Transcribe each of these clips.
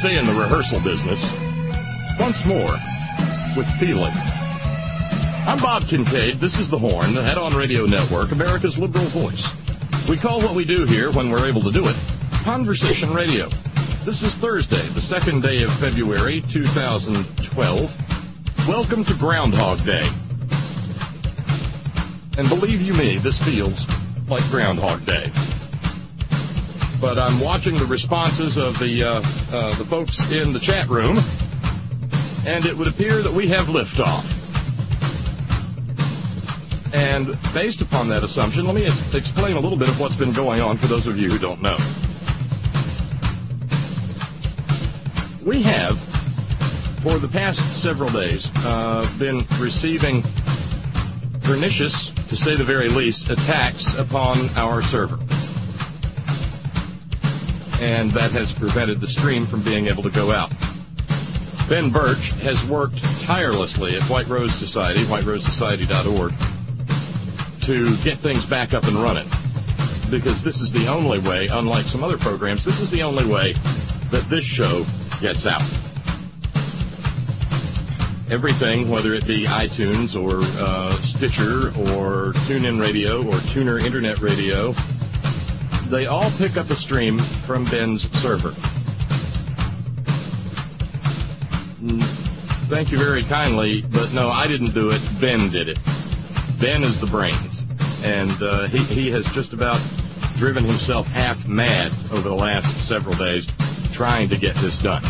say in the rehearsal business, once more, with feeling. I'm Bob Kincaid. This is The Horn, the Head-On Radio Network, America's liberal voice. We call what we do here, when we're able to do it, Conversation Radio. This is Thursday, the 2nd day of February, 2012. Welcome to Groundhog Day. And believe you me, this feels like Groundhog Day. But I'm watching the responses of the folks in the chat room, and it would appear that we have liftoff. And based upon that assumption, let me explain a little bit of what's been going on for those of you who don't know. We have, for the past several days, been receiving pernicious, to say the very least, attacks upon our server. And that has prevented the stream from being able to go out. Ben Birch has worked tirelessly at White Rose Society, whiterosesociety.org, to get things back up and running. Because this is the only way, unlike some other programs, this is the only way that this show gets out. Everything, whether it be iTunes or Stitcher or TuneIn Radio or Tuner Internet Radio, they all pick up a stream from Ben's server. Thank you very kindly, but no, I didn't do it. Ben did it. Ben is the brains, and he has just about driven himself half mad over the last several days trying to get this done.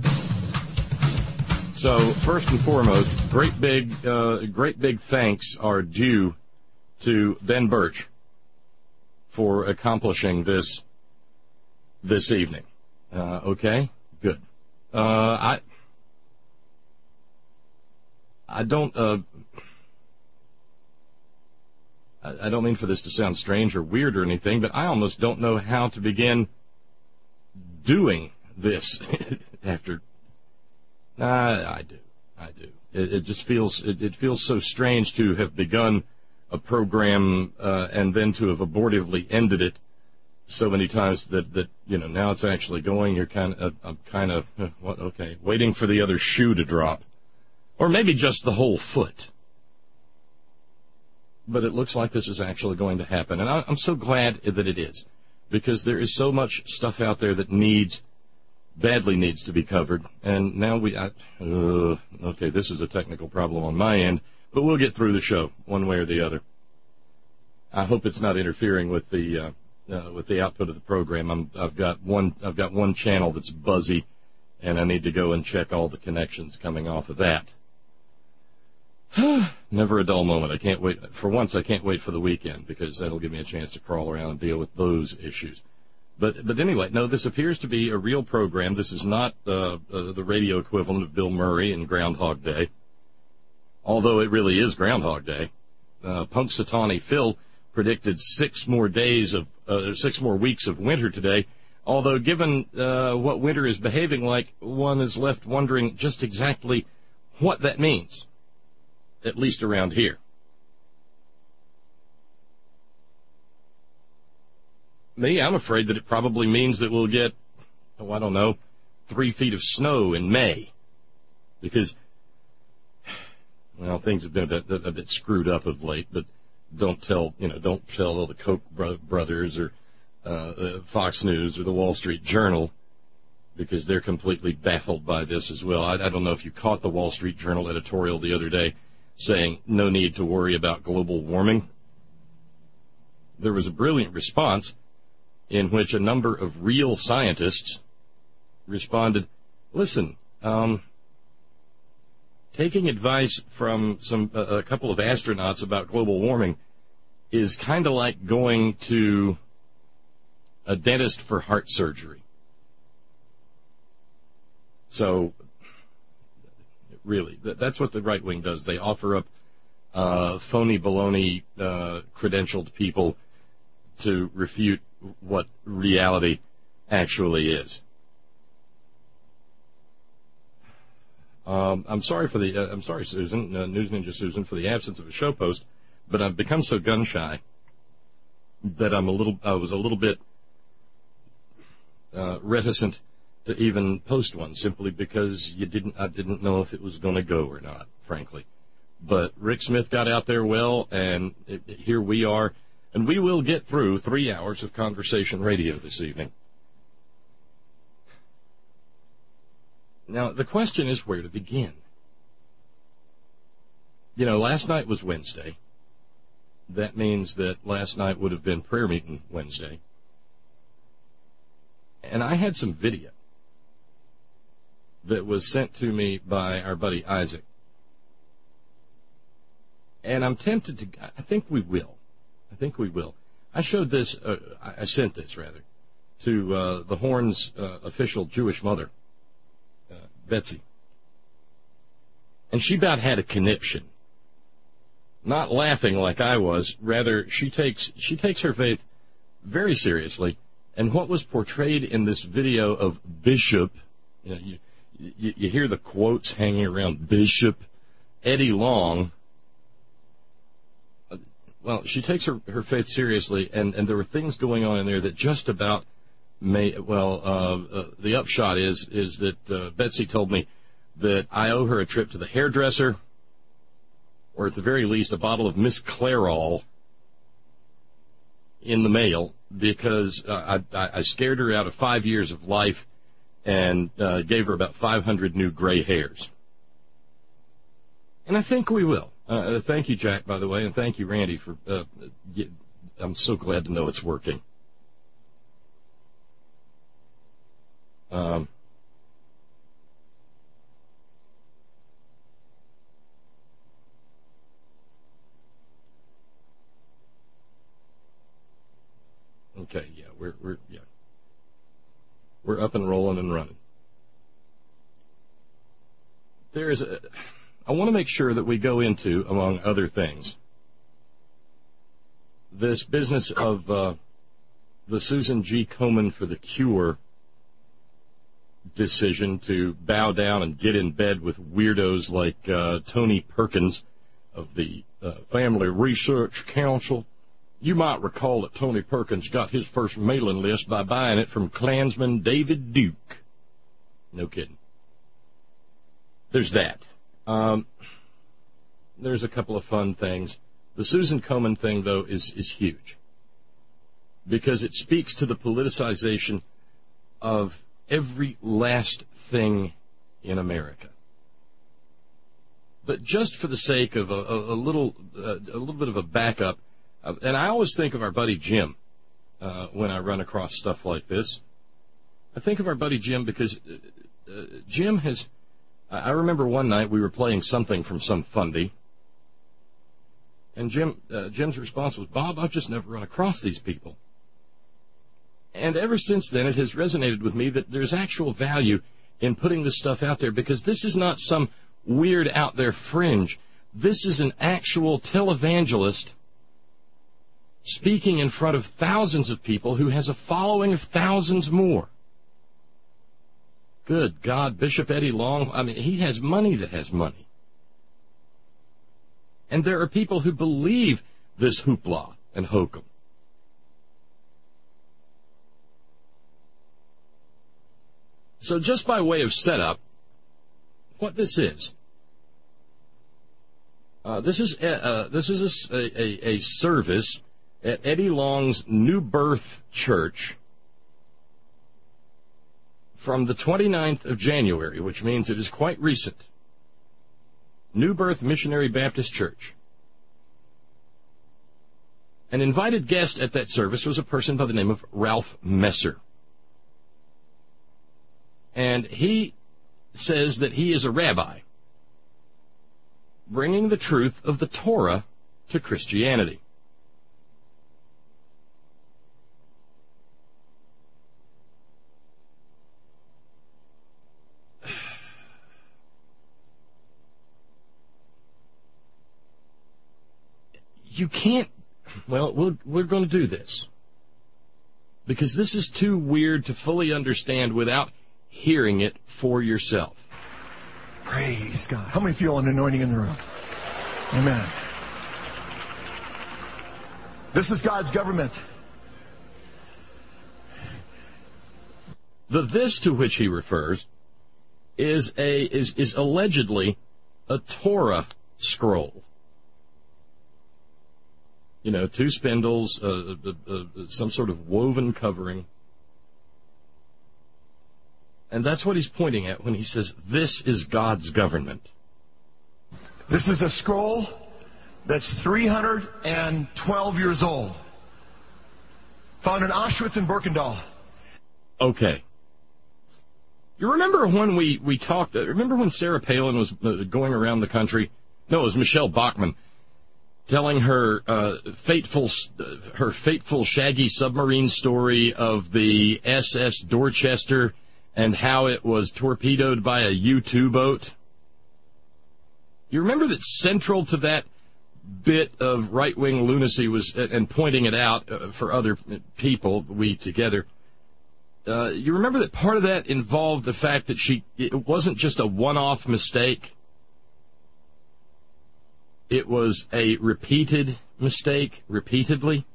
So, first and foremost, great big thanks are due to Ben Birch for accomplishing this evening. Okay? Good. I don't mean for this to sound strange or weird or anything, but I almost don't know how to begin doing this after. I do. It just feels so strange to have begun a program and then to have abortively ended it so many times that now it's actually going. I'm kind of waiting for the other shoe to drop, or maybe just the whole foot. But it looks like this is actually going to happen, and I'm so glad that it is, because there is so much stuff out there that badly needs to be covered. And now this is a technical problem on my end, but we'll get through the show one way or the other. I hope it's not interfering with the output of the program. I've got one channel that's buzzy, and I need to go and check all the connections coming off of that. Never a dull moment. I can't wait. For once, I can't wait for the weekend, because that'll give me a chance to crawl around and deal with those issues. But anyway, no, this appears to be a real program. This is not the radio equivalent of Bill Murray and Groundhog Day, although it really is Groundhog Day. Punxsutawney Phil predicted 6 more weeks of winter today, although given what winter is behaving like, one is left wondering just exactly what that means, at least around here. Me, I'm afraid that it probably means that we'll get, 3 feet of snow in May. Because, things have been a bit screwed up of late, but don't tell all the Koch brothers or Fox News or the Wall Street Journal, because they're completely baffled by this as well. I don't know if you caught the Wall Street Journal editorial the other day saying no need to worry about global warming. There was a brilliant response in which a number of real scientists responded, listen, taking advice from a couple of astronauts about global warming is kind of like going to a dentist for heart surgery. So, really, that's what the right wing does. They offer up phony baloney credentialed people to refute what reality actually is. I'm sorry, Susan, News Ninja Susan, for the absence of a show post, but I've become so gun shy that I was a little bit reticent to even post one, simply because I didn't know if it was going to go or not, frankly. But Rick Smith got out there well, and here we are. And we will get through 3 hours of conversation radio this evening. Now, the question is where to begin. You know, last night was Wednesday. That means that last night would have been prayer meeting Wednesday. And I had some video that was sent to me by our buddy Isaac. And I'm tempted to, I think we will. I showed this, I sent this, rather, to the Horn's official Jewish mother, Betsy. And she about had a conniption. Not laughing like I was, rather she takes her faith very seriously. And what was portrayed in this video of Bishop, you hear the quotes hanging around Bishop Eddie Long. Well, she takes her faith seriously, and there were things going on in there that just about the upshot is that Betsy told me that I owe her a trip to the hairdresser, or at the very least a bottle of Miss Clairol in the mail, because I scared her out of 5 years of life and gave her about 500 new gray hairs. And I think we will. Thank you, Jack, by the way, and thank you, Randy, for. I'm so glad to know it's working. Okay, yeah, we're up and rolling and running. I want to make sure that we go into, among other things, this business of the Susan G. Komen for the Cure decision to bow down and get in bed with weirdos like Tony Perkins of the Family Research Council. You might recall that Tony Perkins got his first mailing list by buying it from Klansman David Duke. No kidding. There's that. There's a couple of fun things. The Susan Komen thing, though, is huge, because it speaks to the politicization of every last thing in America. But just for the sake of a little bit of a backup, and I always think of our buddy Jim when I run across stuff like this. I think of our buddy Jim because Jim has. I remember one night we were playing something from some fundy, and Jim's response was, "Bob, I've just never run across these people." And ever since then, it has resonated with me that there's actual value in putting this stuff out there, because this is not some weird out there fringe. This is an actual televangelist speaking in front of thousands of people who has a following of thousands more. Good God, Bishop Eddie Long, I mean, he has money that has money. And there are people who believe this hoopla and hokum. So just by way of setup, what this is a service at Eddie Long's New Birth Church from the 29th of January, which means it is quite recent. New Birth Missionary Baptist Church. An invited guest at that service was a person by the name of Ralph Messer. And he says that he is a rabbi, bringing the truth of the Torah to Christianity. You can't, we're going to do this, because this is too weird to fully understand without hearing it for yourself. Praise God. How many feel an anointing in the room? Amen. This is God's government. The this to which he refers is allegedly a Torah scroll. You know, 2 spindles, some sort of woven covering. And that's what he's pointing at when he says, this is God's government. This is a scroll that's 312 years old. Found in Auschwitz and Birkenau. Okay. You remember when we talked, remember when Sarah Palin was going around the country? No, it was Michelle Bachmann, telling her fateful shaggy submarine story of the SS Dorchester and how it was torpedoed by a U-2 boat. You remember that central to that bit of right-wing lunacy was, and pointing it out for other people, we together, you remember that part of that involved the fact that it wasn't just a one-off mistake. It was a repeated mistake, repeatedly.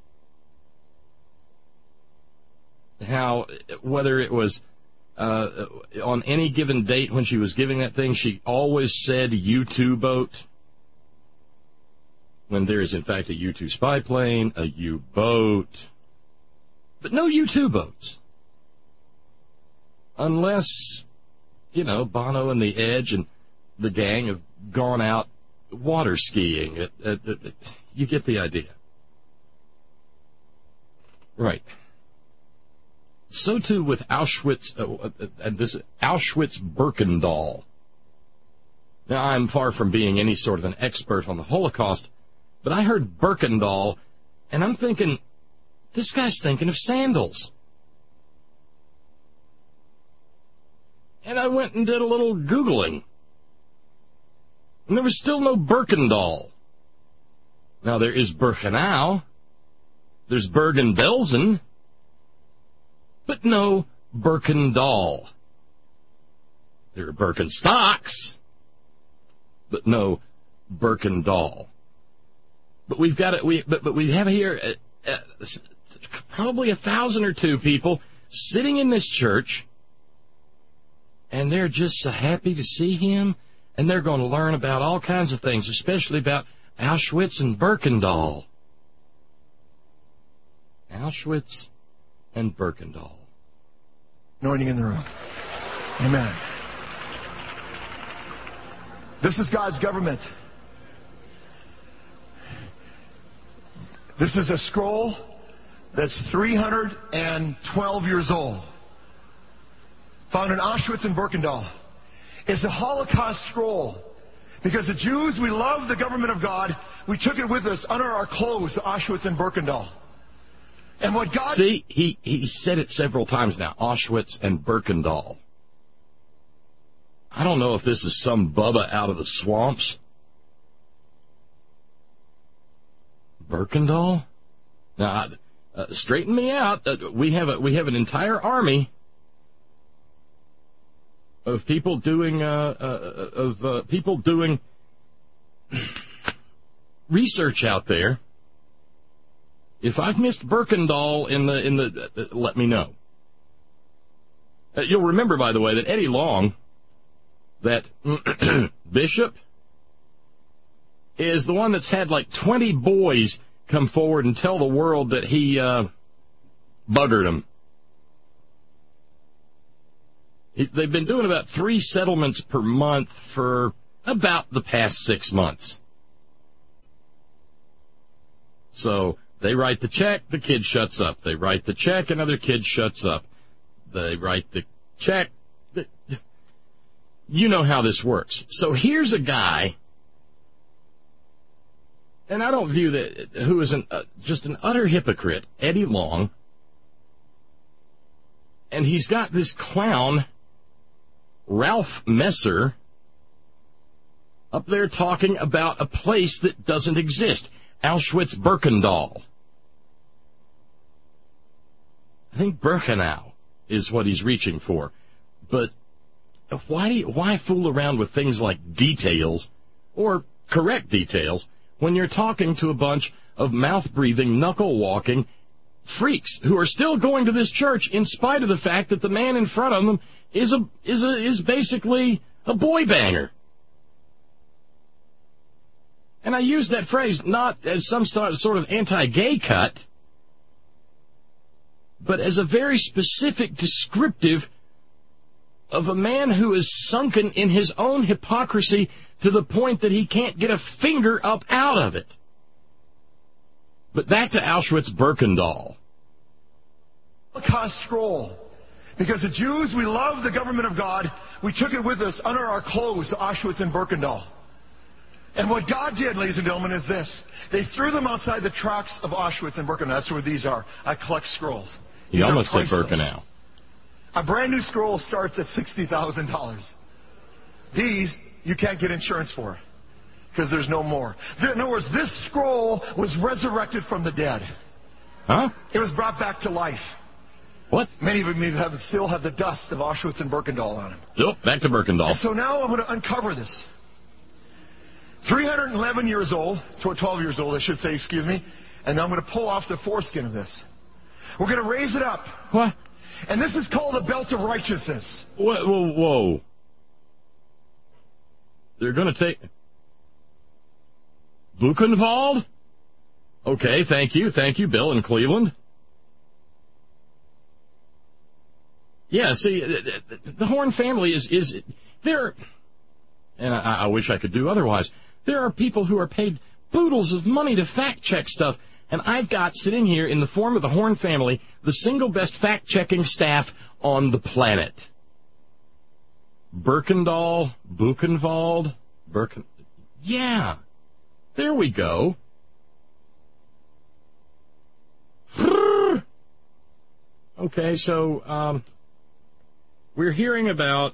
How, whether it was on any given date when she was giving that thing, she always said U-2 boat, when there is in fact a U-2 spy plane, a U-boat, but no U-2 boats. Unless, you know, Bono and the Edge and the gang have gone out water skiing. You get the idea. Right. So too with Auschwitz, this Auschwitz-Birkenau. Now, I'm far from being any sort of an expert on the Holocaust, but I heard Birkenau, and I'm thinking, this guy's thinking of sandals. And I went and did a little Googling, and there was still no Birkenau. Now, there is Birkenau, there's Bergen-Belsen, but no Birkenau. There are Birkenstocks, but no Birkenau. But we've got it. But we have here probably 1,000 or 2 people sitting in this church, and they're just so happy to see him, and they're going to learn about all kinds of things, especially about Auschwitz and Birkenau. Auschwitz and Birkenau. Anointing in the room. Amen. This is God's government. This is a scroll that's 312 years old. Found in Auschwitz and Birkenau. It's a Holocaust scroll. Because the Jews, we love the government of God. We took it with us under our clothes to Auschwitz and Birkenau. And what God... See, he said it several times now, Auschwitz and Birkenau. I don't know if this is some Bubba out of the swamps. Birkenau? Now, straighten me out. We have an entire army of people doing research out there. If I've missed Birkenau let me know. You'll remember, by the way, that Eddie Long, that bishop, is the one that's had like 20 boys come forward and tell the world that he buggered them. They've been doing about 3 settlements per month for about the past 6 months. So they write the check, the kid shuts up. They write the check, another kid shuts up. They write the check. You know how this works. So here's a guy, and I don't view that, who is just an utter hypocrite, Eddie Long, and he's got this clown, Ralph Messer, up there talking about a place that doesn't exist, Auschwitz-Birkenau. I think Birkenau is what he's reaching for. But why fool around with things like details, or correct details, when you're talking to a bunch of mouth-breathing, knuckle-walking, freaks who are still going to this church in spite of the fact that the man in front of them is basically a boy banger. And I use that phrase not as some sort of anti-gay cut, but as a very specific descriptive of a man who is sunken in his own hypocrisy to the point that he can't get a finger up out of it. But back to Auschwitz-Birkenau. Holocaust scroll. Because the Jews, we love the government of God. We took it with us under our clothes to Auschwitz and Birkenau. And what God did, ladies and gentlemen, is this. They threw them outside the tracks of Auschwitz and Birkenau. That's where these are. I collect scrolls. You almost said Birkenau. A brand new scroll starts at $60,000. These, you can't get insurance for because there's no more. In other words, this scroll was resurrected from the dead. Huh? It was brought back to life. What? Many of them still have the dust of Auschwitz and Birkenau on them. Nope, back to Birkenau. And so now I'm going to uncover this. 311 years old, 12 years old, I should say, excuse me, and I'm going to pull off the foreskin of this. We're going to raise it up. What? And this is called the belt of righteousness. Whoa. They're going to take Buchenwald? Okay, thank you, Bill in Cleveland. Yeah, see, the Horn family is there, and I wish I could do otherwise. There are people who are paid boodles of money to fact-check stuff, and I've got sitting here in the form of the Horn family the single best fact-checking staff on the planet. Buchenwald, yeah, there we go. Okay, so we're hearing about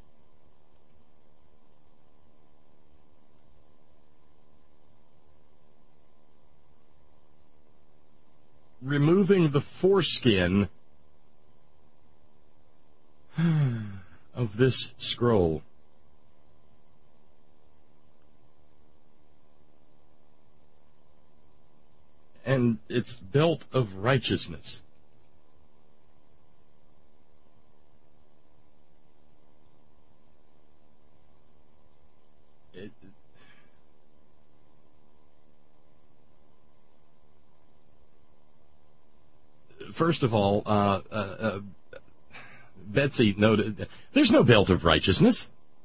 removing the foreskin of this scroll. And its belt of righteousness. First of all, Betsy noted there's no belt of righteousness.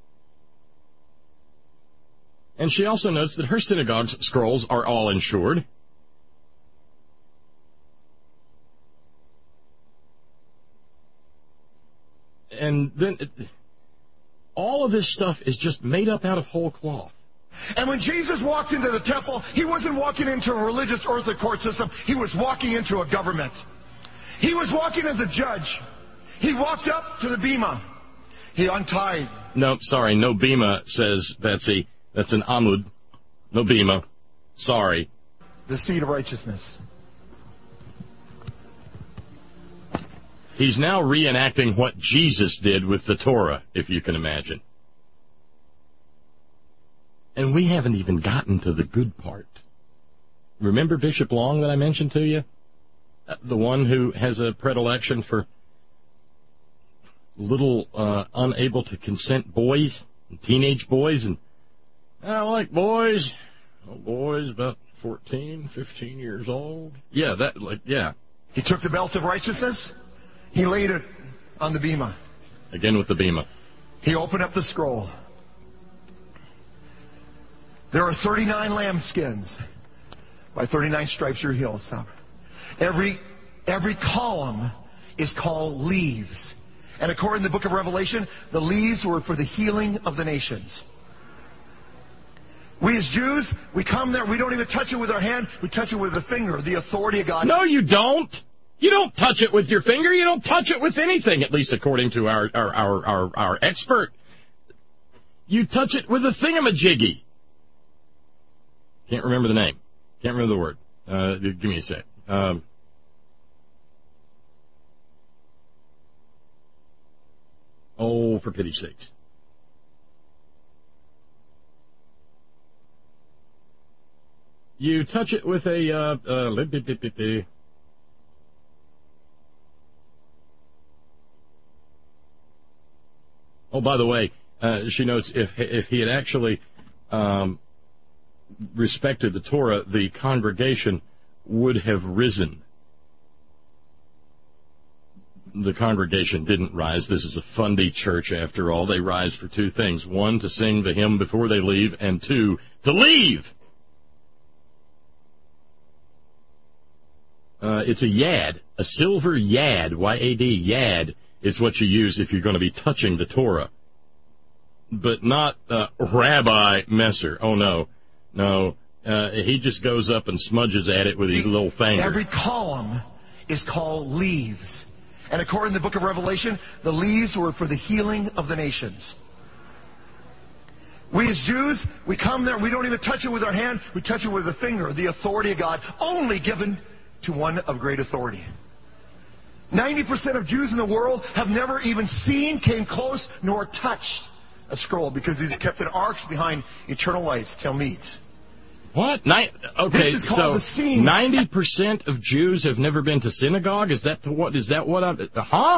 And she also notes that her synagogue's scrolls are all insured. And then all of this stuff is just made up out of whole cloth. And when Jesus walked into the temple, he wasn't walking into a religious earthly court system. He was walking into a government. He was walking as a judge. He walked up to the bima. He untied. No, sorry, no bima, says Betsy. That's an amud. No bima. Sorry. The seat of righteousness. He's now reenacting what Jesus did with the Torah, if you can imagine. And we haven't even gotten to the good part. Remember Bishop Long that I mentioned to you? The one who has a predilection for little unable to consent boys, teenage boys, and I like boys. Oh, boys about 14, 15 years old. Yeah, yeah. He took the belt of righteousness. He laid it on the bima. Again with the bima. He opened up the scroll. There are 39 lambskins by 39 stripes your heels. Every column is called leaves. And according to the book of Revelation, the leaves were for the healing of the nations. We as Jews, we come there, we don't even touch it with our hand, we touch it with the finger, the authority of God. No, you don't. You don't touch it with your finger. You don't touch it with anything, at least according to our expert. You touch it with a thingamajiggy. Can't remember the name. Can't remember the word. Give me a sec. Oh, for pity's sakes. You touch it with a Oh, by the way, she notes if he had actually respected the Torah, the congregation would have risen. The congregation didn't rise. This is a Fundy church, after all. They rise for two things. One, to sing the hymn before they leave, and two, to leave. It's a yad, a silver yad, Y-A-D, yad, is what you use if you're going to be touching the Torah. But not Rabbi Messer. Oh, no. No. He just goes up and smudges at it with his little finger. Every column is called leaves. And according to the book of Revelation, the leaves were for the healing of the nations. We as Jews, we come there, we don't even touch it with our hand, we touch it with the finger, the authority of God, only given to one of great authority. 90% of Jews in the world have never even seen, came close, nor touched a scroll, because these are kept in arks behind eternal lights till meets. What? Okay, so 90% of Jews have never been to synagogue? Is that what I'm... Huh?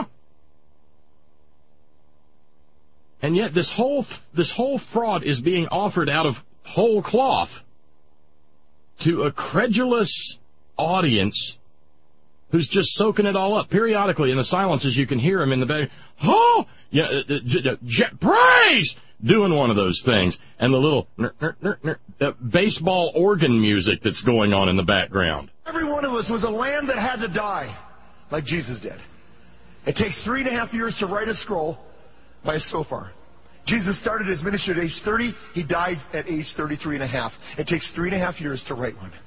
And yet this whole fraud is being offered out of whole cloth to a credulous audience who's just soaking it all up. Periodically, in the silences, you can hear him in the back. Oh! Yeah, praise! Doing one of those things, and the little baseball organ music that's going on in the background. Every one of us was a lamb that had to die, like Jesus did. It takes 3.5 years to write a scroll by a shofar. Jesus started his ministry at age 30. He died at age 33.5. It takes 3.5 years to write one.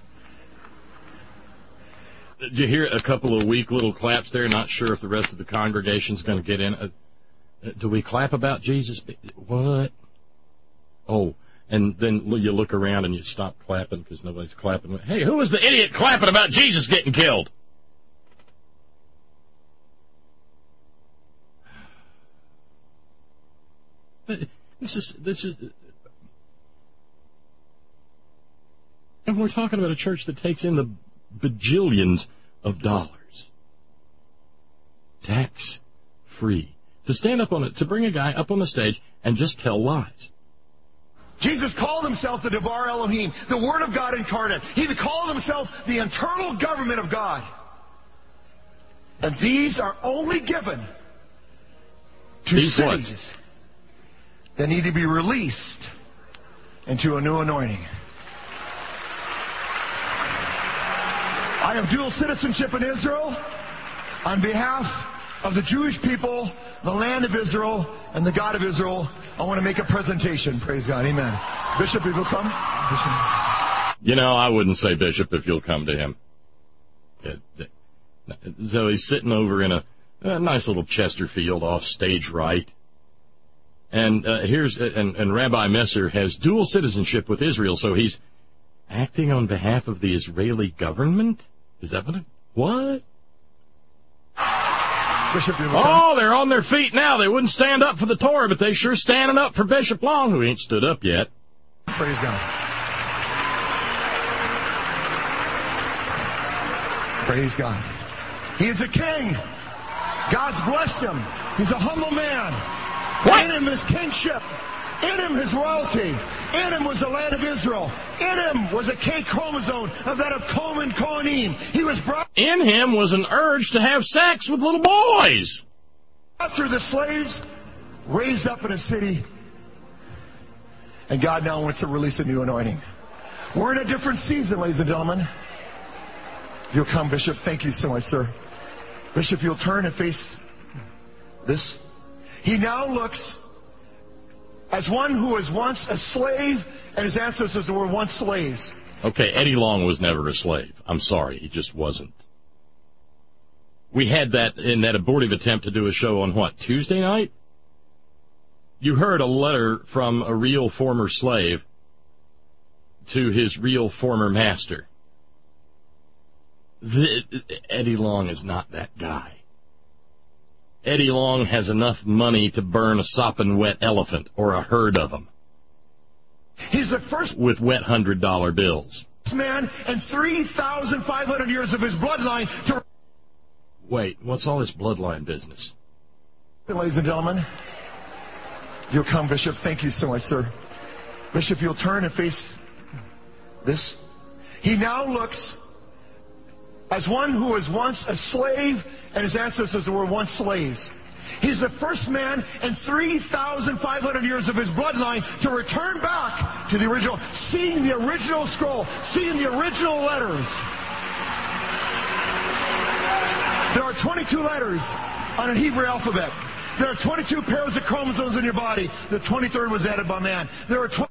Did you hear a couple of weak little claps there? Not sure if the rest of the congregation's going to get in. Do we clap about Jesus? What? Oh, and then you look around and you stop clapping because nobody's clapping. Hey, who was the idiot clapping about Jesus getting killed? This is, and we're talking about a church that takes in the bajillions of dollars, tax free. To stand up on it, to bring a guy up on the stage and just tell lies. Jesus called himself the Devar Elohim, the Word of God incarnate. He called himself the internal government of God. And these are only given to cities that need to be released into a new anointing. I have dual citizenship in Israel on behalf of the Jewish people, the land of Israel, and the God of Israel. I want to make a presentation. Praise God. Amen. Bishop, if you'll come. Bishop. You know, I wouldn't say Bishop if you'll come to him. So he's sitting over in a nice little Chesterfield off stage right. And and Rabbi Messer has dual citizenship with Israel, so he's acting on behalf of the Israeli government? Is that what? Bishop, oh, they're on their feet now. They wouldn't stand up for the Torah, but they sure standing up for Bishop Long, who ain't stood up yet. Praise God. Praise God. He is a king. God's blessed him. He's a humble man. What? In him is kingship. In him his royalty. In him was the land of Israel. In him was a K chromosome of that of Cohen Kohanim. He was brought in him was an urge to have sex with little boys. Through the slaves, raised up in a city, and God now wants to release a new anointing. We're in a different season, ladies and gentlemen. You'll come, Bishop. Thank you so much, sir. Bishop, you'll turn and face this. He now looks as one who was once a slave, and his ancestors were once slaves. Okay, Eddie Long was never a slave. I'm sorry, he just wasn't. We had that in that abortive attempt to do a show on what, Tuesday night? You heard a letter from a real former slave to his real former master. Eddie Long is not that guy. Eddie Long has enough money to burn a sopping wet elephant or a herd of them. He's the first with wet $100 bills. Man and 3,500 years of his bloodline to... Wait, what's all this bloodline business? Ladies and gentlemen, You'll come, Bishop. Thank you so much, sir. Bishop, you'll turn and face this. He now looks as one who was once a slave, and his ancestors were once slaves. He's the first man in 3,500 years of his bloodline to return back to the original, seeing the original scroll, seeing the original letters. There are 22 letters on a Hebrew alphabet. There are 22 pairs of chromosomes in your body. The 23rd was added by man. There are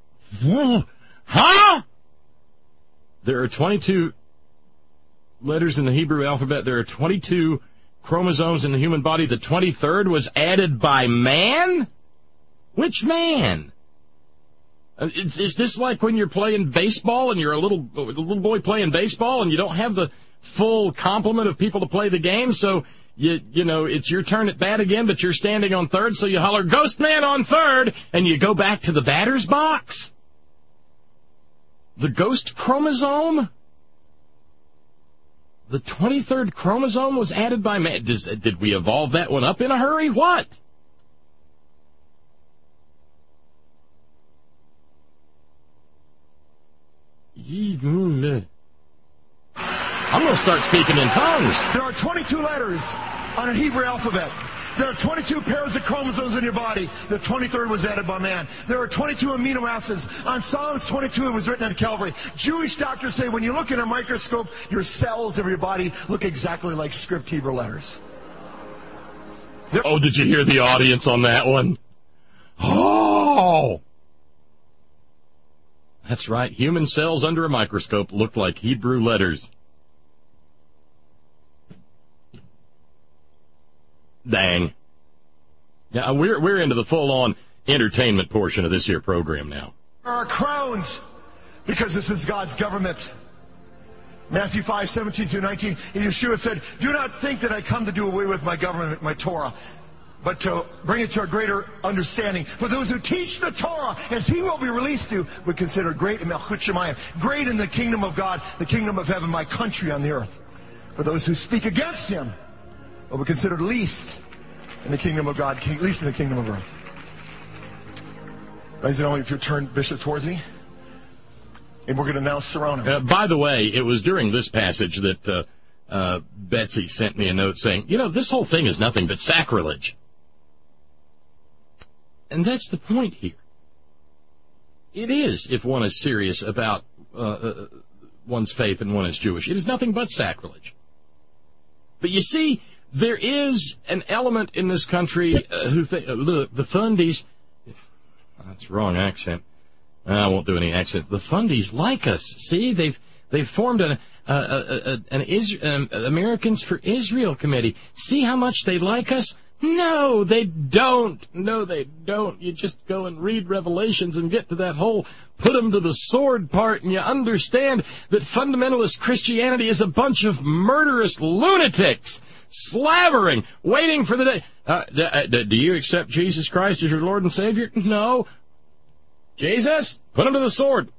There are 22 letters in the Hebrew alphabet. There are 22 chromosomes in the human body. The 23rd was added by man? Which man? Is this like when you're playing baseball and you're a little boy playing baseball and you don't have the full complement of people to play the game, so you know it's your turn at bat again, but you're standing on third, so you holler, "Ghost man on third," and you go back to the batter's box? The ghost chromosome? The 23rd chromosome was added by man. Did we evolve that one up in a hurry? What? I'm going to start speaking in tongues. There are 22 letters on a Hebrew alphabet. There are 22 pairs of chromosomes in your body. The 23rd was added by man. There are 22 amino acids. On Psalms 22, it was written at Calvary. Jewish doctors say when you look in a microscope, your cells of your body look exactly like script Hebrew letters. Oh, did you hear the audience on that one? Oh! That's right. Human cells under a microscope look like Hebrew letters. Dang. Yeah, we're into the full-on entertainment portion of this here program now. There are crowns because this is God's government. Matthew 5:17-19, Yeshua said, "Do not think that I come to do away with my government, my Torah, but to bring it to a greater understanding. For those who teach the Torah, as he will be released to, would consider great in Melchut Shemayim, great in the kingdom of God, the kingdom of heaven, my country on the earth. For those who speak against him will be considered least in the kingdom of God, least in the kingdom of earth." Ladies and gentlemen, if you turn, Bishop, towards me, and we're going to now surround him. By the way, it was during this passage that Betsy sent me a note saying, you know, this whole thing is nothing but sacrilege. And that's the point here. It is, if one is serious about one's faith and one is Jewish. It is nothing but sacrilege. But you see, there is an element in this country who think, look, the Fundis, that's the wrong accent. I won't do any accents. The Fundis like us. See, they've formed an Americans for Israel committee. See how much they like us? No, they don't. No, they don't. You just go and read Revelations and get to that whole put them to the sword part, and you understand that fundamentalist Christianity is a bunch of murderous lunatics slavering, waiting for the day. Do you accept Jesus Christ as your Lord and Savior? No. Jesus, put him to the sword.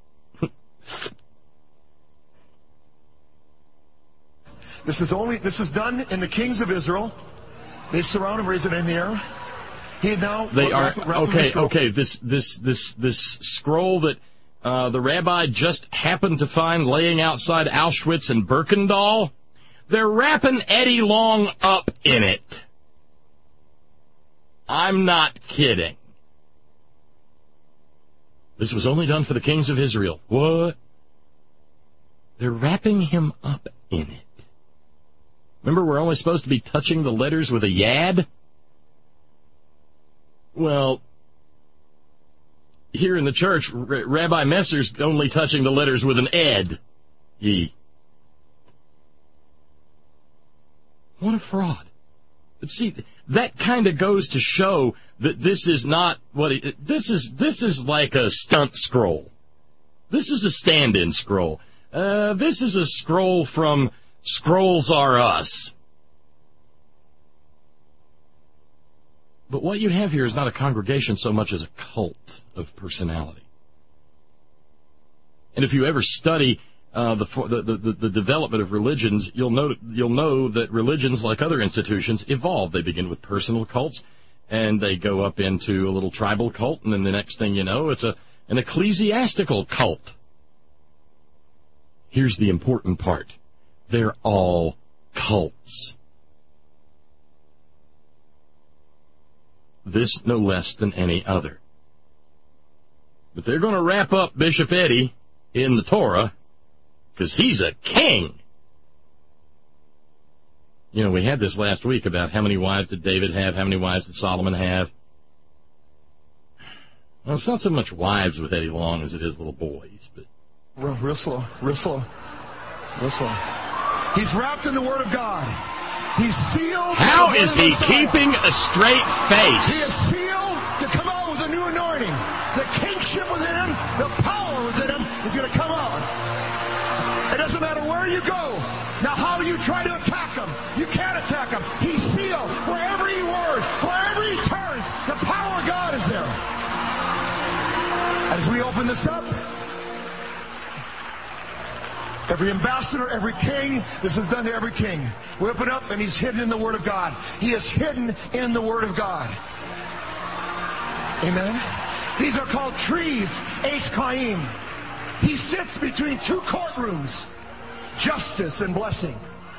This is done in the kings of Israel. They surround him, raise it in the air. He now they are okay. This scroll that the rabbi just happened to find laying outside Auschwitz and Birkenau. They're wrapping Eddie Long up in it. I'm not kidding. This was only done for the kings of Israel. What? They're wrapping him up in it. Remember, we're only supposed to be touching the letters with a yad? Well, here in the church, Rabbi Messer's only touching the letters with an ed. Yee. What a fraud. But see, that kind of goes to show that this is not what this is like a stunt scroll. This is a stand-in scroll. This is a scroll from Scrolls Are Us. But what you have here is not a congregation so much as a cult of personality. And if you ever study the development of religions, you'll know that religions, like other institutions, evolve. They begin with personal cults, and they go up into a little tribal cult, and then the next thing you know, it's an ecclesiastical cult. Here's the important part. They're all cults. This no less than any other. But they're going to wrap up Bishop Eddie in the Torah because he's a king. You know, we had this last week about how many wives did David have, how many wives did Solomon have. Well, it's not so much wives with Eddie Long as it is little boys. But real slow. He's wrapped in the Word of God. He's sealed. How is he keeping a straight face? He is sealed to come out with a new anointing. The kingship within him, the power within him is going to come out. It doesn't matter where you go. Now, how you try to attack him, you can't attack him. He's sealed. Wherever he works, wherever he turns, the power of God is there. As we open this up, every ambassador, every king, this is done to every king. We open up and he's hidden in the Word of God. He is hidden in the Word of God. Amen? These are called trees, Eitz Chaim. He sits between two courtrooms, justice and blessing.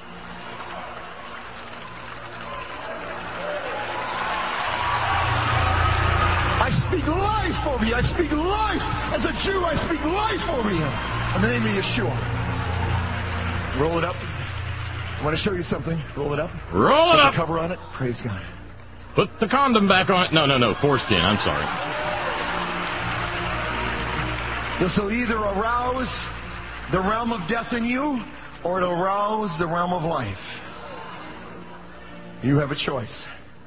I speak life over you. I speak life. As a Jew, I speak life over you. In the name of Yeshua. Roll it up. I want to show you something. Roll it up. Roll it up. Put the cover on it. Praise God. Put the condom back on it. No, foreskin. I'm sorry. This will either arouse the realm of death in you, or it'll arouse the realm of life. You have a choice.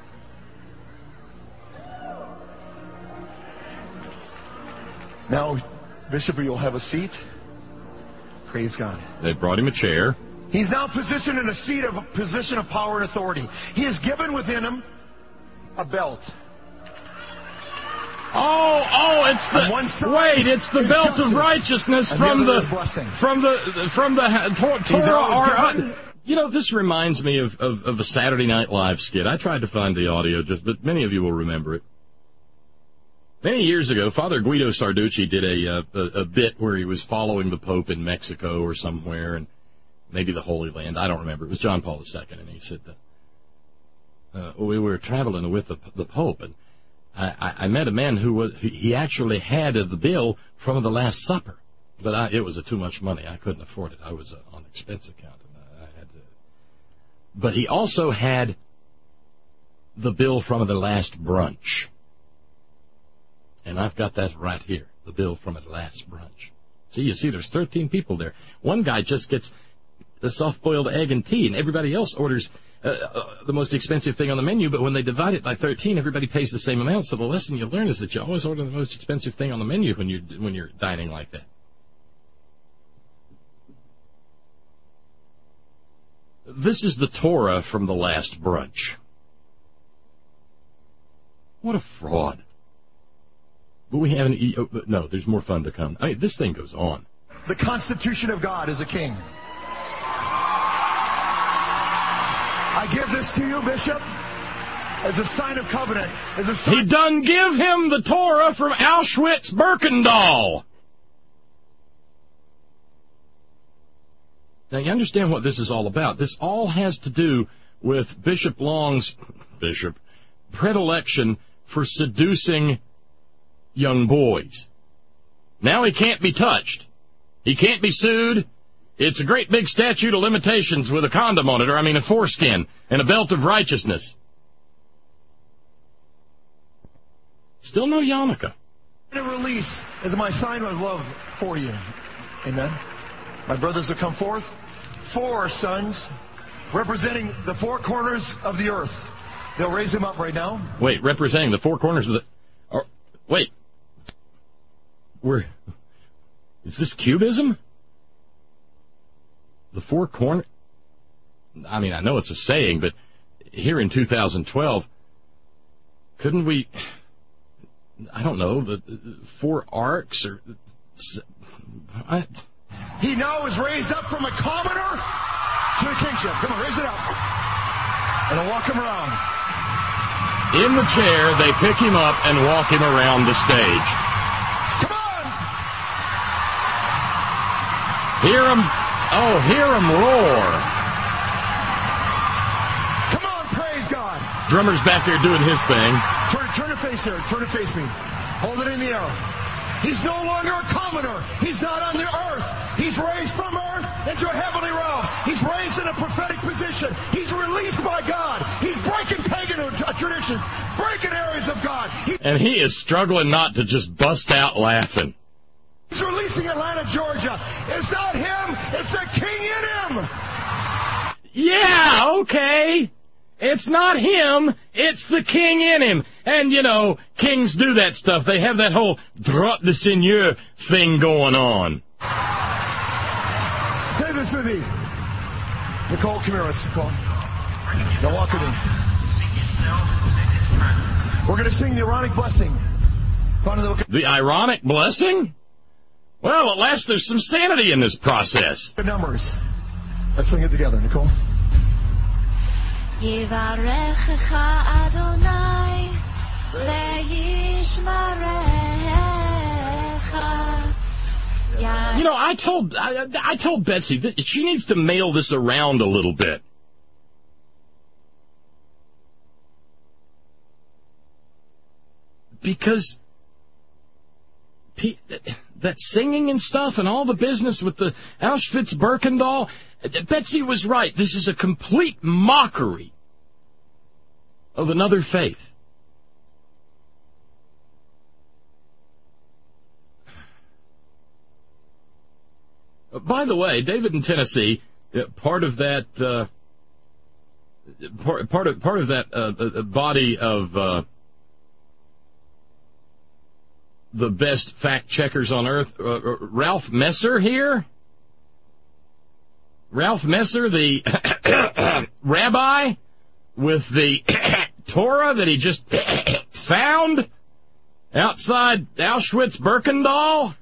Now, Bishop, you'll have a seat. Praise God. They brought him a chair. He's now positioned in a position of power and authority. He is given within him a belt. It's the belt of righteousness from the Torah. You know, this reminds me of a Saturday Night Live skit. I tried to find the audio, but many of you will remember it. Many years ago, Father Guido Sarducci did a bit where he was following the Pope in Mexico or somewhere, and maybe the Holy Land. I don't remember. It was John Paul II, and he said that we were traveling with the Pope, and I met a man he actually had the bill from the Last Supper, but it was too much money. I couldn't afford it. I was on expense account, and I had to. But he also had the bill from the Last Brunch. And I've got that right here, the bill from the Last Brunch. You see, there's 13 people there. One guy just gets the soft-boiled egg and tea, and everybody else orders the most expensive thing on the menu, but when they divide it by 13, everybody pays the same amount. So the lesson you learn is that you always order the most expensive thing on the menu when you're dining like that. This is the Torah from the Last Brunch. What a fraud. But we haven't. No, there's more fun to come. I mean, this thing goes on. The Constitution of God is a king. I give this to you, Bishop, as a sign of covenant. He done give him the Torah from Auschwitz-Birkenau. Now, you understand what this is all about. This all has to do with Bishop Long's predilection for seducing young boys. Now he can't be touched. He can't be sued. It's a great big statute of limitations with a condom on it, a foreskin, and a belt of righteousness. Still no yarmulke. The release is my sign of love for you. Amen. My brothers will come forth. 4 sons representing the 4 corners of the earth. They'll raise them up right now. Wait, representing the 4 corners of the... wait. Is this cubism? The 4 corners... I know it's a saying, but here in 2012, couldn't we... I don't know, the 4 arcs or... He now is raised up from a commoner to a kingship. Come on, raise it up. And I'll walk him around. In the chair, they pick him up and walk him around the stage. Come on! Hear him roar. Come on, praise God. Drummer's back there doing his thing. Turn to face here. Turn to face me. Hold it in the air. He's no longer a commoner. He's not on the earth. He's raised from earth into a heavenly realm. He's raised in a prophetic position. He's released by God. He's breaking pagan traditions, breaking areas of God. And he is struggling not to just bust out laughing. He's releasing Atlanta, Georgia. It's not him. It's the king in him. Yeah, okay. It's not him, it's the king in him. And, you know, kings do that stuff. They have that whole drop the seigneur thing going on. Say this with me. Nicole, come here, Nicole. Now walk with me. We're going to sing the ironic blessing. The ironic blessing? Well, at last there's some sanity in this process. The numbers. Let's sing it together, Nicole. Yivarechecha Adonai ve'yishmarecha. You know, I told Betsy that she needs to mail this around a little bit. Because that singing and stuff and all the business with the Auschwitz-Birkenau, Betsy was right. This is a complete mockery of another faith. By the way, David in Tennessee, part of that body of the best fact checkers on earth, Ralph Messer here. Ralph Messer, the rabbi with the Torah that he just found outside Auschwitz-Birkenau?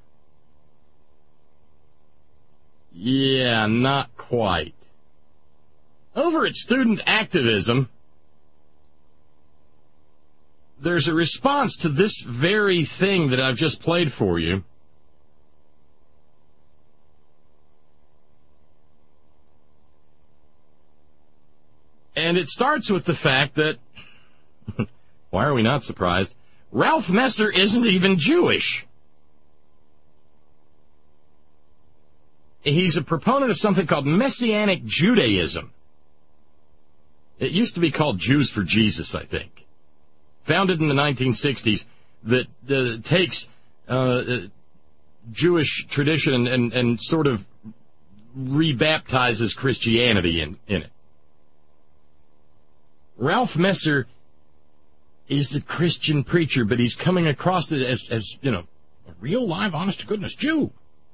Yeah, not quite. Over at Student Activism, there's a response to this very thing that I've just played for you. And it starts with the fact that, why are we not surprised, Ralph Messer isn't even Jewish. He's a proponent of something called Messianic Judaism. It used to be called Jews for Jesus, I think. Founded in the 1960s, that takes Jewish tradition and sort of rebaptizes Christianity in it. Ralph Messer is a Christian preacher, but he's coming across it as you know, a real, live, honest-to-goodness Jew.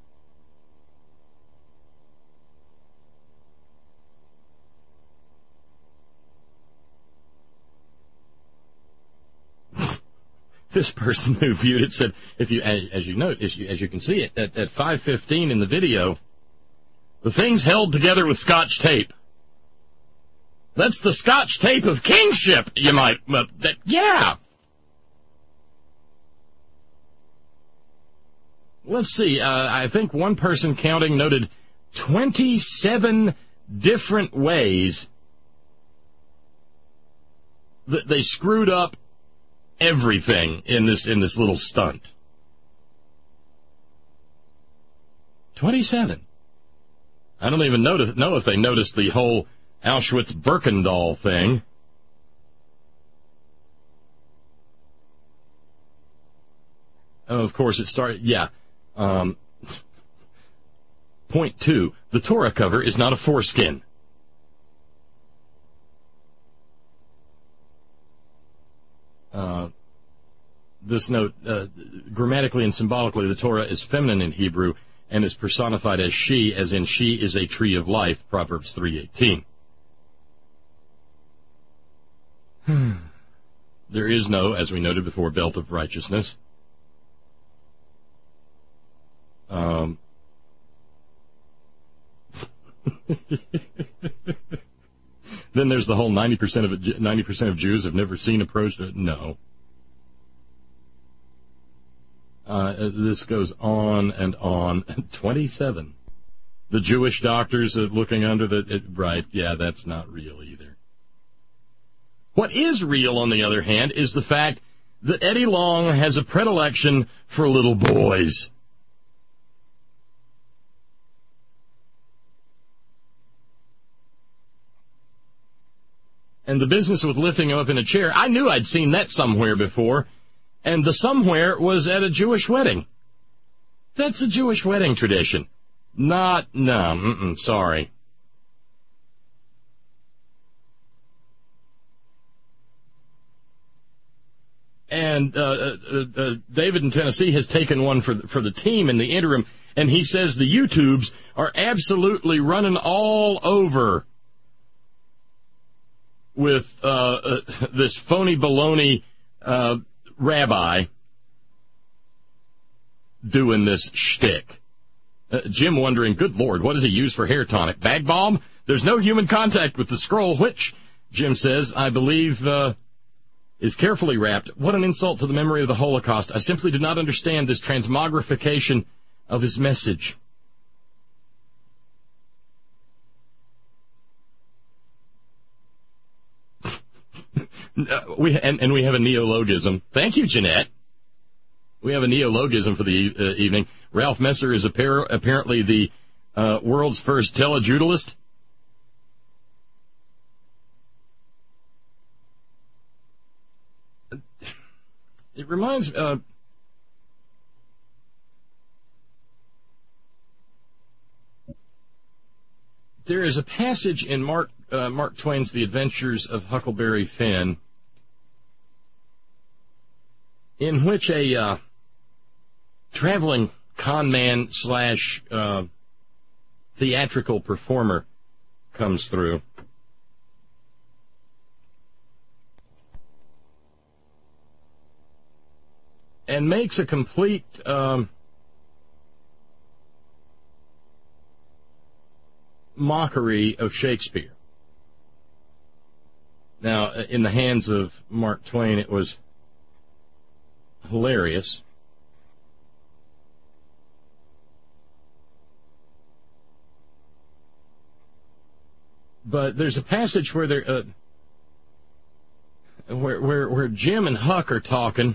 This person who viewed it said, if you, as you can see it at 5:15 in the video, the thing's held together with Scotch tape. That's the Scotch tape of kingship, you might, yeah. Let's see, I think one person counting noted 27 different ways that they screwed up everything in this little stunt. 27. I don't even know if they noticed the whole Auschwitz-Birkenau thing. Oh, of course, it started, yeah. Point 2, the Torah cover is not a foreskin. This note, grammatically and symbolically, the Torah is feminine in Hebrew and is personified as she, as in she is a tree of life, Proverbs 3:18. There is no, as we noted before, belt of righteousness. Then there's the whole 90% of Jews have never seen a prostate. No. This goes on and on. 27. The Jewish doctors looking under right, yeah, that's not real either. What is real, on the other hand, is the fact that Eddie Long has a predilection for little boys. And the business with lifting him up in a chair, I knew I'd seen that somewhere before, and the somewhere was at a Jewish wedding. That's a Jewish wedding tradition. Sorry. And David in Tennessee has taken one for the team in the interim, and he says the YouTubes are absolutely running all over with this phony baloney rabbi doing this shtick. Jim wondering, good Lord, what does he use for hair tonic? Bag balm? There's no human contact with the scroll, which, Jim says, I believe is carefully wrapped. What an insult to the memory of the Holocaust. I simply do not understand this transmogrification of his message. We have a neologism. Thank you, Jeanette. We have a neologism for the evening. Ralph Messer is apparently the world's first telejudelist. It reminds there is a passage in Mark Twain's The Adventures of Huckleberry Finn in which a traveling con man / theatrical performer comes through. And makes a complete mockery of Shakespeare. Now, in the hands of Mark Twain, it was hilarious. But there's a passage where where Jim and Huck are talking,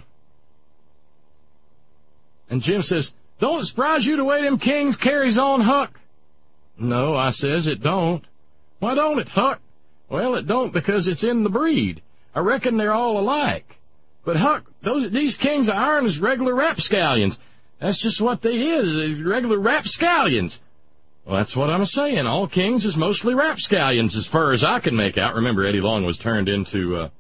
and Jim says, "Don't it surprise you the way them kings carries on, Huck?" "No," I says, "it don't." "Why don't it, Huck?" "Well, it don't because it's in the breed. I reckon they're all alike. But, Huck, these kings of iron is regular rapscallions. That's just what they is regular rapscallions." "Well, that's what I'm saying. All kings is mostly rapscallions as far as I can make out." Remember, Eddie Long was turned into a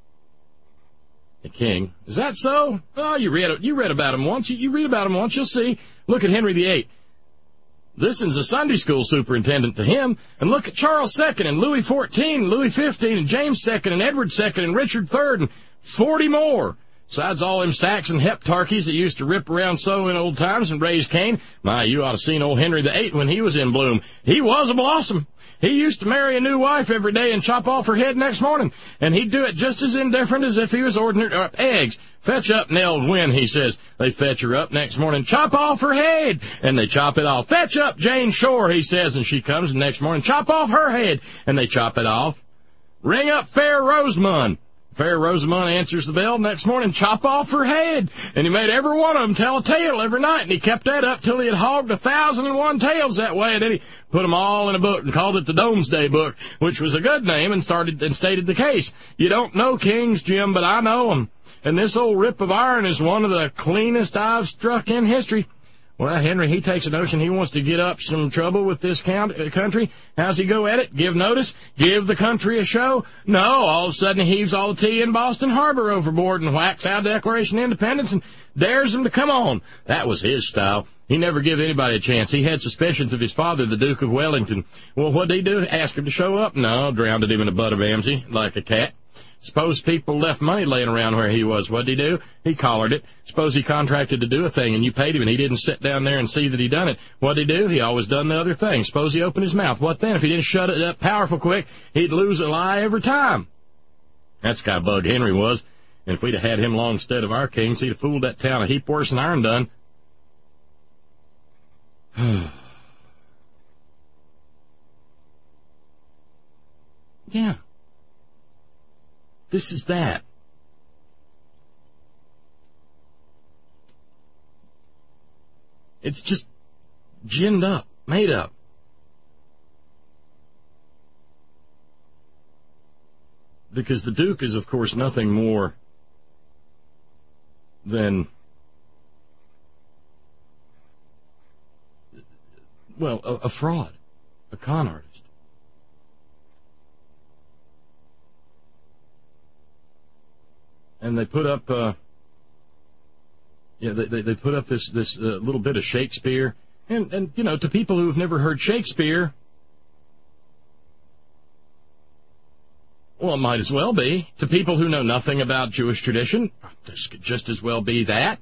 king. Is that so? Oh, you read about him once. You read about him once, you'll see. Look at Henry VIII. This is a Sunday school superintendent to him. And look at Charles II and Louis XIV and Louis XV and James II and Edward II and Richard III and 40 more. Besides all them Saxon heptarchies that used to rip around so in old times and raise Cain. My, you ought to seen old Henry VIII when he was in bloom. He was a blossom. He used to marry a new wife every day and chop off her head next morning. And he'd do it just as indifferent as if he was ordering eggs. "Fetch up Nell Gwynn," he says. They fetch her up next morning. "Chop off her head." And they chop it off. "Fetch up Jane Shore," he says. And she comes the next morning. "Chop off her head." And they chop it off. "Ring up Fair Rosamund." Fair Rosamund answers the bell next morning. "Chop off her head." And he made every one of them tell a tale every night. And he kept that up till he had hogged 1,001 tales that way. And then he put them all in a book and called it the Domesday Book, which was a good name, and stated the case. You don't know kings, Jim, but I know them. And this old rip of iron is one of the cleanest I've struck in history. Well, Henry, he takes a notion he wants to get up some trouble with this country. How's he go at it? Give notice? Give the country a show? No, all of a sudden he heaves all the tea in Boston Harbor overboard and whacks out the Declaration of Independence and dares them to come on. That was his style. He never give anybody a chance. He had suspicions of his father, the Duke of Wellington. Well, what'd he do? Ask him to show up? No, drowned him in a butt of Amsey like a cat. Suppose people left money laying around where he was. What'd he do? He collared it. Suppose he contracted to do a thing and you paid him and he didn't sit down there and see that he done it. What'd he do? He always done the other thing. Suppose he opened his mouth. What then? If he didn't shut it up powerful quick, he'd lose a lie every time. That's the guy Bug Henry was. And if we'd have had him along instead of our kings, he'd have fooled that town a heap worse than Iron done. Yeah. This is that. It's just ginned up, made up. Because the Duke is, of course, nothing more than, well, a fraud, a con artist. And they put up, they put up this little bit of Shakespeare, and you know, to people who've never heard Shakespeare, well, it might as well be. To people who know nothing about Jewish tradition, this could just as well be that.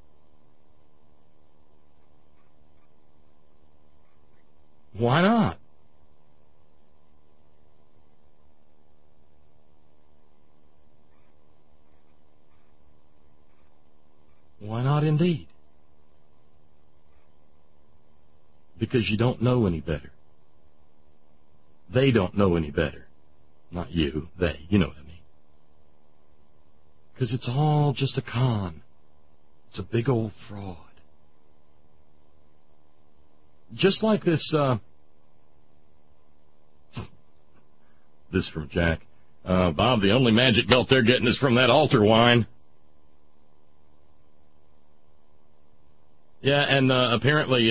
Why not? Why not indeed? Because you don't know any better. They don't know any better. Not you, they. You know what I mean. Because it's all just a con. It's a big old fraud. Just like this, this from Jack. Bob, the only magic belt they're getting is from that altar wine. Yeah, and apparently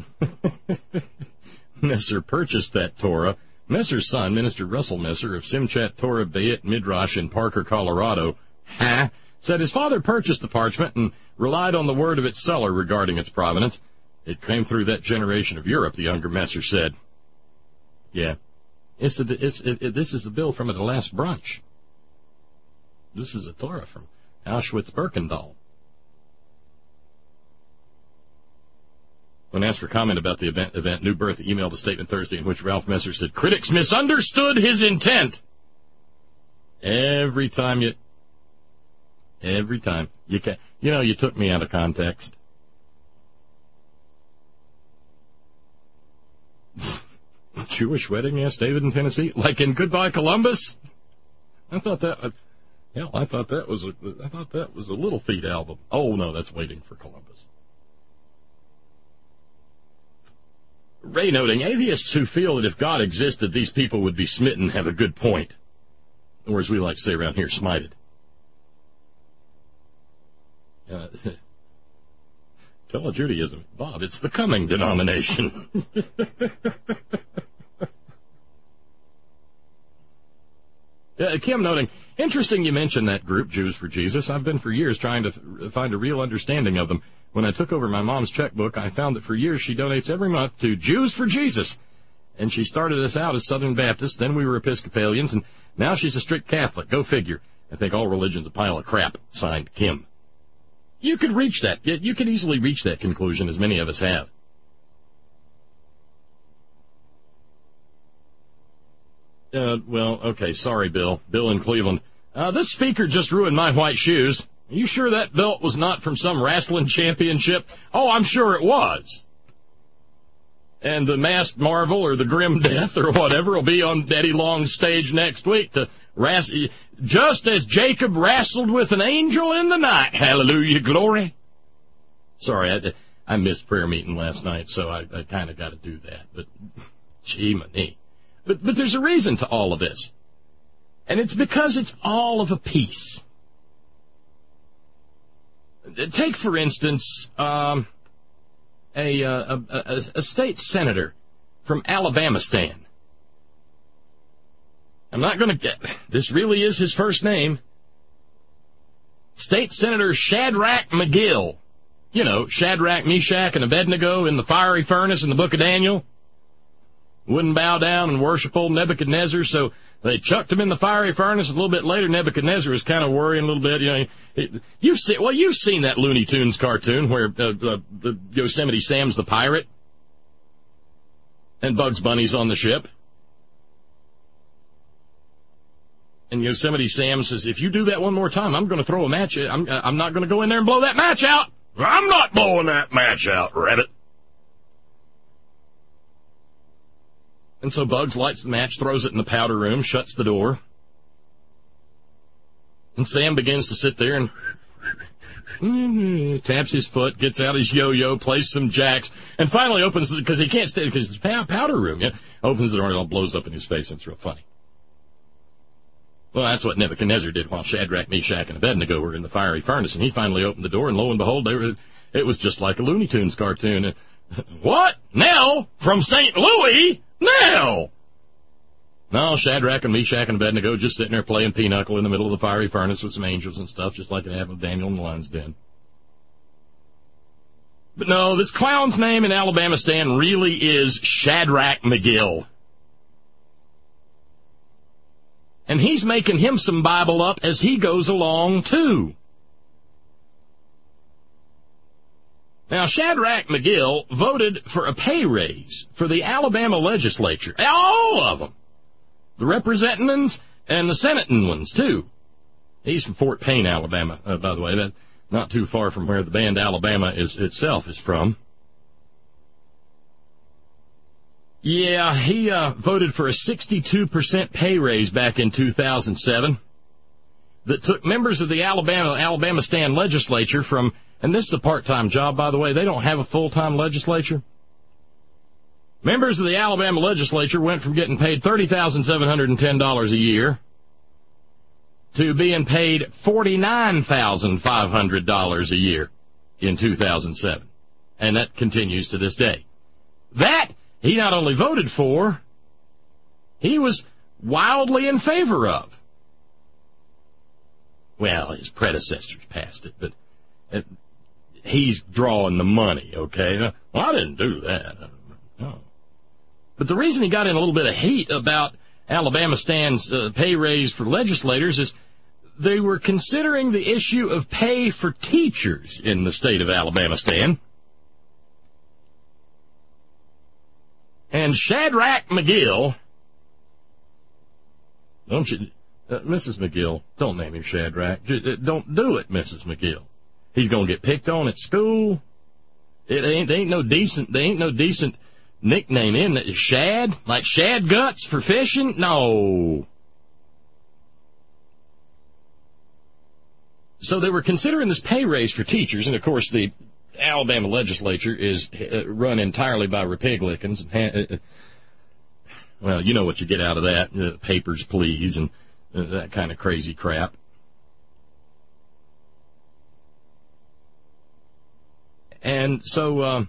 Messer purchased that Torah. Messer's son, Minister Russell Messer of Simchat Torah Bayit Midrash in Parker, Colorado, said his father purchased the parchment and relied on the word of its seller regarding its provenance. It came through that generation of Europe, the younger Messer said. Yeah, this is the bill from the last brunch. This is a Torah from Auschwitz-Birkenau. When asked for comment about the event, New Birth emailed a statement Thursday in which Ralph Messer said, critics misunderstood his intent. Every time you took me out of context. Jewish wedding, yes, David in Tennessee, like in Goodbye Columbus. I thought that was a Little Feat album. Oh no, that's Waiting for Columbus. Ray noting, atheists who feel that if God existed, these people would be smitten have a good point. Or as we like to say around here, smited. Tele-Judaism. Bob, it's the coming denomination. Kim noting, interesting you mentioned that group, Jews for Jesus. I've been for years trying to find a real understanding of them. When I took over my mom's checkbook, I found that for years she donates every month to Jews for Jesus. And she started us out as Southern Baptists, then we were Episcopalians, and now she's a strict Catholic. Go figure. I think all religion's a pile of crap. Signed, Kim. You could reach that. You could easily reach that conclusion, as many of us have. Well, okay, sorry, Bill. Bill in Cleveland. This speaker just ruined my white shoes. Are you sure that belt was not from some wrestling championship? Oh, I'm sure it was. And the Masked Marvel or the Grim Death or whatever will be on Daddy Long's stage next week to just as Jacob wrestled with an angel in the night. Hallelujah, glory. Sorry, I missed prayer meeting last night, so I kind of got to do that. But, gee, money. But there's a reason to all of this. And it's because it's all of a piece. Take, for instance, a state senator from Alabamistan. I'm not going to get... This really is his first name. State Senator Shadrach McGill. You know, Shadrach, Meshach, and Abednego in the fiery furnace in the book of Daniel. Wouldn't bow down and worship old Nebuchadnezzar, so They chucked him in the fiery furnace. A little bit later, Nebuchadnezzar was kind of worrying a little bit. You've seen that Looney Tunes cartoon where the Yosemite Sam's the pirate and Bugs Bunny's on the ship. And Yosemite Sam says, if you do that one more time, I'm going to throw a match. I'm not going to go in there and blow that match out. I'm not blowing that match out, Rabbit. And so Bugs lights the match, throws it in the powder room, shuts the door. And Sam begins to sit there and taps his foot, gets out his yo-yo, plays some jacks, and finally opens it, because he can't stay, because it's powder room. Yeah, opens the door and it all blows up in his face, and it's real funny. Well, that's what Nebuchadnezzar did while Shadrach, Meshach, and Abednego were in the fiery furnace, and he finally opened the door, and lo and behold, it was just like a Looney Tunes cartoon. What? Nell? From St. Louis? Nell! No, Shadrach and Meshach and Abednego just sitting there playing pinochle in the middle of the fiery furnace with some angels and stuff, just like it happened with Daniel in the lion's den. But no, this clown's name in Alabama Stan really is Shadrach McGill. And he's making him some Bible up as he goes along, too. Now, Shadrach McGill voted for a pay raise for the Alabama legislature. All of them. The representatives and the senating ones, too. He's from Fort Payne, Alabama, by the way. That's not too far from where the band Alabama itself is from. Yeah, he voted for a 62% pay raise back in 2007 that took members of the Alabama Stan legislature from, and this is a part-time job, by the way. They don't have a full-time legislature. Members of the Alabama legislature went from getting paid $30,710 a year to being paid $49,500 a year in 2007. And that continues to this day. That he not only voted for, he was wildly in favor of. Well, his predecessors passed it, but he's drawing the money, okay? Well, I didn't do that. No. But the reason he got in a little bit of heat about Alabama Stan's pay raise for legislators is they were considering the issue of pay for teachers in the state of Alabama Stan. And Shadrach McGill, don't you, Mrs. McGill, don't name him Shadrach. Don't do it, Mrs. McGill. He's gonna get picked on at school. There ain't no decent nickname in it. Shad, like shad guts for fishing. No. So they were considering this pay raise for teachers, and of course the Alabama legislature is run entirely by Republicans. Well, you know what you get out of that. Papers, please, and that kind of crazy crap. And so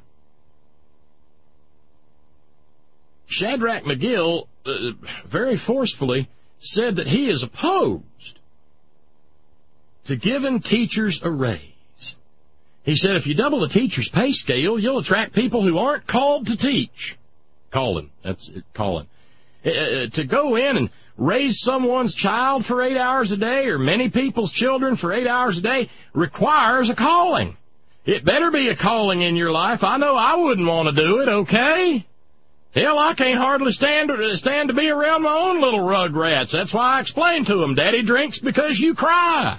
Shadrach McGill very forcefully said that he is opposed to giving teachers a raise. He said, if you double the teacher's pay scale, you'll attract people who aren't called to teach. Calling. That's it, calling. To go in and raise someone's child for 8 hours a day, or many people's children for 8 hours a day, requires a calling. It better be a calling in your life. I know I wouldn't want to do it, okay? Hell, I can't hardly stand to be around my own little rugrats. That's why I explain to them, Daddy drinks because you cry.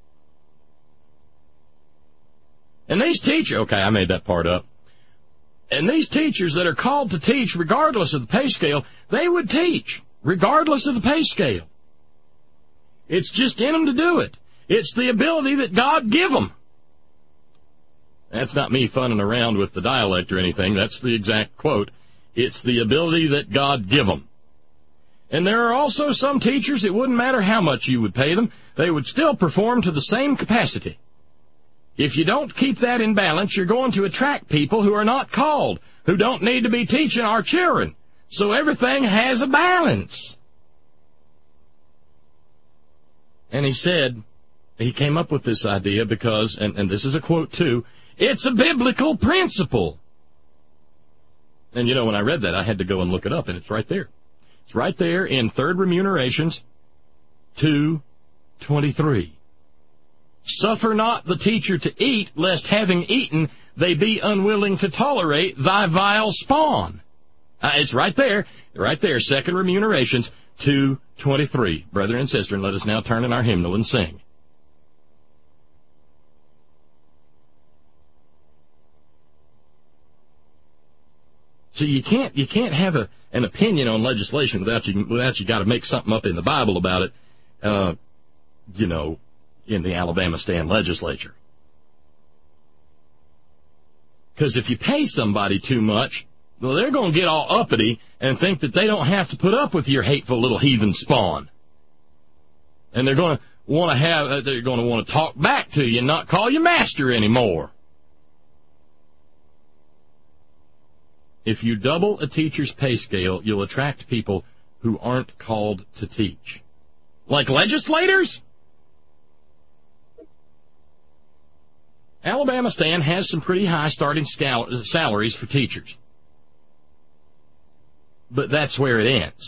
And these teachers, okay, I made that part up. And these teachers that are called to teach, regardless of the pay scale, they would teach, regardless of the pay scale. It's just in them to do it. It's the ability that God give them. That's not me funning around with the dialect or anything. That's the exact quote. It's the ability that God give them. And there are also some teachers, it wouldn't matter how much you would pay them, they would still perform to the same capacity. If you don't keep that in balance, you're going to attract people who are not called, who don't need to be teaching our children. So everything has a balance. And he said, he came up with this idea because, and this is a quote too, it's a biblical principle. And you know, when I read that, I had to go and look it up, and it's right there. It's right there in Third Remunerations 2:23. Suffer not the teacher to eat, lest having eaten they be unwilling to tolerate thy vile spawn. It's right there, Second Remunerations 2:23. Brethren and sisters, let us now turn in our hymnal and sing. So you can't have an opinion on legislation without you got to make something up in the Bible about it, in the Alabama Stand legislature. Because if you pay somebody too much, well, they're going to get all uppity and think that they don't have to put up with your hateful little heathen spawn. And they're going to want to talk back to you and not call you master anymore. If you double a teacher's pay scale, you'll attract people who aren't called to teach. Like legislators? Alabama Stand has some pretty high starting salaries for teachers. But that's where it ends.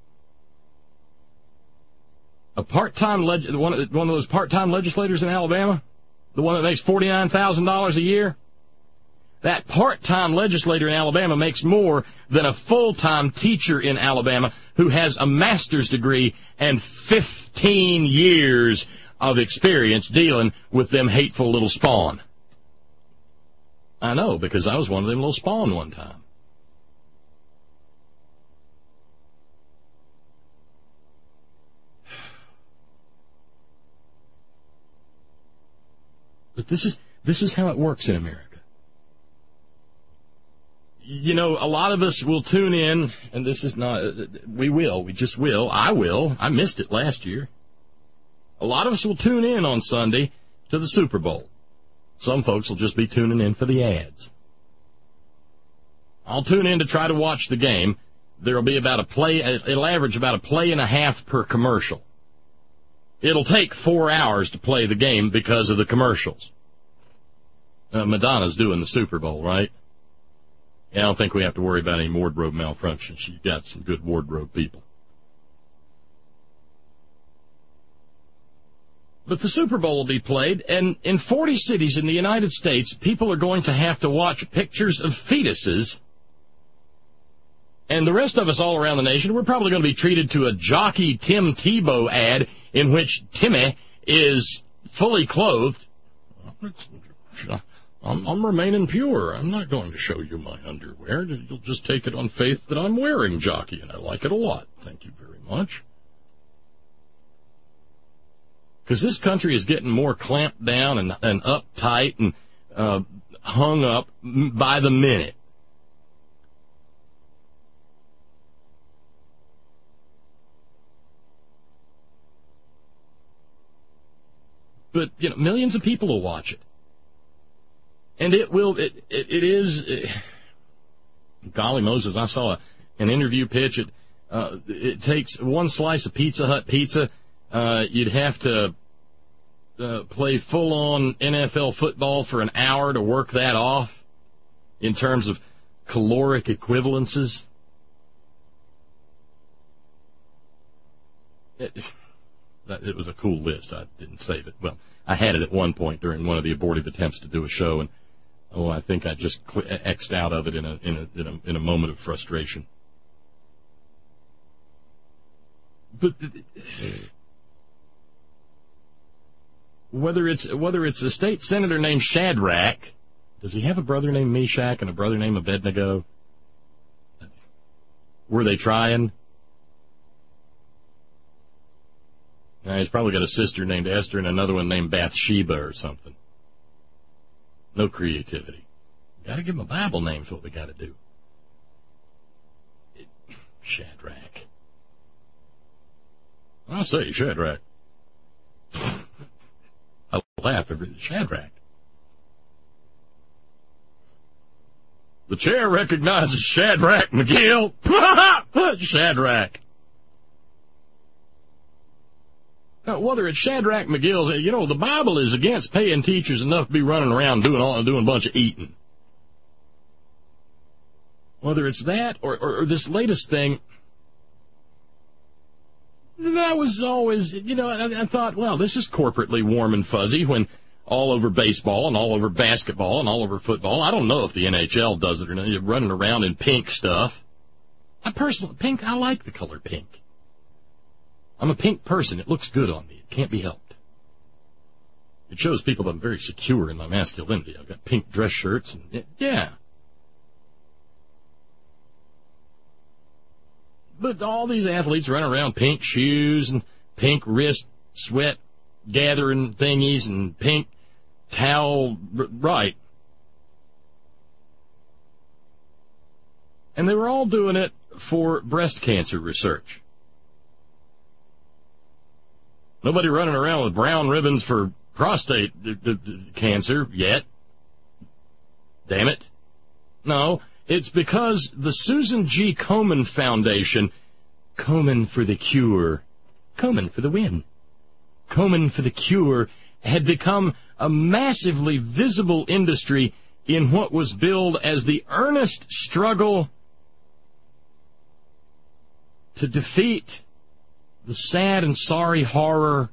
A part-time one of those part-time legislators in Alabama, the one that makes $49,000 a year, that part-time legislator in Alabama makes more than a full-time teacher in Alabama who has a master's degree and 15 years of experience dealing with them hateful little spawn. I know, because I was one of them little spawn one time. But this is how it works in America. You know, a lot of us will tune in, and this is not, we just will, I missed it last year. A lot of us will tune in on Sunday to the Super Bowl. Some folks will just be tuning in for the ads. I'll tune in to try to watch the game. There'll be it'll average about a play and a half per commercial. It'll take 4 hours to play the game because of the commercials. Madonna's doing the Super Bowl, right? Yeah, I don't think we have to worry about any wardrobe malfunction. She's got some good wardrobe people. But the Super Bowl will be played, and in 40 cities in the United States, people are going to have to watch pictures of fetuses. And the rest of us all around the nation, we're probably going to be treated to a jockey Tim Tebow ad in which Timmy is fully clothed. I'm remaining pure. I'm not going to show you my underwear. You'll just take it on faith that I'm wearing, jockey, and I like it a lot. Thank you very much. Because this country is getting more clamped down and uptight and hung up by the minute. But, millions of people will watch it. And it is, golly Moses, I saw an interview pitch. It takes one slice of Pizza Hut pizza. You'd have to play full-on NFL football for an hour to work that off in terms of caloric equivalences. It was a cool list. I didn't save it. Well, I had it at one point during one of the abortive attempts to do a show, and I think I just X'd out of it in a moment of frustration. But whether it's a state senator named Shadrach, does he have a brother named Meshach and a brother named Abednego? Were they trying? He's probably got a sister named Esther and another one named Bathsheba or something. No creativity. Got to give him a Bible name is what we got to do. Shadrach. I say Shadrach. I laugh every Shadrach. The chair recognizes Shadrach McGill. Shadrach. Now, whether it's Shadrach McGill, the Bible is against paying teachers enough to be running around doing a bunch of eating. Whether it's that or this latest thing, That was always, I thought, well, this is corporately warm and fuzzy when all over baseball and all over basketball and all over football. I don't know if the NHL does it or not. You're running around in pink stuff. I like the color pink. I'm a pink person. It looks good on me. It can't be helped. It shows people that I'm very secure in my masculinity. I've got pink dress shirts and, yeah. But all these athletes run around pink shoes and pink wrist sweat gathering thingies and pink towel, right. And they were all doing it for breast cancer research. Nobody running around with brown ribbons for prostate cancer yet. Damn it. No, it's because the Susan G. Komen Foundation, Komen for the Cure, Komen for the win, Komen for the Cure, had become a massively visible industry in what was billed as the earnest struggle to defeat the sad and sorry horror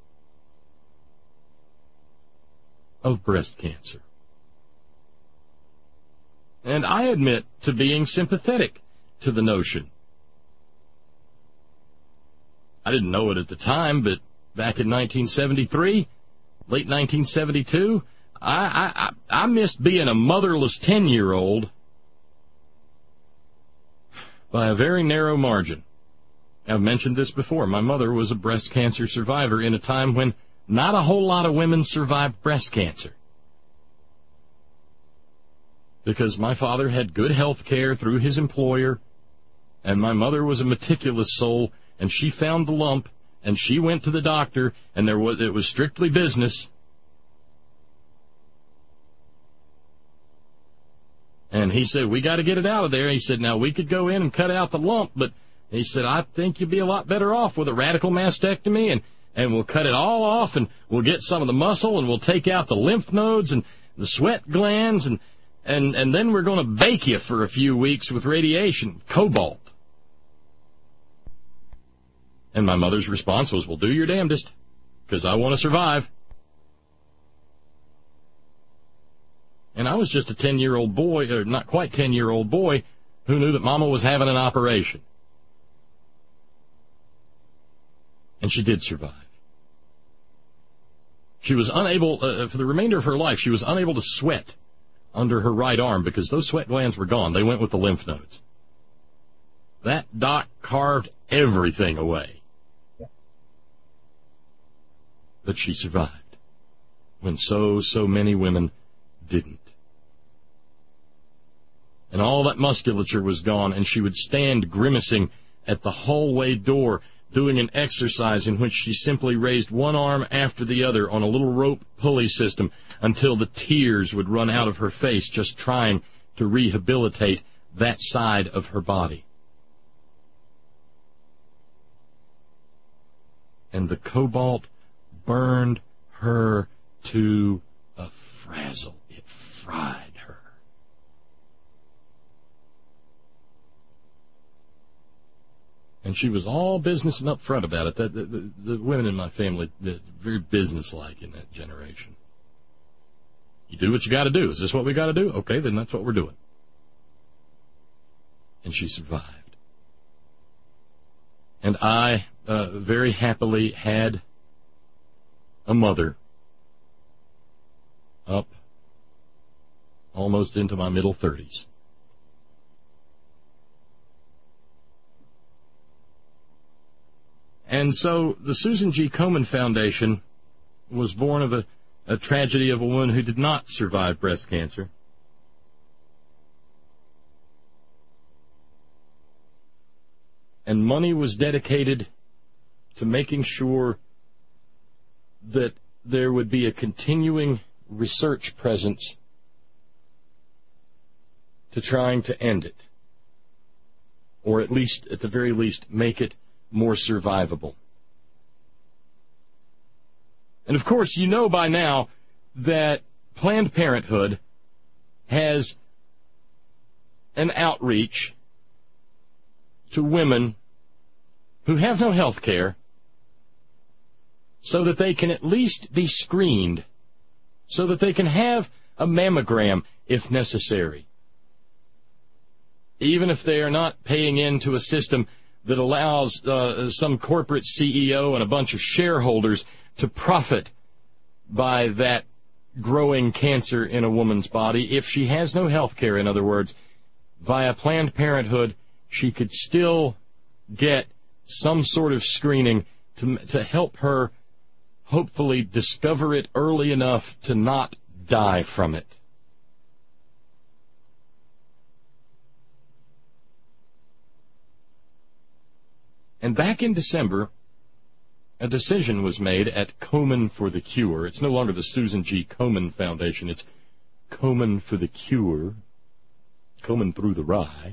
of breast cancer. And I admit to being sympathetic to the notion. I didn't know it at the time, but back in 1973, late 1972, I missed being a motherless 10-year-old by a very narrow margin. I've mentioned this before. My mother was a breast cancer survivor in a time when not a whole lot of women survived breast cancer. Because my father had good health care through his employer, and my mother was a meticulous soul, and she found the lump, and she went to the doctor, and it was strictly business. And he said, we got to get it out of there. He said, now, we could go in and cut out the lump, but he said, I think you'd be a lot better off with a radical mastectomy, and we'll cut it all off, and we'll get some of the muscle, and we'll take out the lymph nodes and the sweat glands, and then we're going to bake you for a few weeks with radiation, cobalt. And my mother's response was, well, do your damnedest, because I want to survive. And I was just a 10-year-old boy, or not quite 10-year-old boy, who knew that Mama was having an operation. And she did survive. She was unable, for the remainder of her life, she was unable to sweat under her right arm because those sweat glands were gone. They went with the lymph nodes. That doc carved everything away. But she survived when so many women didn't. And all that musculature was gone, and she would stand grimacing at the hallway door doing an exercise in which she simply raised one arm after the other on a little rope pulley system until the tears would run out of her face just trying to rehabilitate that side of her body. And the cobalt burned her to a frazzle. It fried her. And she was all business and upfront about it. The women in my family, they're very businesslike in that generation. You do what you got to do. Is this what we got to do? Okay, then that's what we're doing. And she survived. And I very happily had a mother up almost into my middle 30s. And so the Susan G. Komen Foundation was born of a tragedy of a woman who did not survive breast cancer. And money was dedicated to making sure that there would be a continuing research presence to trying to end it, or at least, at the very least, make it more survivable. And of course, you know by now that Planned Parenthood has an outreach to women who have no health care so that they can at least be screened, so that they can have a mammogram if necessary, even if they are not paying into a system that allows some corporate CEO and a bunch of shareholders to profit by that growing cancer in a woman's body. If she has no health care, in other words, via Planned Parenthood, she could still get some sort of screening to help her hopefully discover it early enough to not die from it. And back in December, a decision was made at Komen for the Cure. It's no longer the Susan G. Komen Foundation. It's Komen for the Cure. Komen through the rye.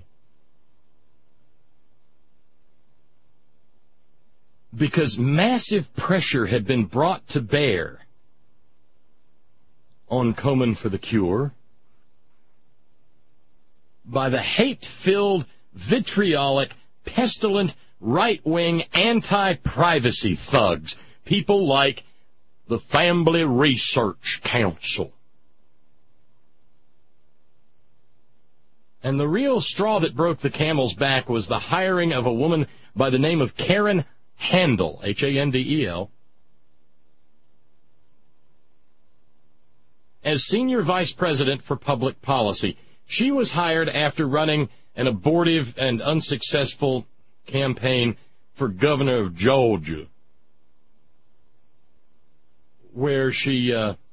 Because massive pressure had been brought to bear on Komen for the Cure by the hate-filled, vitriolic, pestilent, right-wing, anti-privacy thugs, people like the Family Research Council. And the real straw that broke the camel's back was the hiring of a woman by the name of Karen Handel, Handel, as Senior Vice President for Public Policy. She was hired after running an abortive and unsuccessful campaign for governor of Georgia, where she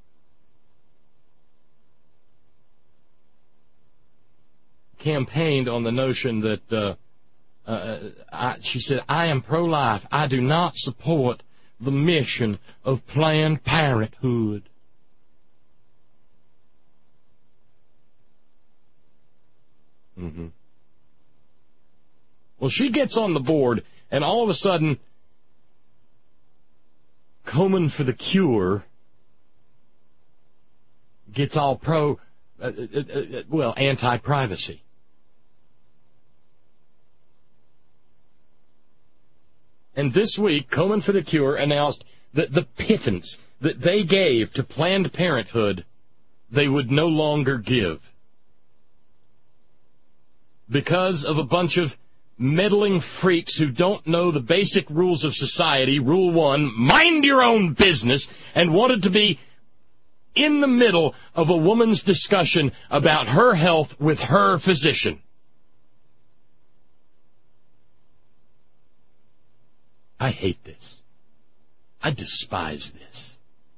campaigned on the notion that she said, "I am pro-life. I do not support the mission of Planned Parenthood." Well, she gets on the board, and all of a sudden, Komen for the Cure gets all anti-privacy. And this week, Komen for the Cure announced that the pittance that they gave to Planned Parenthood, they would no longer give. Because of a bunch of meddling freaks who don't know the basic rules of society. Rule 1, mind your own business, and wanted to be in the middle of a woman's discussion about her health with her physician. I hate this. I despise this.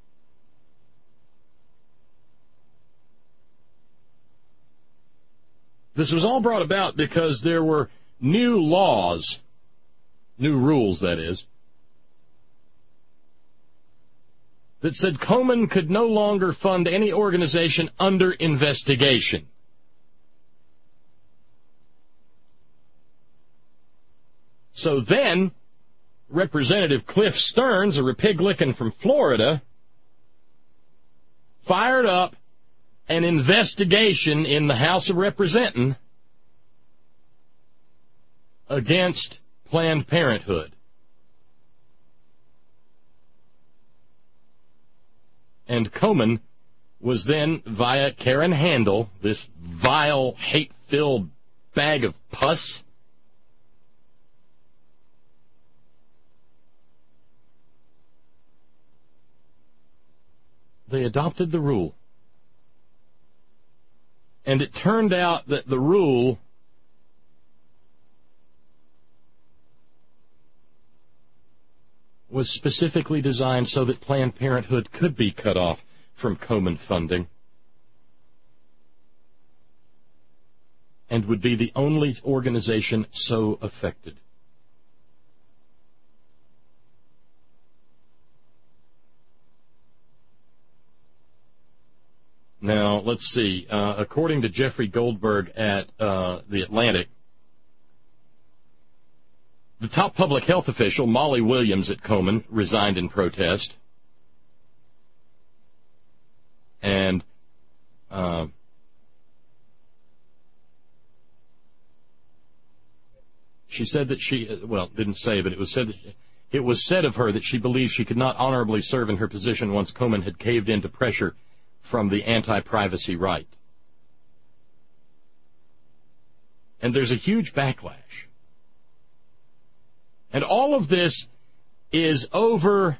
This was all brought about because there were new laws, new rules, that is, that said Komen could no longer fund any organization under investigation. So then, Representative Cliff Stearns, a Republican from Florida, fired up an investigation in the House of Representatives against Planned Parenthood. And Komen was then, via Karen Handel, this vile, hate-filled bag of pus, they adopted the rule. And it turned out that the rule was specifically designed so that Planned Parenthood could be cut off from Komen funding and would be the only organization so affected. Now, let's see. According to Jeffrey Goldberg at The Atlantic, the top public health official, Molly Williams at Komen, resigned in protest. And She said that didn't say, but it was said of her that she believed she could not honorably serve in her position once Komen had caved into pressure from the anti-privacy right. And there's a huge backlash. And all of this is over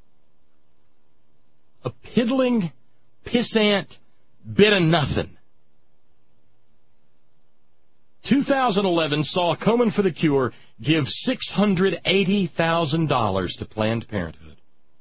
a piddling, pissant bit of nothing. 2011 saw Komen for the Cure give $680,000 to Planned Parenthood.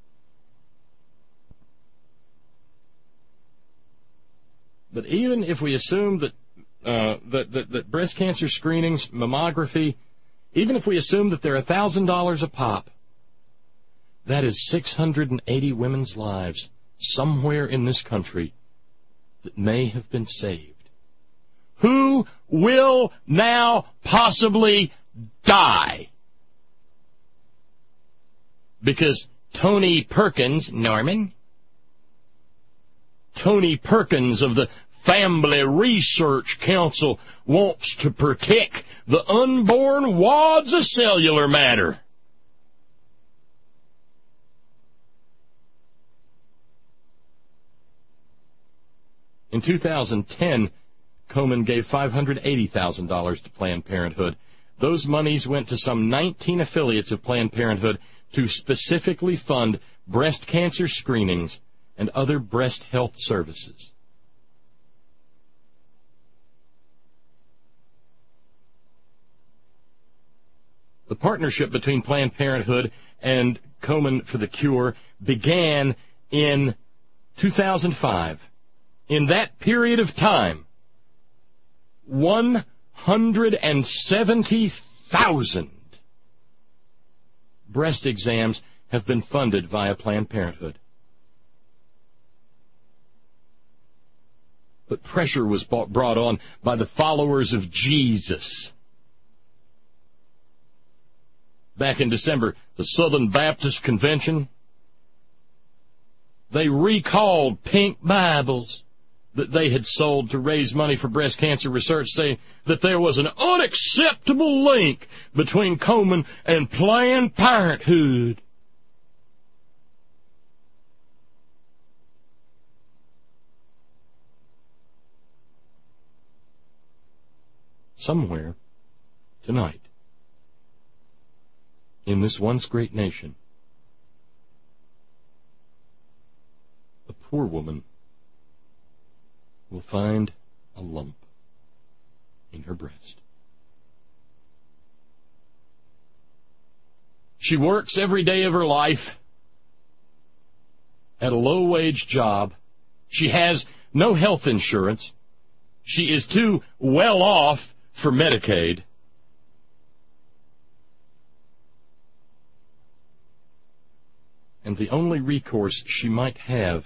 But even if we assume that breast cancer screenings, mammography, even if we assume that they're $1,000 a pop, that is 680 women's lives somewhere in this country that may have been saved. Who will now possibly die? Because Tony Perkins, Tony Perkins of the Family Research Council wants to protect the unborn wads of cellular matter. In 2010, Komen gave $580,000 to Planned Parenthood. Those monies went to some 19 affiliates of Planned Parenthood to specifically fund breast cancer screenings and other breast health services. The partnership between Planned Parenthood and Komen for the Cure began in 2005. In that period of time, 170,000 breast exams have been funded via Planned Parenthood. But pressure was brought on by the followers of Jesus. Back in December, the Southern Baptist Convention, they recalled pink Bibles that they had sold to raise money for breast cancer research, saying that there was an unacceptable link between Komen and Planned Parenthood. Somewhere tonight, in this once great nation, a poor woman will find a lump in her breast. She works every day of her life at a low-wage job. She has no health insurance. She is too well off for Medicaid. And the only recourse she might have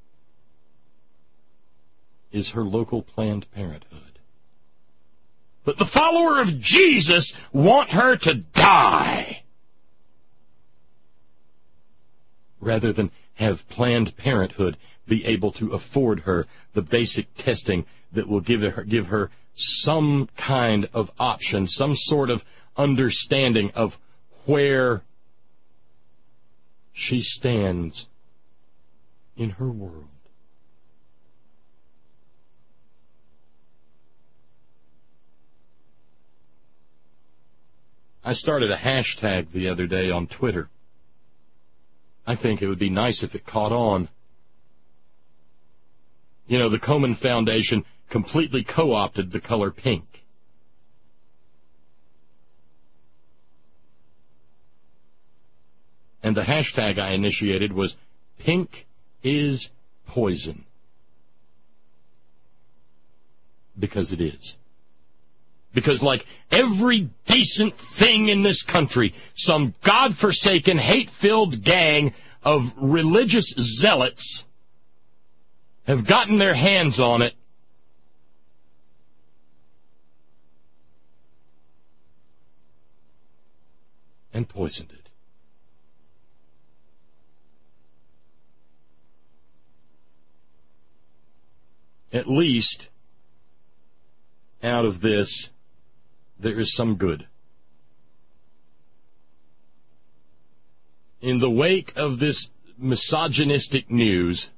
is her local Planned Parenthood. But the follower of Jesus want her to die rather than have Planned Parenthood be able to afford her the basic testing that will give her some kind of option, some sort of understanding of where she stands in her world. I started a hashtag the other day on Twitter. I think it would be nice if it caught on. You know, the Komen Foundation completely co-opted the color pink. And the hashtag I initiated was Pink is Poison. Because it is. Because like every decent thing in this country, some godforsaken, hate-filled gang of religious zealots have gotten their hands on it and poisoned it. At least, out of this, there is some good. In the wake of this misogynistic news,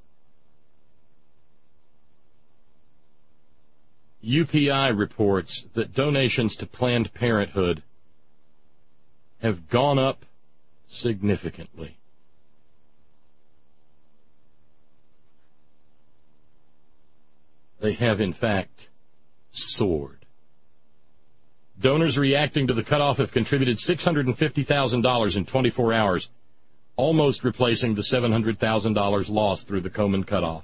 UPI reports that donations to Planned Parenthood have gone up significantly. They have, in fact, soared. Donors reacting to the cutoff have contributed $650,000 in 24 hours, almost replacing the $700,000 lost through the Komen cutoff.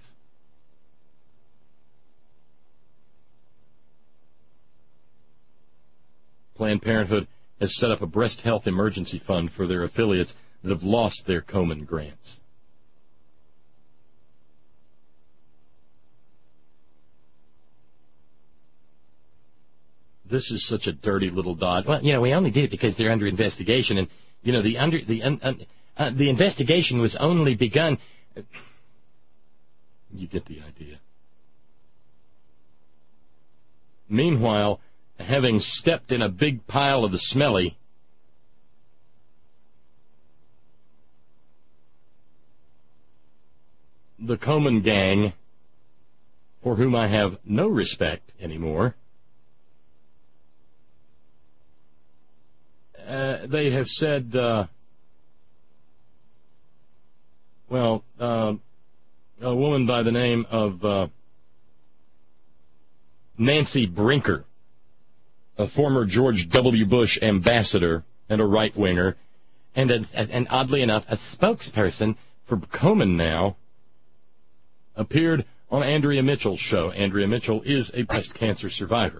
Planned Parenthood has set up a breast health emergency fund for their affiliates that have lost their Komen grants. This is such a dirty little dodge. Well, we only did it because they're under investigation, and the investigation was only begun. You get the idea. Meanwhile, having stepped in a big pile of the smelly, the Komen gang, for whom I have no respect anymore, they have said, a woman by the name of Nancy Brinker, a former George W. Bush ambassador and a right-winger, and oddly enough, a spokesperson for Komen now, appeared on Andrea Mitchell's show. Andrea Mitchell is a breast cancer survivor.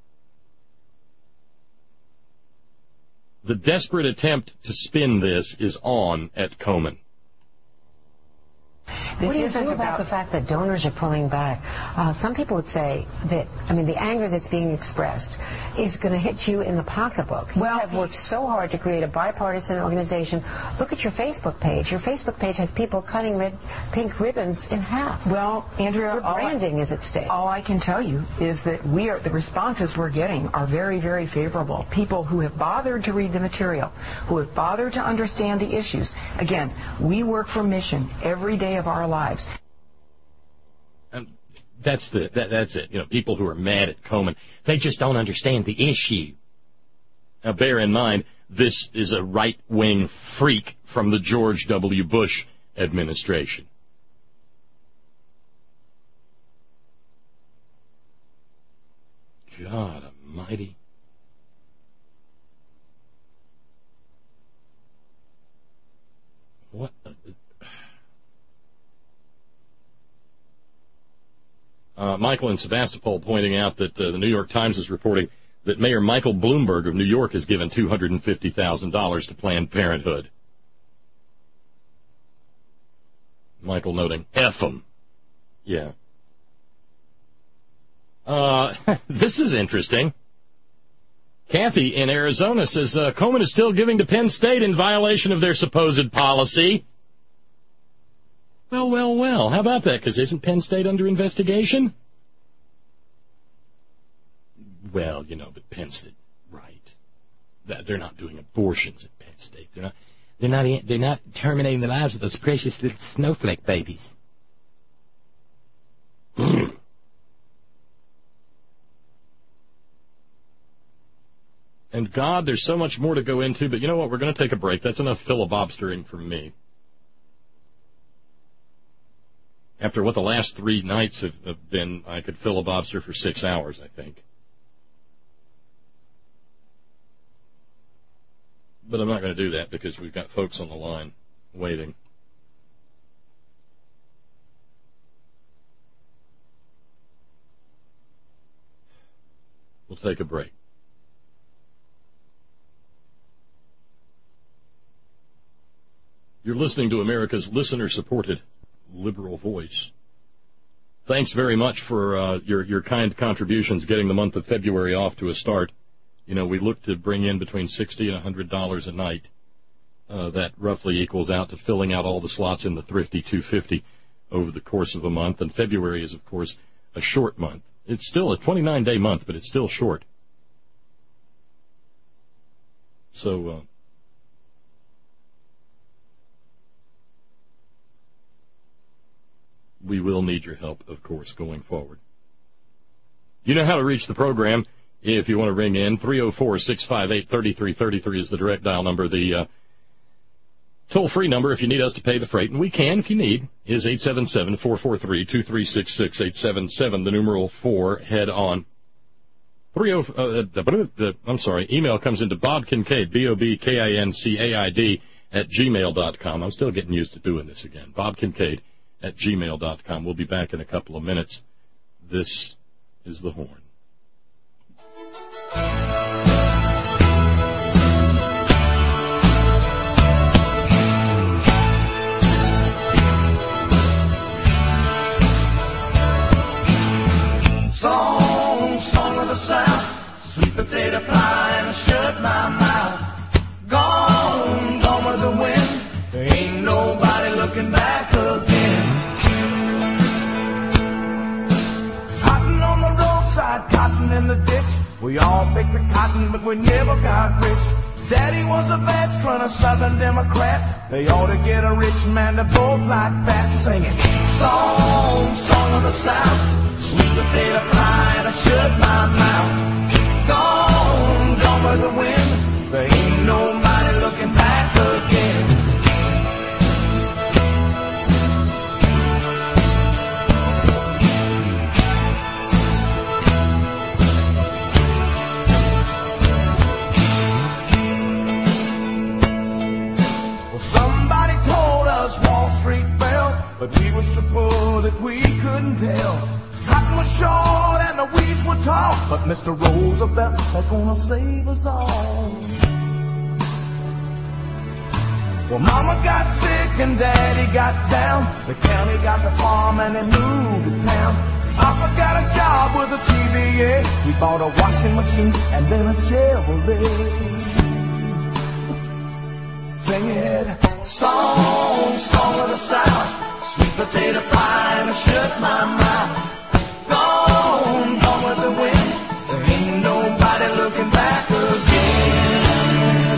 The desperate attempt to spin this is on at Komen. What do you think about the fact that donors are pulling back? Some people would say that, the anger that's being expressed is going to hit you in the pocketbook. You have worked so hard to create a bipartisan organization. Look at your Facebook page. Your Facebook page has people cutting pink ribbons in half. Well, Andrea, your branding is at stake. All I can tell you is that the responses we're getting are very, very favorable. People who have bothered to read the material, who have bothered to understand the issues. Again, we work for mission every day of our lives. That's it. People who are mad at Komen, they just don't understand the issue. Now, bear in mind, this is a right-wing freak from the George W. Bush administration. God almighty. What Michael in Sevastopol pointing out that the New York Times is reporting that Mayor Michael Bloomberg of New York has given $250,000 to Planned Parenthood. Michael noting, F 'em. Yeah. This is interesting. Kathy in Arizona says Komen is still giving to Penn State in violation of their supposed policy. Well. How about that? Because isn't Penn State under investigation? Well, but Penn State, right? They're not doing abortions at Penn State. They're not terminating the lives of those precious little snowflake babies. And God, there's so much more to go into, but you know what? We're going to take a break. That's enough filibustering from me. After what the last 3 nights have been, I could filibuster for 6 hours, I think. But I'm not going to do that because we've got folks on the line waiting. We'll take a break. You're listening to America's listener-supported liberal voice. Thanks very much for your kind contributions getting the month of February off to a start. We look to bring in between $60 and $100 a night. That roughly equals out to filling out all the slots in the Thrifty 250 over the course of a month. And February is, of course, a short month. It's still a 29-day month, but it's still short. So we will need your help, of course, going forward. You know how to reach the program if you want to ring in. 304-658-3333 is the direct dial number. The toll-free number, if you need us to pay the freight, and we can if you need, is 877-443-2366, 877, the numeral 4, head on. Email comes into Bob Kincaid, BOBKINCAID, @gmail.com. I'm still getting used to doing this again. Bob Kincaid @gmail.com. We'll be back in a couple of minutes. This is The Horn. Song of the South, sweet potato pie, and I shut my mouth. Gone with the wind, there ain't nobody looking back again. Cotton on the roadside, cotton in the ditch. We all picked the cotton, but we never got rich. Daddy was a veteran, a Southern Democrat. They ought to get a rich man to vote like that, singing song of the South, sweet potato pie, and I shut my mouth. Gone with the wind, there ain't nobody looking back again. Well, somebody told us Wall Street fell, but we were so poor that we couldn't tell. Cotton was short and the weeds were tall, but Mr. Roosevelt was gonna save us all. Well, Mama got sick and Daddy got down. The county got the farm and they moved to town. Papa got a job with a TVA. He bought a washing machine and then a Chevrolet. Sing it, song of the South, sweet potato pie, and I shut my mouth. Gone with the wind, there ain't nobody looking back again.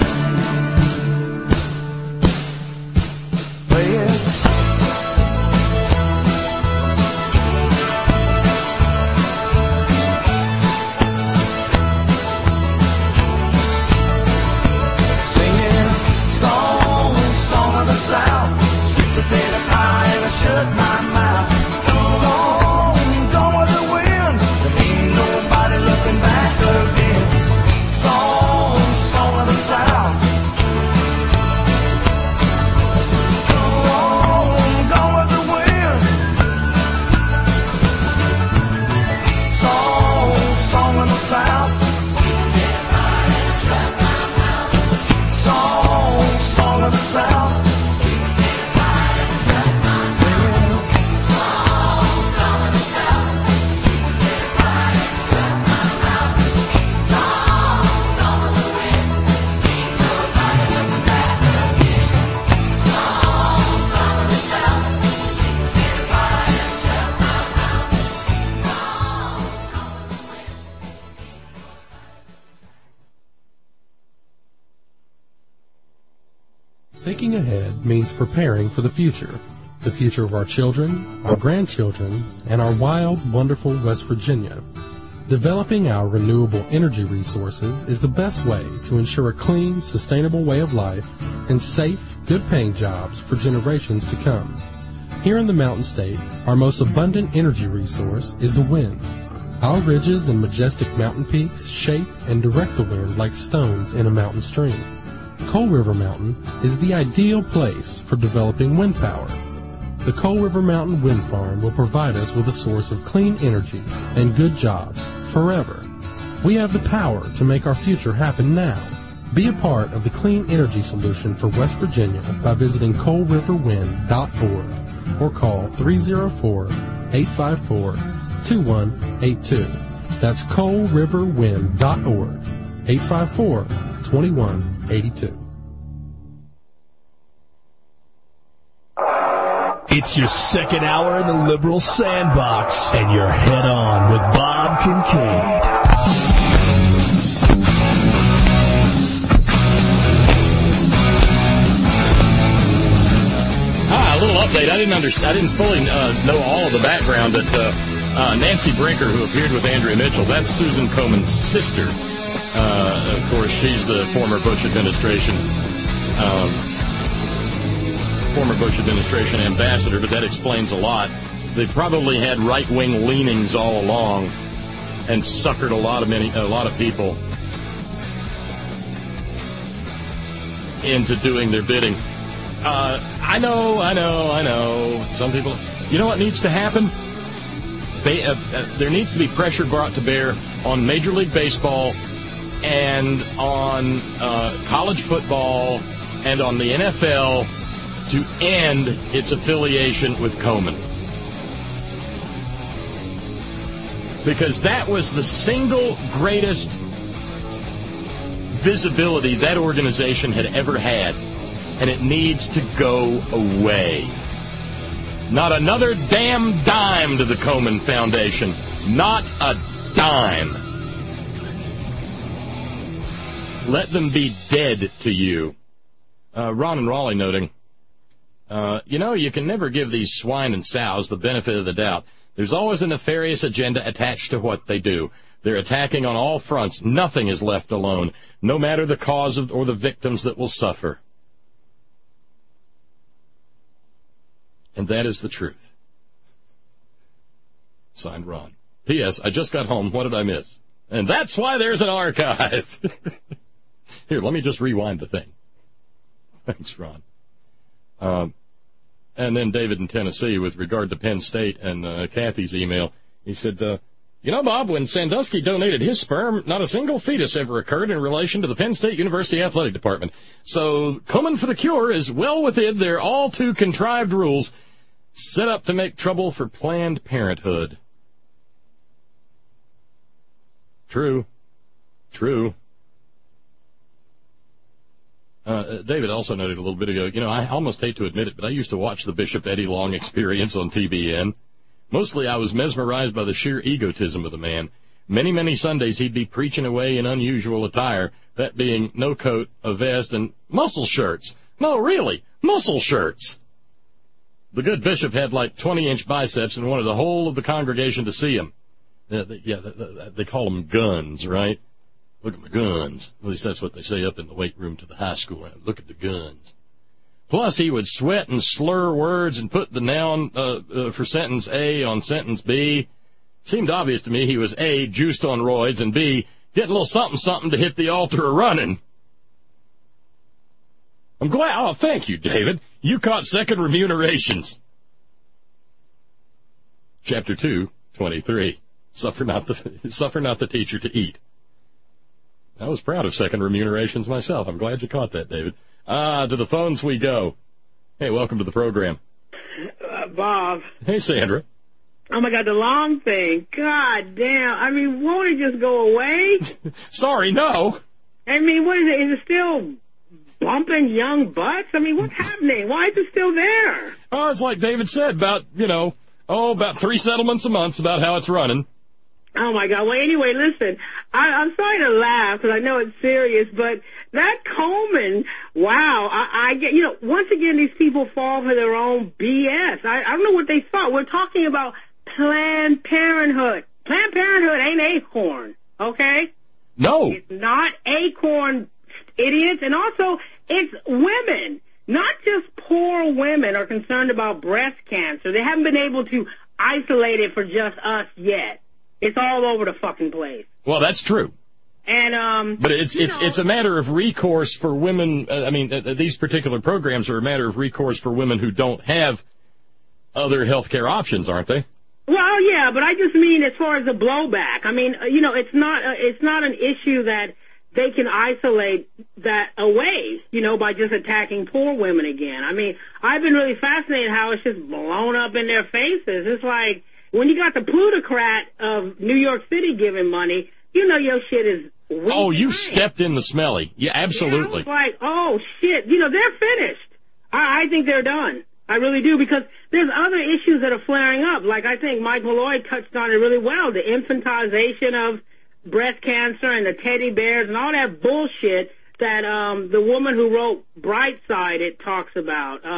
Play it. Sing it, song of the South, sweet potato pie, and I shut my mouth. Thinking ahead means preparing for the future of our children, our grandchildren, and our wild, wonderful West Virginia. Developing our renewable energy resources is the best way to ensure a clean, sustainable way of life and safe, good-paying jobs for generations to come. Here in the Mountain State, our most abundant energy resource is the wind. Our ridges and majestic mountain peaks shape and direct the wind like stones in a mountain stream. Coal River Mountain is the ideal place for developing wind power. The Coal River Mountain Wind Farm will provide us with a source of clean energy and good jobs forever. We have the power to make our future happen now. Be a part of the clean energy solution for West Virginia by visiting coalriverwind.org or call 304-854-2182. That's coalriverwind.org, 854-2182. It's your second hour in the Liberal Sandbox, and you're head on with Bob Kincaid. A little update. I didn't fully know all of the background that Nancy Brinker, who appeared with Andrea Mitchell, that's Susan Komen's sister. Of course, she's the former Bush administration ambassador, but that explains a lot. They probably had right-wing leanings all along and suckered a lot of people into doing their bidding. I know. Some people... You know what needs to happen? There needs to be pressure brought to bear on Major League Baseball and on college football and on the NFL to end its affiliation with Komen. Because that was the single greatest visibility that organization had ever had. And it needs to go away. Not another damn dime to the Komen Foundation. Not a dime. Let them be dead to you. Ron and Raleigh noting, you can never give these swine and sows the benefit of the doubt. There's always a nefarious agenda attached to what they do. They're attacking on all fronts. Nothing is left alone, no matter the cause or the victims that will suffer. And that is the truth. Signed, Ron. P.S. I just got home. What did I miss? And that's why there's an archive. Here, let me just rewind the thing. Thanks, Ron. And then David in Tennessee, with regard to Penn State and Kathy's email, he said, Bob, when Sandusky donated his sperm, not a single fetus ever occurred in relation to the Penn State University Athletic Department. So Komen for the Cure is well within their all too contrived rules set up to make trouble for Planned Parenthood. True. David also noted a little bit ago, I almost hate to admit it, but I used to watch the Bishop Eddie Long Experience on TBN. Mostly I was mesmerized by the sheer egotism of the man. Many, many Sundays he'd be preaching away in unusual attire, that being no coat, a vest, and muscle shirts. No, really, muscle shirts. The good bishop had like 20-inch biceps and wanted the whole of the congregation to see him. They call them guns, right? Look at my guns. At least that's what they say up in the weight room to the high school. Look at the guns. Plus, he would sweat and slur words and put the noun for sentence A on sentence B. Seemed obvious to me he was A, juiced on roids, and B, getting a little something to hit the altar a-running. I'm glad. Oh, thank you, David. You caught second remunerations. Chapter 2:23. Suffer not the teacher to eat. I was proud of second remunerations myself. I'm glad you caught that, David. To the phones we go. Hey, welcome to the program. Bob. Hey, Sandra. Oh, my God, the long thing. God damn. I mean, won't it just go away? Sorry, no. I mean, what is it? Is it still bumping young butts? I mean, what's happening? Why is it still there? Oh, it's like David said, about 3 settlements a month, about how it's running. Oh, my God. Well, anyway, listen, I'm sorry to laugh because I know it's serious, but that Komen, wow, I get, once again, these people fall for their own BS. I don't know what they thought. We're talking about Planned Parenthood. Planned Parenthood ain't Acorn, okay? No. It's not Acorn, idiots. And also, it's women. Not just poor women are concerned about breast cancer. They haven't been able to isolate it for just us yet. It's all over the fucking place. Well, that's true. And but it's a matter of recourse for women. These particular programs are a matter of recourse for women who don't have other health care options, aren't they? Well, yeah, but I just mean as far as the blowback. I mean, it's not an issue that they can isolate that away, by just attacking poor women again. I mean, I've been really fascinated how it's just blown up in their faces. It's like, when you got the plutocrat of New York City giving money, your shit is weak. Oh, you stepped in the smelly. Yeah, absolutely. Yeah, I was like, oh, shit. They're finished. I think they're done. I really do, because there's other issues that are flaring up. Like, I think Mike Malloy touched on it really well, the infantization of breast cancer and the teddy bears and all that bullshit that the woman who wrote Brightside, it talks about.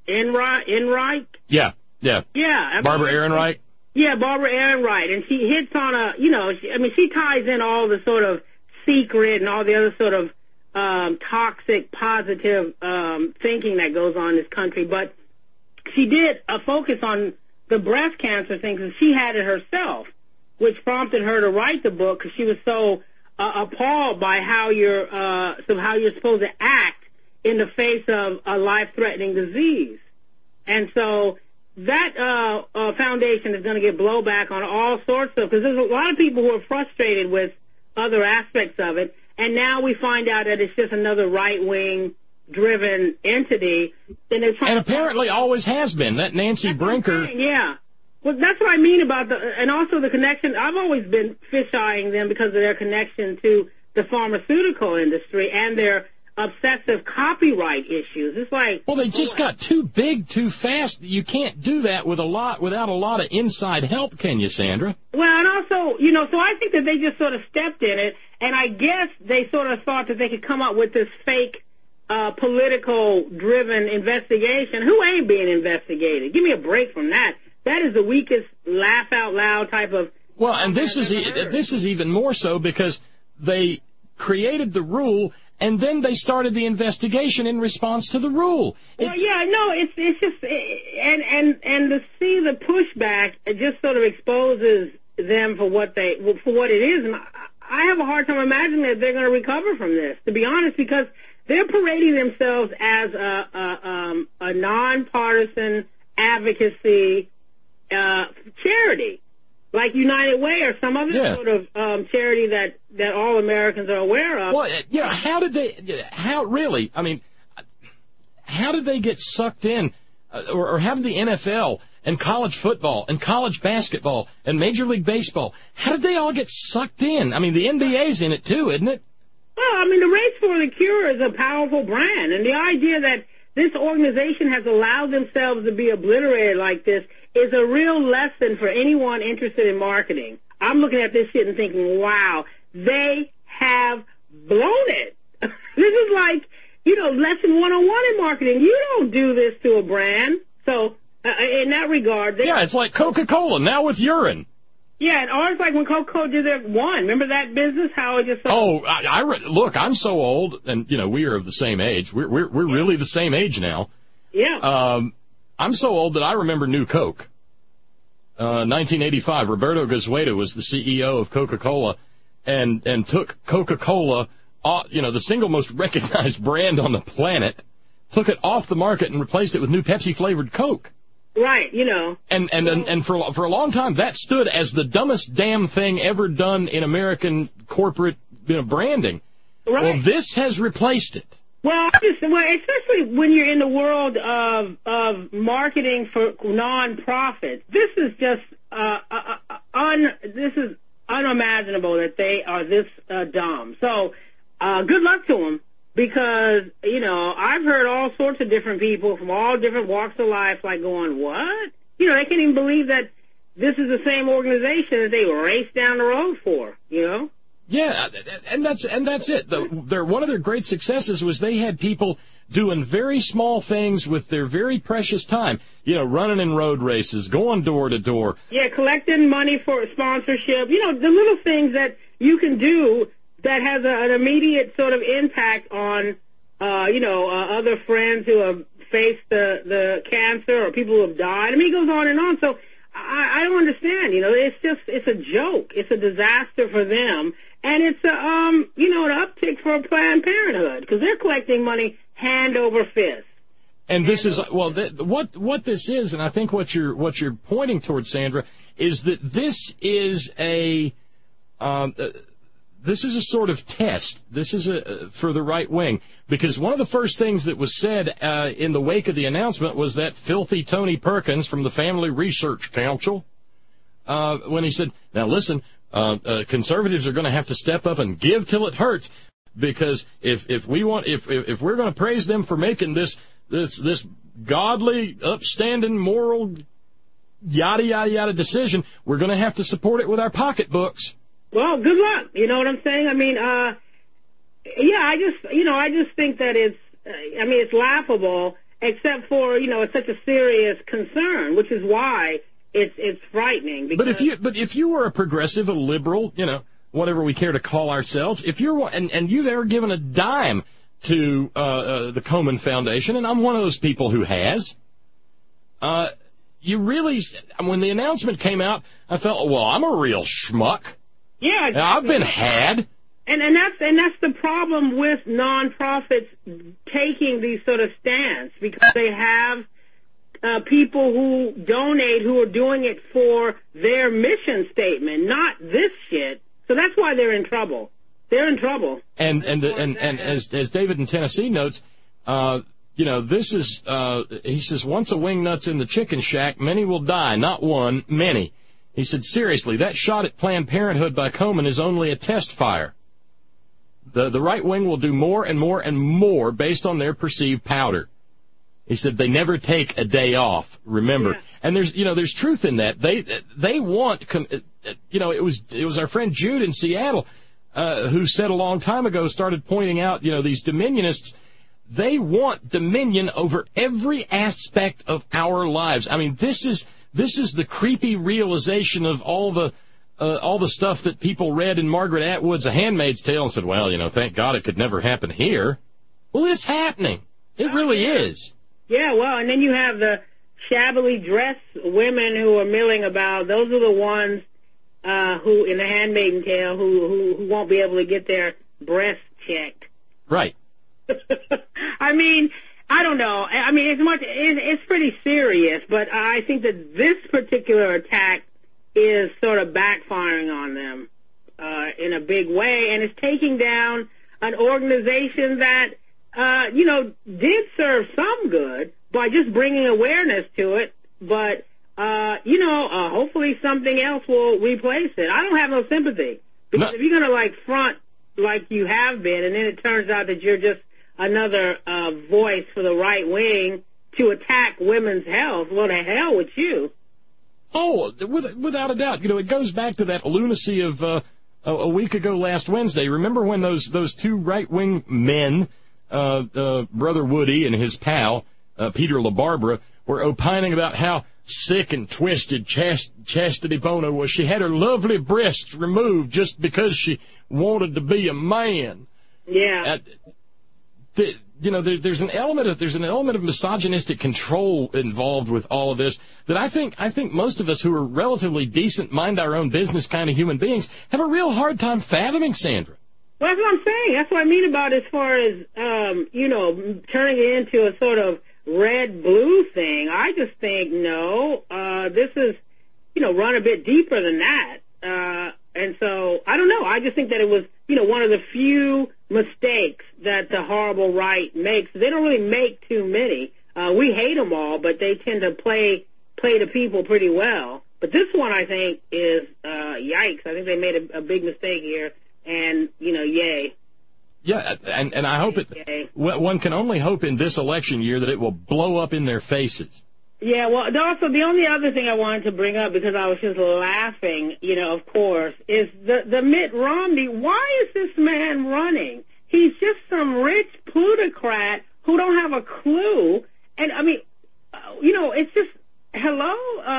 Ehrenreich. Yeah. Barbara Ehrenreich. Yeah, Barbara Ehrenreich, and she hits on she ties in all the sort of secret and all the other sort of toxic, positive thinking that goes on in this country. But she did a focus on the breast cancer thing because she had it herself, which prompted her to write the book because she was so appalled by how you're supposed to act in the face of a life-threatening disease. And so that foundation is going to get blowback on all sorts of, because there's a lot of people who are frustrated with other aspects of it, and now we find out that it's just another right-wing driven entity. And apparently always has been. That Nancy Brinker. Yeah. Well, that's what I mean about and also the connection. I've always been fish-eyeing them because of their connection to the pharmaceutical industry and their obsessive copyright issues. It's like, well, they just got too big too fast. You can't do that without a lot of inside help, can you, Sandra? Well, and also, so I think that they just sort of stepped in it, and I guess they sort of thought that they could come up with this fake political-driven investigation. Who ain't being investigated? Give me a break from that. That is the weakest laugh-out-loud type of... Well, and this is even more so because they created the rule, and then they started the investigation in response to the rule. It's just... And to see the pushback, it just sort of exposes them for what it is. And I have a hard time imagining that they're going to recover from this, to be honest, because they're parading themselves as a nonpartisan advocacy charity, like United Way or some other sort of charity that all Americans are aware of. Well, how did they get sucked in, or how did the NFL and college football and college basketball and Major League Baseball, how did they all get sucked in? I mean, the NBA's in it too, isn't it? Well, the Race for the Cure is a powerful brand, and the idea that this organization has allowed themselves to be obliterated like this is a real lesson for anyone interested in marketing. I'm looking at this shit and thinking, wow, they have blown it. This is like, lesson 101 in marketing. You don't do this to a brand. So, in that regard... it's like Coca-Cola, now with urine. Yeah, or it's like when Coca-Cola did their one. Remember that business? How it just... look, I'm so old, and, we are of the same age. We're really the same age now. Yeah. I'm so old that I remember New Coke. 1985, Roberto Goizueta was the CEO of Coca-Cola and took Coca-Cola, the single most recognized brand on the planet, took it off the market and replaced it with new Pepsi-flavored Coke. Right, And for a long time, that stood as the dumbest damn thing ever done in American corporate branding. Right. Well, this has replaced it. Well, especially when you're in the world of marketing for non-profits, this is just this is unimaginable that they are this dumb. So, good luck to them, because I've heard all sorts of different people from all different walks of life like going, what? They can't even believe that this is the same organization that they raced down the road for. Yeah, and that's it. One of their great successes was they had people doing very small things with their very precious time. Running in road races, going door to door. Yeah, collecting money for sponsorship. The little things that you can do that has an immediate sort of impact on, other friends who have faced the cancer or people who have died. It goes on and on. So I don't understand. It's a joke. It's a disaster for them. And it's an uptick for Planned Parenthood, because they're collecting money hand over fist. And this is what this is, and I think what you're pointing towards, Sandra, is that this is a sort of test. This is for the right wing, because one of the first things that was said in the wake of the announcement was that filthy Tony Perkins from the Family Research Council, when he said, "Now listen, conservatives are going to have to step up and give till it hurts, because if we're going to praise them for making this godly, upstanding, moral, yada yada yada decision, we're going to have to support it with our pocketbooks." Well, good luck. You know what I'm saying? I just think that it's laughable. except for, it's such a serious concern, which is why it's frightening. Because But if you were a progressive, a liberal, whatever we care to call ourselves, if you're and you've ever given a dime to the Komen Foundation, and I'm one of those people who has, you really, when the announcement came out, I felt, well, I'm a real schmuck. Yeah, exactly. I've been had. And that's the problem with nonprofits taking these sort of stance, because they have people who donate who are doing it for their mission statement, not this shit. So that's why they're in trouble. They're in trouble. And as David in Tennessee notes, this is, he says, once a wingnut's in the chicken shack, many will die. Not one, many. He said, seriously, that shot at Planned Parenthood by Komen is only a test fire. The right wing will do more and more and more based on their perceived powder. He said they never take a day off, remember. Yeah. And there's truth in that. They want, it was our friend Jude in Seattle who said a long time ago, started pointing out, these dominionists, they want dominion over every aspect of our lives. I mean, this is the creepy realization of all the stuff that people read in Margaret Atwood's A Handmaid's Tale and said, well, thank God it could never happen here. Well, it's happening. It really is. Yeah, well, and then you have the shabbily dressed women who are milling about. Those are the ones who, in The Handmaid's Tale, who won't be able to get their breasts checked. Right. I mean, I don't know. I mean, it's pretty serious, but I think that this particular attack is sort of backfiring on them in a big way, and it's taking down an organization that did serve some good by just bringing awareness to it, but, hopefully something else will replace it. I don't have no sympathy, because if you're going to, front like you have been, and then it turns out that you're just another voice for the right wing to attack women's health, well, to hell with you. Oh, without a doubt. It goes back to that lunacy of a week ago last Wednesday. Remember when those two right-wing men, Brother Woody and his pal, Peter LaBarbera, were opining about how sick and twisted Chastity Bono was. She had her lovely breasts removed just because she wanted to be a man. Yeah. There's an element of misogynistic control involved with all of this that I think most of us who are relatively decent, mind our own business kind of human beings have a real hard time fathoming, Sandra. Well, that's what I'm saying. That's what I mean about as far as turning it into a sort of red-blue thing. I just think this is run a bit deeper than that. And so I don't know. I just think that it was one of the few mistakes that the horrible right makes. They don't really make too many. We hate them all, but they tend to play to people pretty well. But this one, I think, is yikes. I think they made a big mistake here, and yay. Yeah, and I hope one can only hope in this election year that it will blow up in their faces. Yeah, well, also the only other thing I wanted to bring up, because I was just laughing, of course, is the Mitt Romney. Why is this man running? He's just some rich plutocrat who don't have a clue. And, I mean, it's just, hello?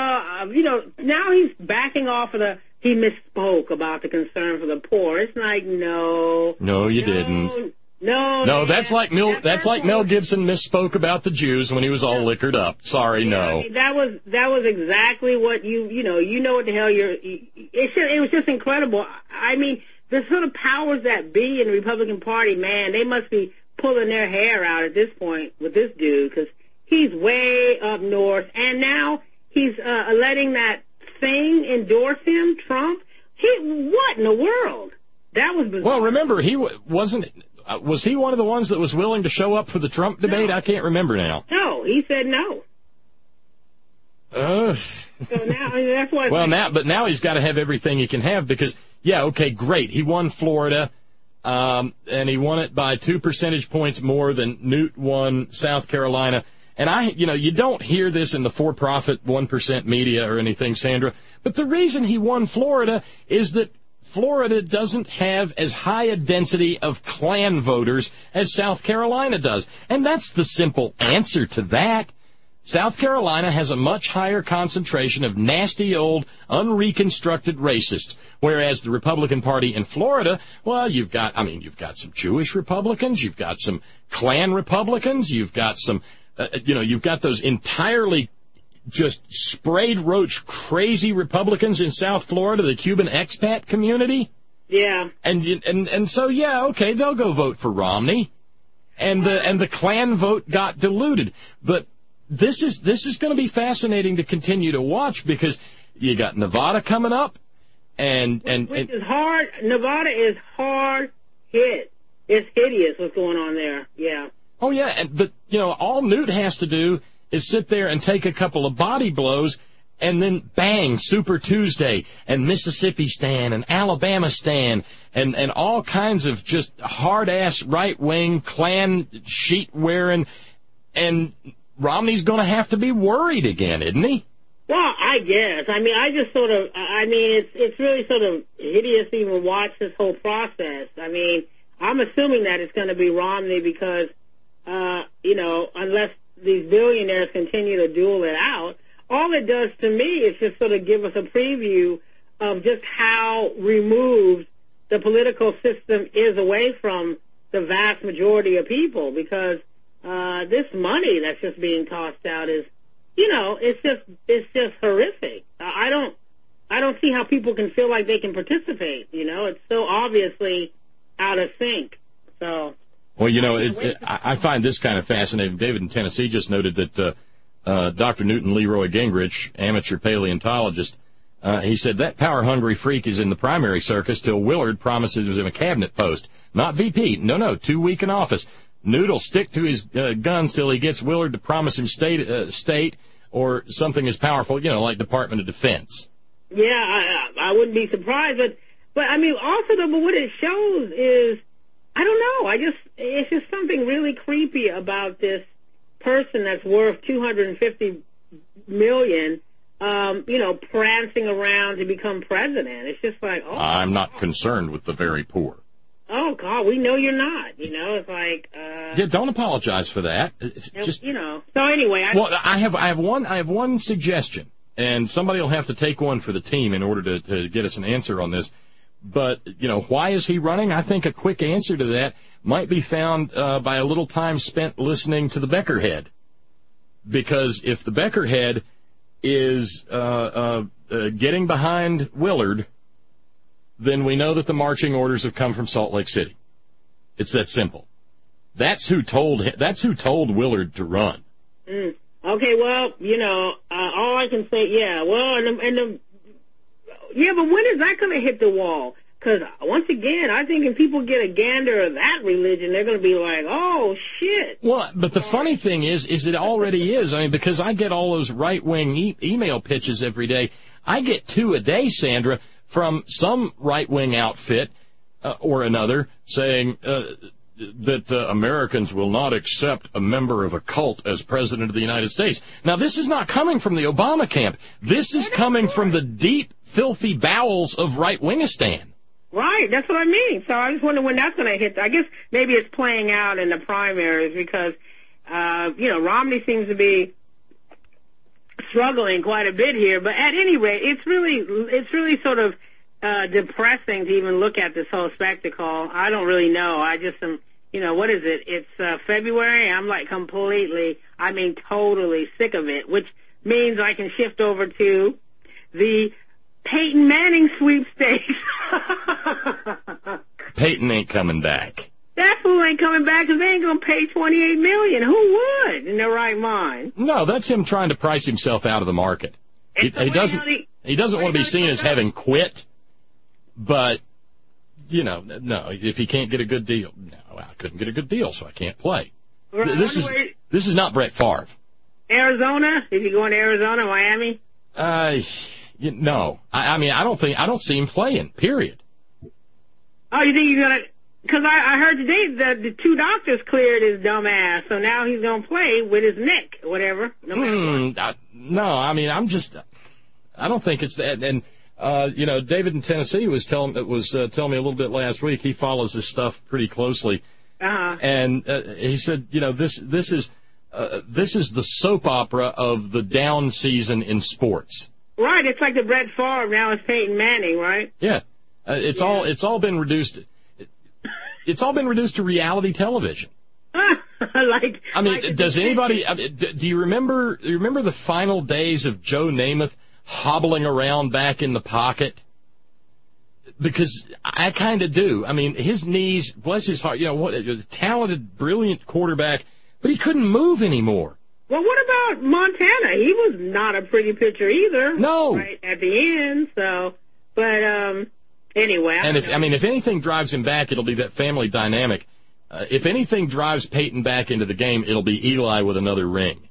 Now he's backing off of he misspoke about the concern for the poor. It's like, no. No, you didn't. No, that's like Mel Gibson misspoke about the Jews when he was all liquored up. Sorry, no. I mean, that was exactly what you know what the hell it was just incredible. I mean, the sort of powers that be in the Republican Party, man, they must be pulling their hair out at this point with this dude, because he's way up north, and now he's letting that thing endorse him, Trump. What in the world? That was bizarre. Well, remember, he wasn't. Was he one of the ones that was willing to show up for the Trump debate? No. I can't remember now. No, he said no. So now, that's why. Well, now he's got to have everything he can have, because, yeah, okay, great. He won Florida, and he won it by 2 percentage points more than Newt won South Carolina. And you don't hear this in the for-profit 1% media or anything, Sandra, but the reason he won Florida is that Florida doesn't have as high a density of Klan voters as South Carolina does. And that's the simple answer to that. South Carolina has a much higher concentration of nasty old, unreconstructed racists, whereas the Republican Party in Florida, well, you've got some Jewish Republicans, you've got some Klan Republicans, you've got some, you've got those entirely just sprayed roach crazy Republicans in South Florida, the Cuban expat community. Yeah. And so, yeah, okay, they'll go vote for Romney. And the Klan vote got diluted. But this is going to be fascinating to continue to watch because you got Nevada coming up, which is hard. Nevada is hard hit. It's hideous what's going on there. Yeah. Oh yeah, but all Newt has to do is sit there and take a couple of body blows, and then bang, Super Tuesday and Mississippi Stan and Alabama Stan and all kinds of just hard ass right wing Klan sheet wearing and. Romney's going to have to be worried again, isn't he? Well, I guess. I mean, it's really sort of hideous to even watch this whole process. I mean, I'm assuming that it's going to be Romney because, unless these billionaires continue to duel it out, all it does to me is just sort of give us a preview of just how removed the political system is away from the vast majority of people because this money that's just being tossed out is, it's just horrific. I don't see how people can feel like they can participate. It's so obviously out of sync. So. Well, I find this kind of fascinating. David in Tennessee just noted that Dr. Newton Leroy Gingrich, amateur paleontologist, he said that power-hungry freak is in the primary circus till Willard promises him a cabinet post. Not VP. No, too weak in office. Newt will stick to his guns till he gets Willard to promise him state or something as powerful, like Department of Defense. Yeah, I wouldn't be surprised, but I mean, also though, but what it shows is, I don't know, it's just something really creepy about this person that's worth $250 million, prancing around to become president. It's just like, oh. I'm not concerned with the very poor. Oh, God, we know you're not. It's like... Yeah, don't apologize for that. Just, So anyway... I have one suggestion, and somebody will have to take one for the team in order to get us an answer on this. But, why is he running? I think a quick answer to that might be found by a little time spent listening to the Beckerhead. Because if the Beckerhead is getting behind Willard... then we know that the marching orders have come from Salt Lake City. It's that simple. That's who told Willard to run. Okay, well, all I can say, yeah, well, but when is that going to hit the wall? Because once again, I think if people get a gander of that religion, they're going to be like, oh, shit. Well, but the funny thing is it already is. I mean, because I get all those right-wing email pitches every day. I get 2 a day, Sandra, from some right-wing outfit or another saying that Americans will not accept a member of a cult as president of the United States. Now, this is not coming from the Obama camp. This is coming from the deep, filthy bowels of right-wingistan. Right, that's what I mean. So I just wonder when that's going to hit. I guess maybe it's playing out in the primaries because, Romney seems to be struggling quite a bit here, but at any rate, it's really sort of depressing to even look at this whole spectacle. I don't really know. I just am, what is it? It's February. I'm like totally sick of it, which means I can shift over to the Peyton Manning sweepstakes. Peyton ain't coming back. That fool ain't coming back because they ain't going to pay $28 million. Who would in their right mind? No, that's him trying to price himself out of the market. He doesn't want to be seen as having quit, but, no, if he can't get a good deal. No, I couldn't get a good deal, so I can't play. This is not Brett Favre. Arizona? Is he going to Arizona, Miami? No. I don't see him playing, period. Oh, you think he's going to... Because I heard today that the 2 doctors cleared his dumb ass, so now he's going to play with his neck, whatever. No, I don't think it's that. And David in Tennessee was telling me a little bit last week. He follows this stuff pretty closely, and he said, this is the soap opera of the down season in sports. Right, it's like the Brett Favre, now it's Peyton Manning, right? Yeah, it's all been reduced. It's all been reduced to reality television. Does anybody? Do you remember the final days of Joe Namath hobbling around back in the pocket? Because I kind of do. I mean, his knees, bless his heart. What a talented, brilliant quarterback, but he couldn't move anymore. Well, what about Montana? He was not a pretty pitcher either. No. Right at the end. So, but anyway. And if anything drives him back, it'll be that family dynamic. If anything drives Peyton back into the game, it'll be Eli with another ring.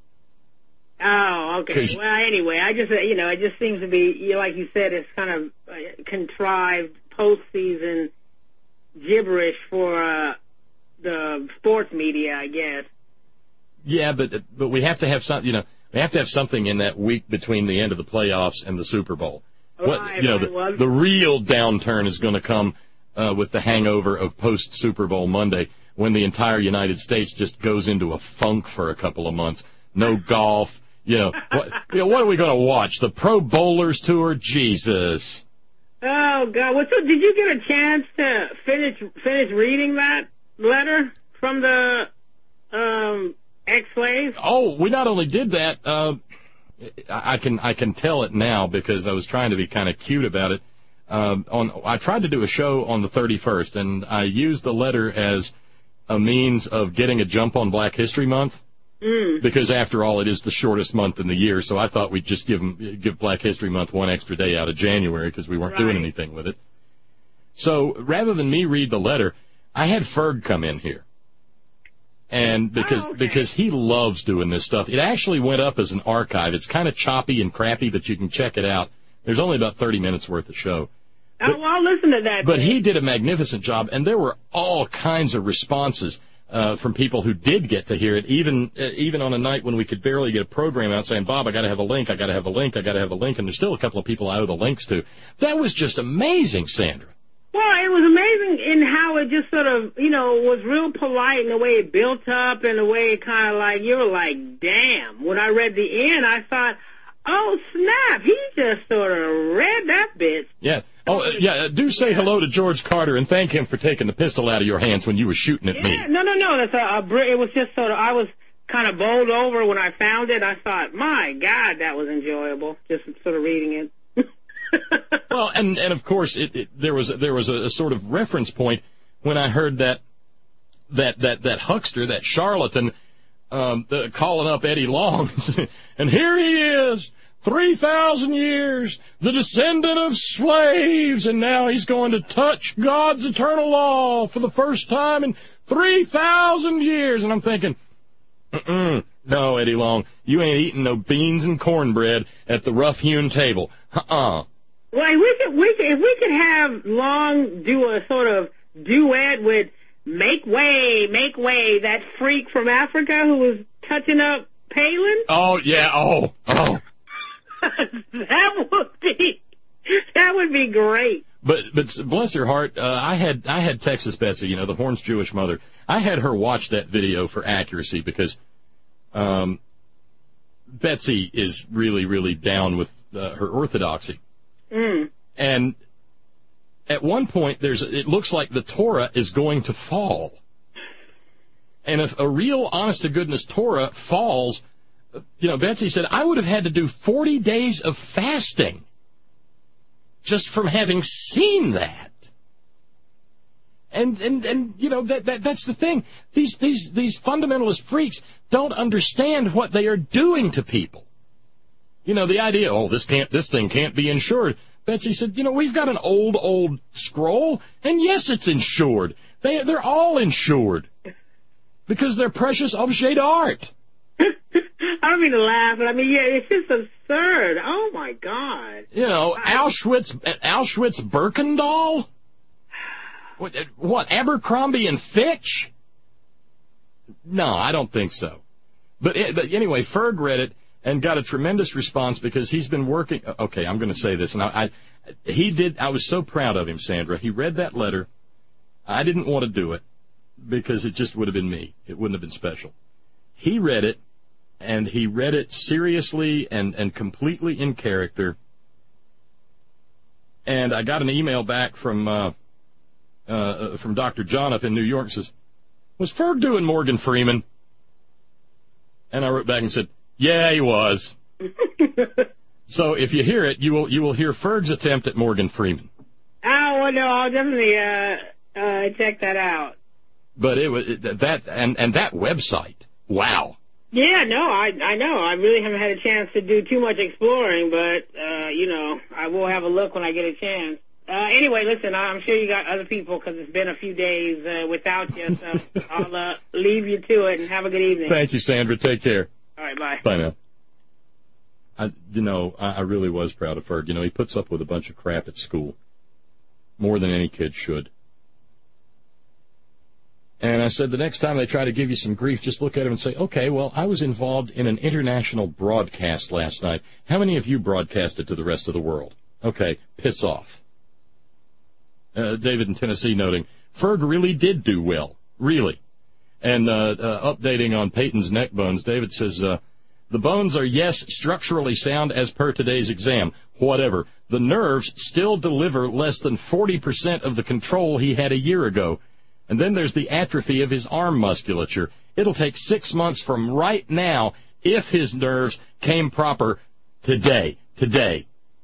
Oh, okay. Well, anyway, it just seems to be, like you said, it's kind of contrived postseason gibberish for the sports media, I guess. Yeah, but we have to have something. We have to have something in that week between the end of the playoffs and the Super Bowl. Right, the real downturn is going to come with the hangover of post Super Bowl Monday, when the entire United States just goes into a funk for a couple of months. No golf. What are we going to watch? The Pro Bowlers Tour? Jesus. Oh, God. Well, so did you get a chance to finish reading that letter from the ex-slave? Oh, we not only did that, I can tell it now because I was trying to be kind of cute about it. I tried to do a show on the 31st, and I used the letter as a means of getting a jump on Black History Month. Because after all, it is the shortest month in the year, so I thought we'd just give Black History Month one extra day out of January because we weren't doing anything with it. So rather than me read the letter, I had Ferg come in here. And because he loves doing this stuff. It actually went up as an archive. It's kind of choppy and crappy, but you can check it out. There's only about 30 minutes worth of show. I'll listen to that. But he did a magnificent job, and there were all kinds of responses from people who did get to hear it, even on a night when we could barely get a program out saying, Bob, I got to have a link, I got to have a link, I got to have a link, and there's still a couple of people I owe the links to. That was just amazing, Sandra. Well, it was amazing in how it just sort of, was real polite in the way it built up and the way it kind of like, you were like, damn. When I read the end, I thought, oh, snap, he just sort of read that bit. Yeah. Oh, yeah, do say hello to George Carter and thank him for taking the pistol out of your hands when you were shooting at me. No, that's it was just sort of, I was kind of bowled over when I found it. I thought, my God, that was enjoyable, just sort of reading it. Well, and of course, there was a sort of reference point when I heard that huckster, that charlatan, calling up Eddie Long, and here he is, 3,000 years, the descendant of slaves, and now he's going to touch God's eternal law for the first time in 3,000 years. And I'm thinking, no, Eddie Long, you ain't eating no beans and cornbread at the rough-hewn table. Well, if we could have Long do a sort of duet with Make Way, that freak from Africa who was touching up Palin. Oh, yeah, oh. That would be great. But bless her heart, I had Texas Betsy, the Horns Jewish mother. I had her watch that video for accuracy because Betsy is really, really down with her orthodoxy. And at one point, it looks like the Torah is going to fall. And if a real, honest-to-goodness Torah falls, Betsy said, I would have had to do 40 days of fasting just from having seen that. And that's the thing. These fundamentalist freaks don't understand what they are doing to people. The idea, this thing can't be insured. Betsy said, we've got an old scroll, and yes, it's insured. They're all insured because they're precious objet d'art. I don't mean to laugh, but it's just absurd. Oh my God! Auschwitz-Birkenau? What? Abercrombie and Fitch? No, I don't think so. But anyway, Ferg read it. and got a tremendous response because he's been working. Okay, I'm going to say this, and I was so proud of him, Sandra. He read that letter. I didn't want to do it because it just would have been me. It wouldn't have been special. He read it, and he read it seriously and completely in character. And I got an email back from Dr. John up in New York. Says, "Was Ferg doing Morgan Freeman?" And I wrote back and said, "Yeah, he was." So if you hear it, you will hear Ferg's attempt at Morgan Freeman. Oh, well, no, I'll definitely check that out. But it was that and that website. Wow. Yeah, no, I know. I really haven't had a chance to do too much exploring, but I will have a look when I get a chance. Anyway, listen, I'm sure you got other people because it's been a few days without you, so I'll leave you to it and have a good evening. Thank you, Sandra. Take care. All right, bye. Bye now. I really was proud of Ferg. He puts up with a bunch of crap at school, more than any kid should. And I said, the next time they try to give you some grief, just look at him and say, okay, well, I was involved in an international broadcast last night. How many of you broadcasted to the rest of the world? Okay, piss off. David in Tennessee noting, Ferg really did do well, really. And updating on Peyton's neck bones, David says, the bones are, yes, structurally sound as per today's exam. Whatever. The nerves still deliver less than 40% of the control he had a year ago. And then there's the atrophy of his arm musculature. It'll take 6 months from right now if his nerves came proper today. Today.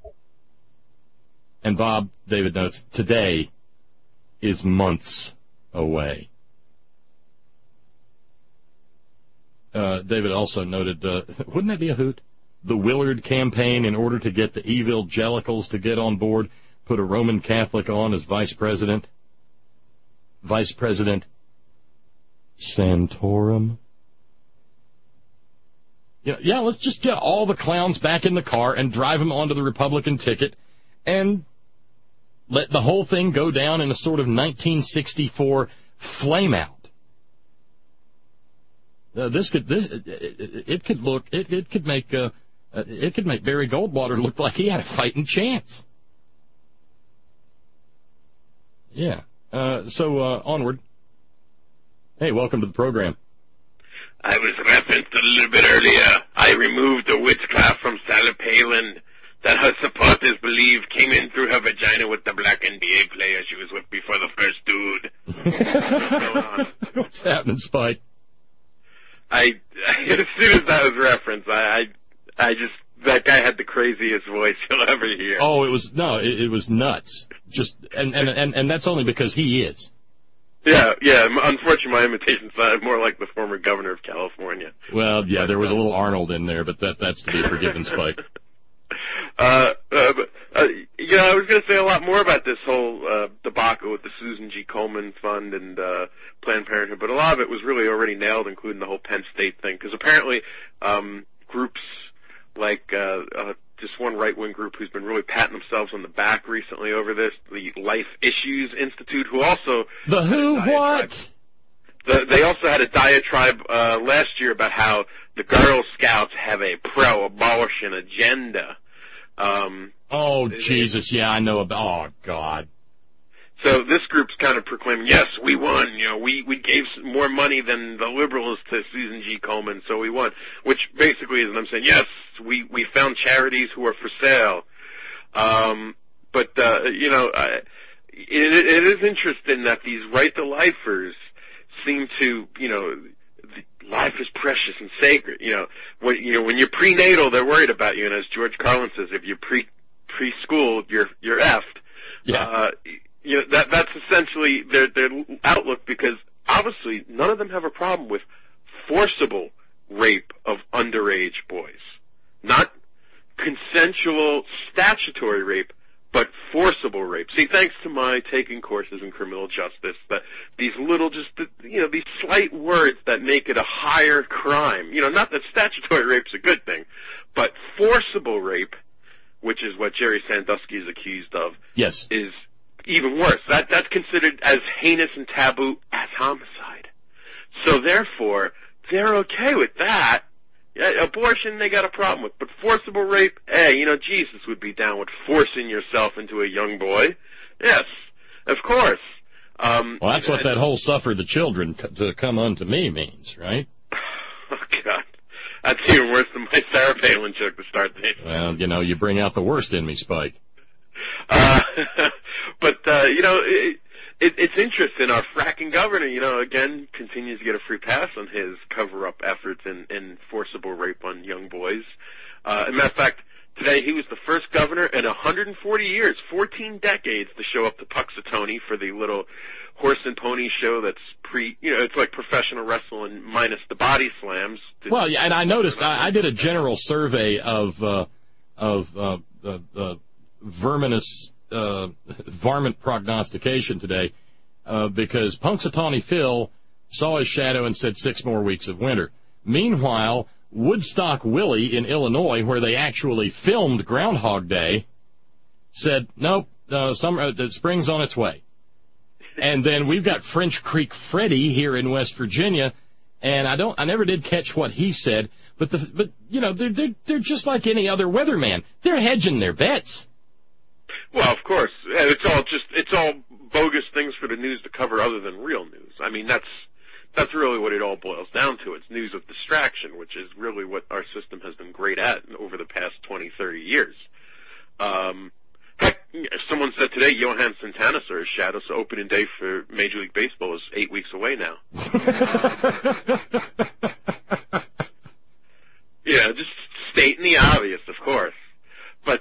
And Bob, David notes, today is months away. David also noted, wouldn't that be a hoot? The Willard campaign, in order to get the evangelicals to get on board, put a Roman Catholic on as vice president. Vice President Santorum. Yeah, let's just get all the clowns back in the car and drive them onto the Republican ticket and let the whole thing go down in a sort of 1964 flameout. It could make Barry Goldwater look like he had a fighting chance. Yeah. So onward. Hey, welcome to the program. I was referenced a little bit earlier. I removed a witchcraft from Sarah Palin that her supporters believe came in through her vagina with the black NBA player she was with before the first dude. What's happening, Spike? As soon as that was referenced, I just, that guy had the craziest voice you'll ever hear. Oh, it was nuts. Just and that's only because he is. Yeah. Unfortunately, my imitation sounded more like the former governor of California. Well, yeah, there was a little Arnold in there, but that's to be forgiven, Spike. I was going to say a lot more about this whole debacle with the Susan G. Komen Fund and Planned Parenthood, but a lot of it was really already nailed, including the whole Penn State thing, because apparently groups like just one right-wing group who's been really patting themselves on the back recently over this, the Life Issues Institute, who also... The who, what? They also had a diatribe last year about how the Girl Scouts have a pro-abortion agenda. Jesus, yeah, I know about... Oh, God. So this group's kind of proclaiming, yes, we won. We gave more money than the liberals to Susan G. Komen, so we won. Which basically is them saying, yes, we found charities who are for sale. It is interesting that these right-to-lifers seem to, life is precious and sacred. When you're prenatal, they're worried about you, and as George Carlin says, if you're preschool, you're effed. Yeah. That's essentially their outlook, because obviously none of them have a problem with forcible rape of underage boys. Not consensual statutory rape, but forcible rape. See, thanks to my taking courses in criminal justice, that these little, these slight words that make it a higher crime. Not that statutory rape's a good thing, but forcible rape, which is what Jerry Sandusky is accused of, yes, is even worse. That's considered as heinous and taboo as homicide. So therefore, they're okay with that, Yeah, abortion, they got a problem with. But forcible rape, hey, Jesus would be down with forcing yourself into a young boy. Yes, of course. Well, that's what that whole suffer the children to come unto me means, right? Oh, God. That's even worse than my Sarah Palin joke to start the Well, you bring out the worst in me, Spike. But, it's interesting. Our fracking governor, again, continues to get a free pass on his cover-up efforts in forcible rape on young boys. As a matter of fact, today he was the first governor in 140 years, 14 decades, to show up to Puxatony for the little horse and pony show that's it's like professional wrestling minus the body slams. Well, yeah, and I noticed I did a general survey of varmint prognostication today because Punxsutawney Phil saw his shadow and said 6 more weeks of winter. Meanwhile, Woodstock Willie in Illinois, where they actually filmed Groundhog Day, said, nope, spring's on its way. And then we've got French Creek Freddy here in West Virginia, and I never did catch what he said, but they're just like any other weatherman. They're hedging their bets. Well, of course, it's all bogus things for the news to cover other than real news. I mean, that's really what it all boils down to. It's news of distraction, which is really what our system has been great at over the past 20, 30 years. Heck, someone said today Johan Santana saw his shadow, so opening day for Major League Baseball is 8 weeks away now. Just stating the obvious, of course. But,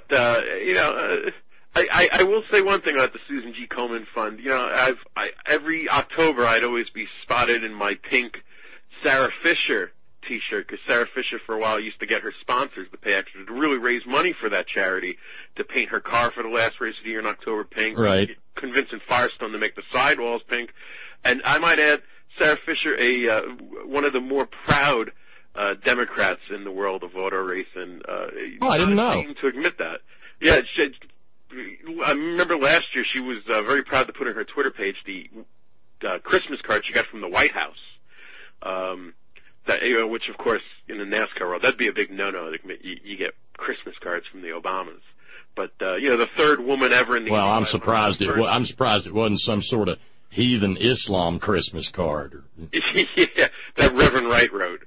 I will say one thing about the Susan G. Komen Fund. Every October I'd always be spotted in my pink Sarah Fisher T-shirt, because Sarah Fisher for a while used to get her sponsors to pay extra to really raise money for that charity, to paint her car for the last race of the year in October pink, right? Convincing Firestone to make the sidewalls pink. And I might add, Sarah Fisher, one of the more proud Democrats in the world of auto racing. I didn't know. To admit that. Yeah, I remember last year she was very proud to put on her Twitter page the Christmas card she got from the White House. Which, of course, in the NASCAR world, that'd be a big no-no. You get Christmas cards from the Obamas. But, the third woman ever in the... Well, I'm surprised it wasn't some sort of heathen Islam Christmas card. Yeah, that Reverend Wright wrote.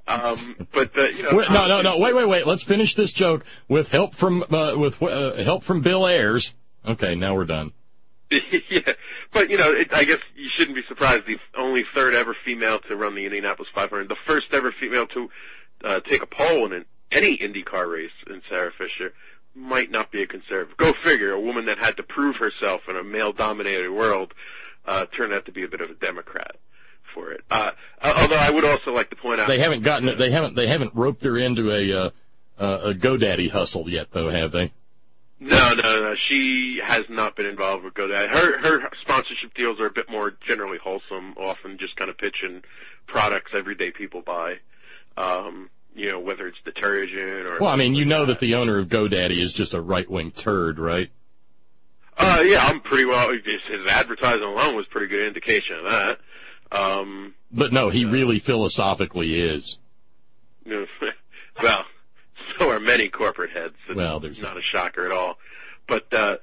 No, wait. Let's finish this joke with help from Bill Ayers. Okay, now we're done. Yeah, but I guess you shouldn't be surprised. The only third ever female to run the Indianapolis 500, the first ever female to take a pole in any IndyCar race, in Sarah Fisher, might not be a conservative. Go figure. A woman that had to prove herself in a male-dominated world turned out to be a bit of a Democrat for it. Although I would also like to point out they haven't roped her into a GoDaddy hustle yet, though, have they? No. She has not been involved with GoDaddy. Her sponsorship deals are a bit more generally wholesome, often just kind of pitching products everyday people buy. Whether it's detergent or... Well, I mean, that the owner of GoDaddy is just a right-wing turd, right? Yeah, I'm pretty well... His advertising alone was pretty good indication of that. But no, he really philosophically is. Well... So are many corporate heads. Well, there's not a shocker at all. But, that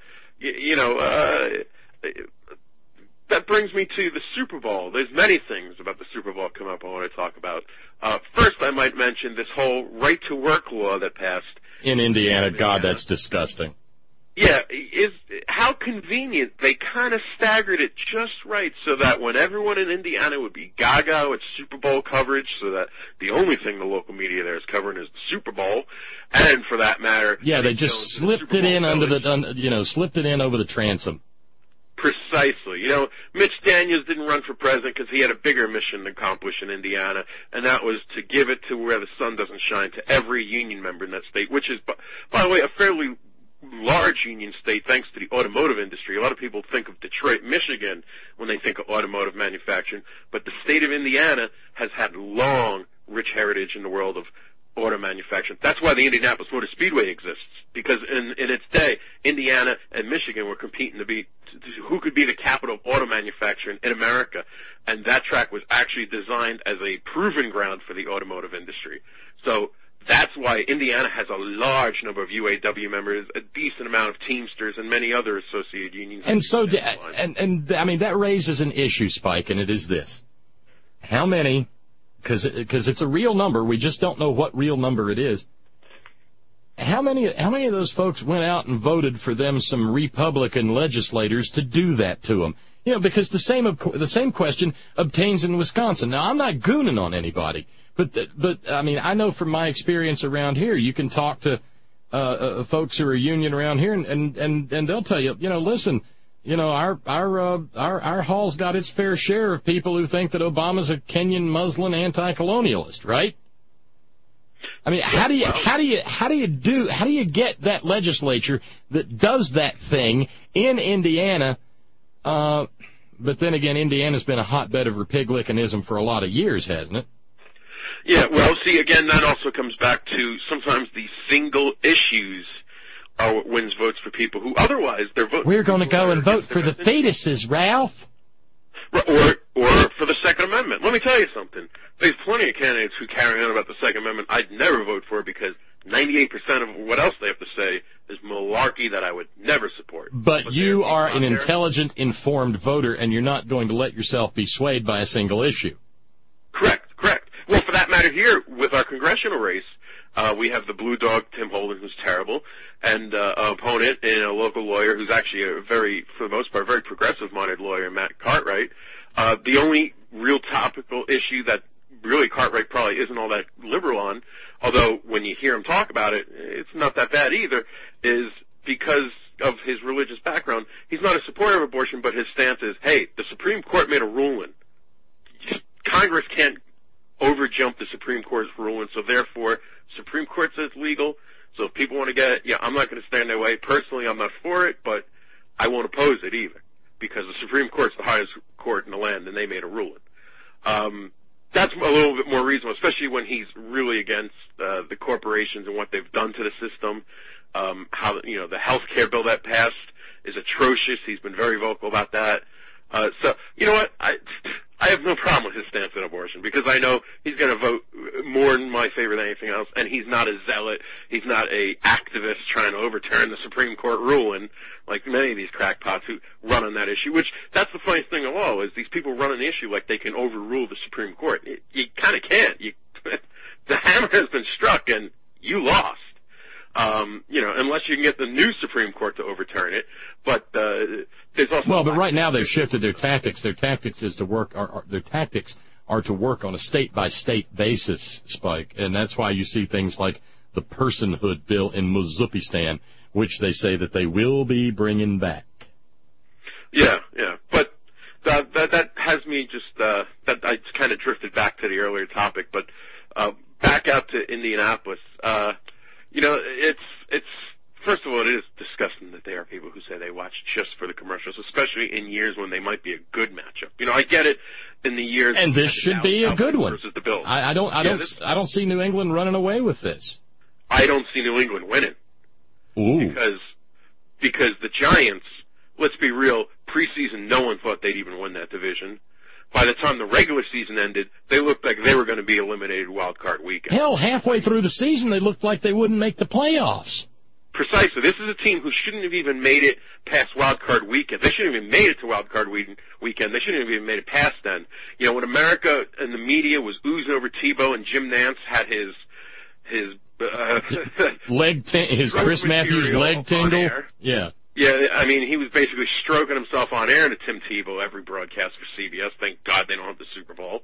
brings me to the Super Bowl. There's many things about the Super Bowl come up I want to talk about. First, I might mention this whole right-to-work law that passed. In Indiana. God, that's disgusting. Yeah, how convenient. They kind of staggered it just right so that when everyone in Indiana would be gaga with Super Bowl coverage, so that the only thing the local media there is covering is the Super Bowl, and for that matter... Yeah, they just slipped it in slipped it in over the transom. Precisely. Mitch Daniels didn't run for president because he had a bigger mission to accomplish in Indiana, and that was to give it to where the sun doesn't shine, to every union member in that state, which is, by the way, a fairly large union state thanks to the automotive industry. A lot of people think of Detroit, Michigan when they think of automotive manufacturing, but the state of Indiana has had long, rich heritage in the world of auto manufacturing. That's why the Indianapolis Motor Speedway exists, because in its day, Indiana and Michigan were competing to be who could be the capital of auto manufacturing in America, and that track was actually designed as a proving ground for the automotive industry. So that's why Indiana has a large number of UAW members, a decent amount of Teamsters, and many other associated unions. And so, I mean, that raises an issue, Spike, and it is this. How many, because it's a real number, we just don't know what real number it is. How many of those folks went out and voted for them some Republican legislators to do that to them? You know, because the same question obtains in Wisconsin. Now, I'm not gooning on anybody, but I mean, I know from my experience around here, you can talk to folks who are union around here, and they'll tell you, you know, listen, you know, our hall's got its fair share of people who think that Obama's a Kenyan Muslim anti-colonialist, right? I mean, how do you get that legislature that does that thing in Indiana? But then again, Indiana's been a hotbed of Republicanism for a lot of years, hasn't it? Yeah, well, see, again, that also comes back to sometimes the single issues are what wins votes for people who otherwise they're voting. We're going to go and vote for the fetuses, Ralph. Or for the Second Amendment. Let me tell you something. There's plenty of candidates who carry on about the Second Amendment I'd never vote for because 98% of what else they have to say is malarkey that I would never support. But you are an intelligent, informed voter, and you're not going to let yourself be swayed by a single issue. Correct. Well, for that matter here, with our congressional race, we have the blue dog, Tim Holden, who's terrible, and an opponent in a local lawyer who's actually for the most part, very progressive-minded lawyer, Matt Cartwright. The only real topical issue that really Cartwright probably isn't all that liberal on, although when you hear him talk about it, it's not that bad either, is because of his religious background. He's not a supporter of abortion, but his stance is, hey, the Supreme Court made a ruling. Congress can't overjump the Supreme Court's ruling, so therefore Supreme Court says legal. So if people want to get it, yeah, I'm not going to stand in their way. Personally, I'm not for it, but I won't oppose it either because the Supreme Court's the highest court in the land, and they made a ruling. That's a little bit more reasonable, especially when he's really against the corporations and what they've done to the system. How the health care bill that passed is atrocious. He's been very vocal about that. So you know what? I have no problem with his stance on abortion because I know he's going to vote more in my favor than anything else, and he's not a zealot. He's not a activist trying to overturn the Supreme Court ruling like many of these crackpots who run on that issue, which that's the funniest thing of all is these people run on the issue like they can overrule the Supreme Court. You kind of can't. The hammer has been struck, and you lost. Unless you can get the new Supreme Court to overturn it. But there's also but right now they've shifted their tactics. Their tactics is to work. Their tactics are to work on a state-by-state basis, Spike, and that's why you see things like the personhood bill in Muzupistan, which they say that they will be bringing back. Yeah, but that has me just that I kind of drifted back to the earlier topic, but back out to Indianapolis. It's first of all, it is disgusting that there are people who say they watch just for the commercials, especially in years when they might be a good matchup. I get it in the years. And this should be a good one. Versus the Bills. I don't see New England running away with this. I don't see New England winning. Ooh. Because the Giants, let's be real, preseason no one thought they'd even win that division. By the time the regular season ended, they looked like they were going to be eliminated wild card weekend. Hell, halfway through the season, they looked like they wouldn't make the plallayoffs. Precisely. This is a team who shouldn't have even made it past wild card weekend. They shouldn't have even made it to wild card weekend. They shouldn't have even made it past then. When America and the media was oozing over Tebow and Jim Nantz had his his Chris Matthews leg tingle. Yeah. Yeah, I mean, he was basically stroking himself on air to Tim Tebow every broadcast for CBS. Thank God they don't have the Super Bowl.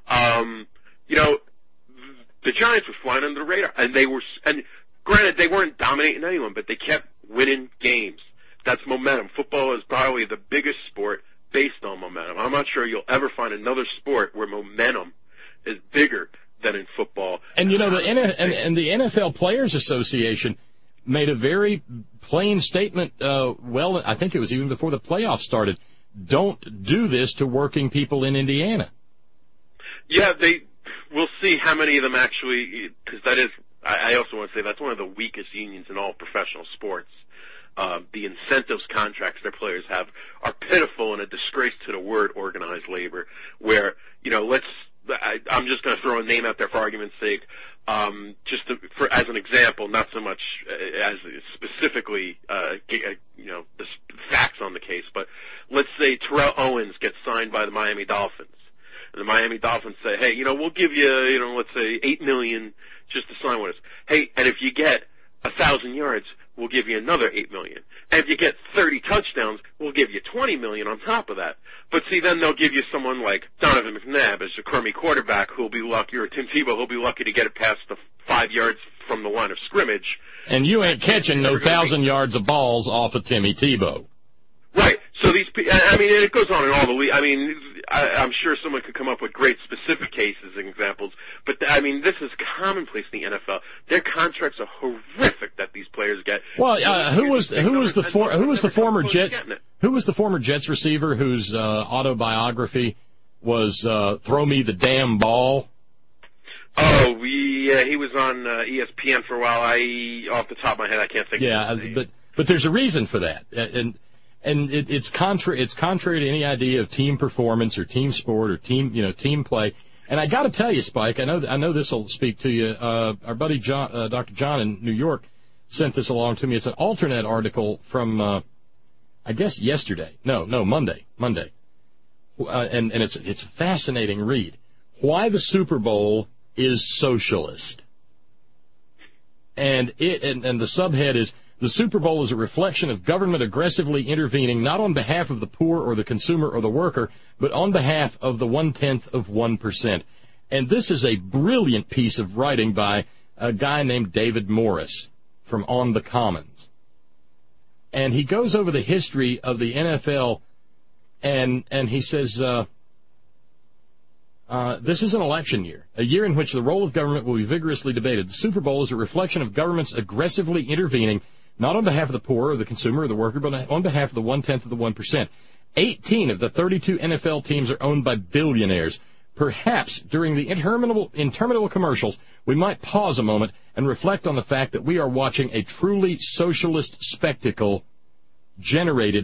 The Giants were flying under the radar, and granted, they weren't dominating anyone, but they kept winning games. That's momentum. Football is probably the biggest sport based on momentum. I'm not sure you'll ever find another sport where momentum is bigger than in football. And the NFL Players Association made a very plain statement, I think it was even before the playoffs started. Don't do this to working people in Indiana. Yeah, we'll see how many of them actually, because that is, I also want to say that's one of the weakest unions in all professional sports. The incentives contracts their players have are pitiful and a disgrace to the word organized labor, where, I'm just going to throw a name out there for argument's sake. as an example, not so much as specifically, the facts on the case, but let's say Terrell Owens gets signed by the Miami Dolphins. And the Miami Dolphins say, hey, we'll give you, let's say $8 million just to sign with us. Hey, and if you get 1,000 yards, we'll give you another $8 million. And if you get 30 touchdowns, we'll give you $20 million on top of that. But see, then they'll give you someone like Donovan McNabb as a crummy quarterback who'll be lucky, or Tim Tebow who'll be lucky to get it past the 5 yards from the line of scrimmage. And you ain't catching no 1,000 yards of balls off of Timmy Tebow. Right. So these, and it goes on in all the league. I'm sure someone could come up with great specific cases and examples, but this is commonplace in the NFL. Their contracts are horrific that these players get. Well, who was the former Jets receiver whose autobiography was "Throw Me the Damn Ball"? Oh, he was on ESPN for a while. Off the top of my head, I can't think. Yeah, of his name. but there's a reason for that, and it's contrary to any idea of team performance or team sport or team play. And I got to tell you, Spike, I know this will speak to you. Our buddy John, Dr. John in New York, sent this along to me. It's an alternate article from I guess Monday, and it's a fascinating read. Why the Super Bowl is socialist, and the subhead is, the Super Bowl is a reflection of government aggressively intervening not on behalf of the poor or the consumer or the worker, but on behalf of the 0.1%. And this is a brilliant piece of writing by a guy named David Morris from On the Commons. And he goes over the history of the NFL, and he says, this is an election year, a year in which the role of government will be vigorously debated. The Super Bowl is a reflection of governments aggressively intervening not on behalf of the poor or the consumer or the worker, but on behalf of the 0.1%. 18 of the 32 NFL teams are owned by billionaires. Perhaps during the interminable commercials, we might pause a moment and reflect on the fact that we are watching a truly socialist spectacle generated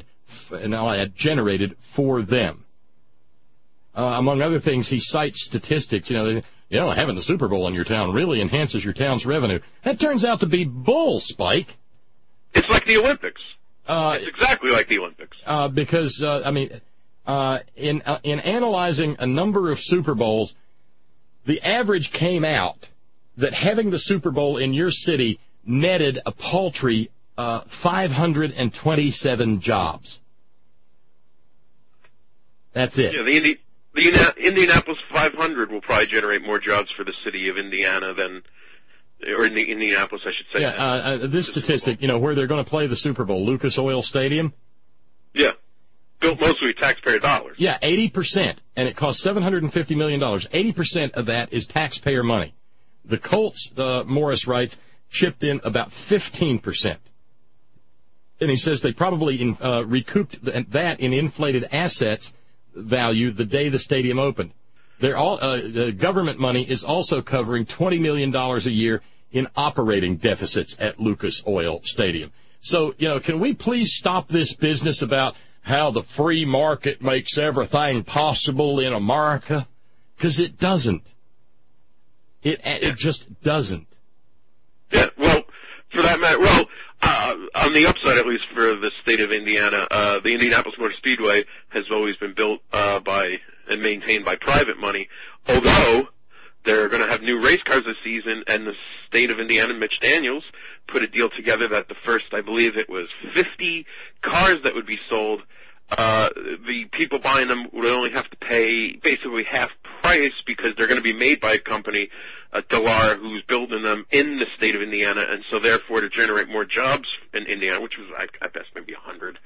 for them. Among other things, he cites statistics. Having the Super Bowl in your town really enhances your town's revenue. That turns out to be bull, Spike. It's like the Olympics. It's exactly like the Olympics. Because in analyzing a number of Super Bowls, the average came out that having the Super Bowl in your city netted a paltry 527 jobs. That's it. Yeah, the Indianapolis 500 will probably generate more jobs for the city of Indiana or in Indianapolis, I should say. Yeah, this statistic, where they're going to play the Super Bowl, Lucas Oil Stadium. Yeah, built mostly with taxpayer dollars. Yeah, 80%, and it costs $750 million. 80% of that is taxpayer money. The Colts, Morris writes, chipped in about 15%. And he says they probably recouped that in inflated assets value the day the stadium opened. The government money is also covering $20 million a year in operating deficits at Lucas Oil Stadium. So, can we please stop this business about how the free market makes everything possible in America? Because it doesn't. It just doesn't. Yeah, well, for that matter, on the upside, at least for the state of Indiana, the Indianapolis Motor Speedway has always been built by and maintained by private money, although they're going to have new race cars this season, and the state of Indiana, Mitch Daniels, put a deal together that the first, I believe it was 50 cars that would be sold, the people buying them would only have to pay basically half price because they're going to be made by a company, Dallara, who's building them in the state of Indiana, and so therefore to generate more jobs in Indiana, which was, I guess, maybe 100,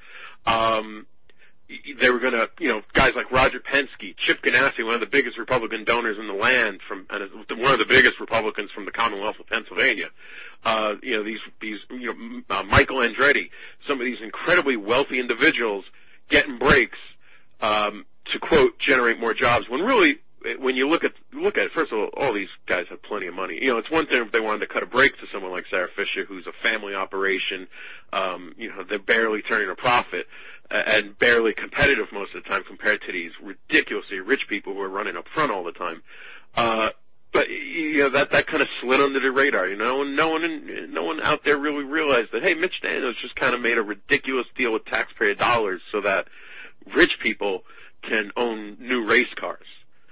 they were going to, guys like Roger Penske, Chip Ganassi, one of the biggest Republican donors in the land, one of the biggest Republicans from the Commonwealth of Pennsylvania. Michael Andretti, some of these incredibly wealthy individuals getting breaks to quote generate more jobs. When really, when you look at it, first of all these guys have plenty of money. It's one thing if they wanted to cut a break to someone like Sarah Fisher, who's a family operation. They're barely turning a profit and barely competitive most of the time compared to these ridiculously rich people who are running up front all the time. But that kind of slid under the radar, and no one out there really realized that, hey, Mitch Daniels just kind of made a ridiculous deal with taxpayer dollars so that rich people can own new race cars.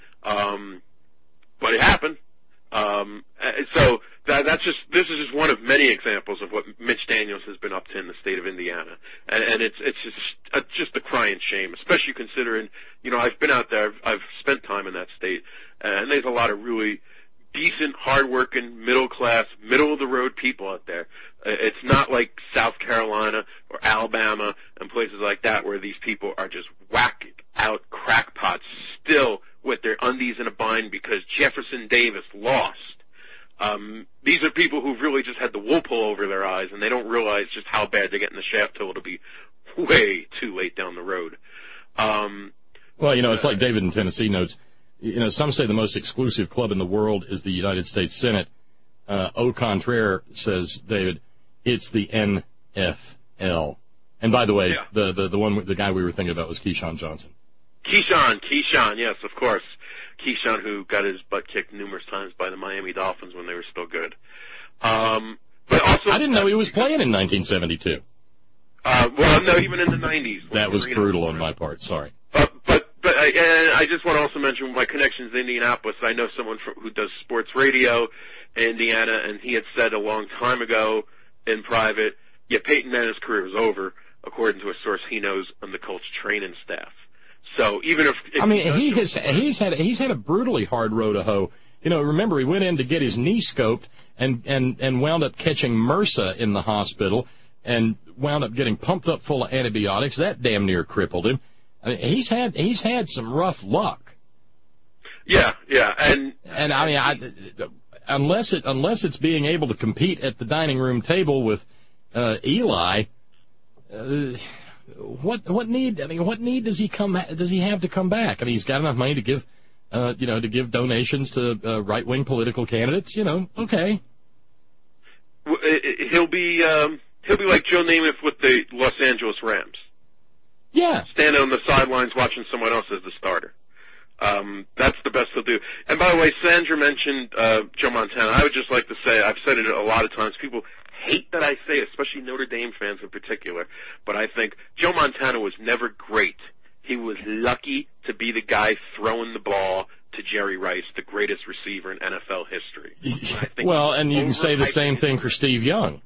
But it happened. So this is just one of many examples of what Mitch Daniels has been up to in the state of Indiana, and it's just a crying shame, especially considering I've been out there, I've spent time in that state, and there's a lot of really decent, hardworking, middle class, middle of the road people out there. It's not like South Carolina or Alabama and places like that where these people are just whacking out crackpots still with their undies in a bind because Jefferson Davis lost. These are people who've really just had the wool pull over their eyes, and they don't realize just how bad they're getting the shaft till it'll be way too late down the road. Well, it's like David in Tennessee notes. Some say the most exclusive club in the world is the United States Senate. Au contraire, says David, it's the NFL. And by the way, the guy we were thinking about was Keyshawn Johnson. Keyshawn, yes, of course. Keyshawn, who got his butt kicked numerous times by the Miami Dolphins when they were still good. But also, I didn't know he was playing in 1972. Well, no, even in the 90s. That was brutal on my part. Sorry. But I just want to also mention my connections to Indianapolis. I know someone who does sports radio in Indiana, and he had said a long time ago in private, Peyton Manning's career was over, according to a source he knows on the Colts training staff. So even if he's had a brutally hard road to hoe. Remember he went in to get his knee scoped and wound up catching MRSA in the hospital and wound up getting pumped up full of antibiotics. That damn near crippled him. I mean, he's had some rough luck. Yeah, and I mean, unless it's being able to compete at the dining room table with Eli. What need does he have to come back? I mean, he's got enough money to give, to give donations to right-wing political candidates. Okay. He'll be like Joe Namath with the Los Angeles Rams. Yeah. Standing on the sidelines watching someone else as the starter. That's the best he'll do. And by the way, Sandra mentioned Joe Montana. I would just like to say, I've said it a lot of times. People hate that I say it, especially Notre Dame fans in particular, but I think Joe Montana was never great. He was lucky to be the guy throwing the ball to Jerry Rice, the greatest receiver in NFL history. And you can say the same thing for Steve Young.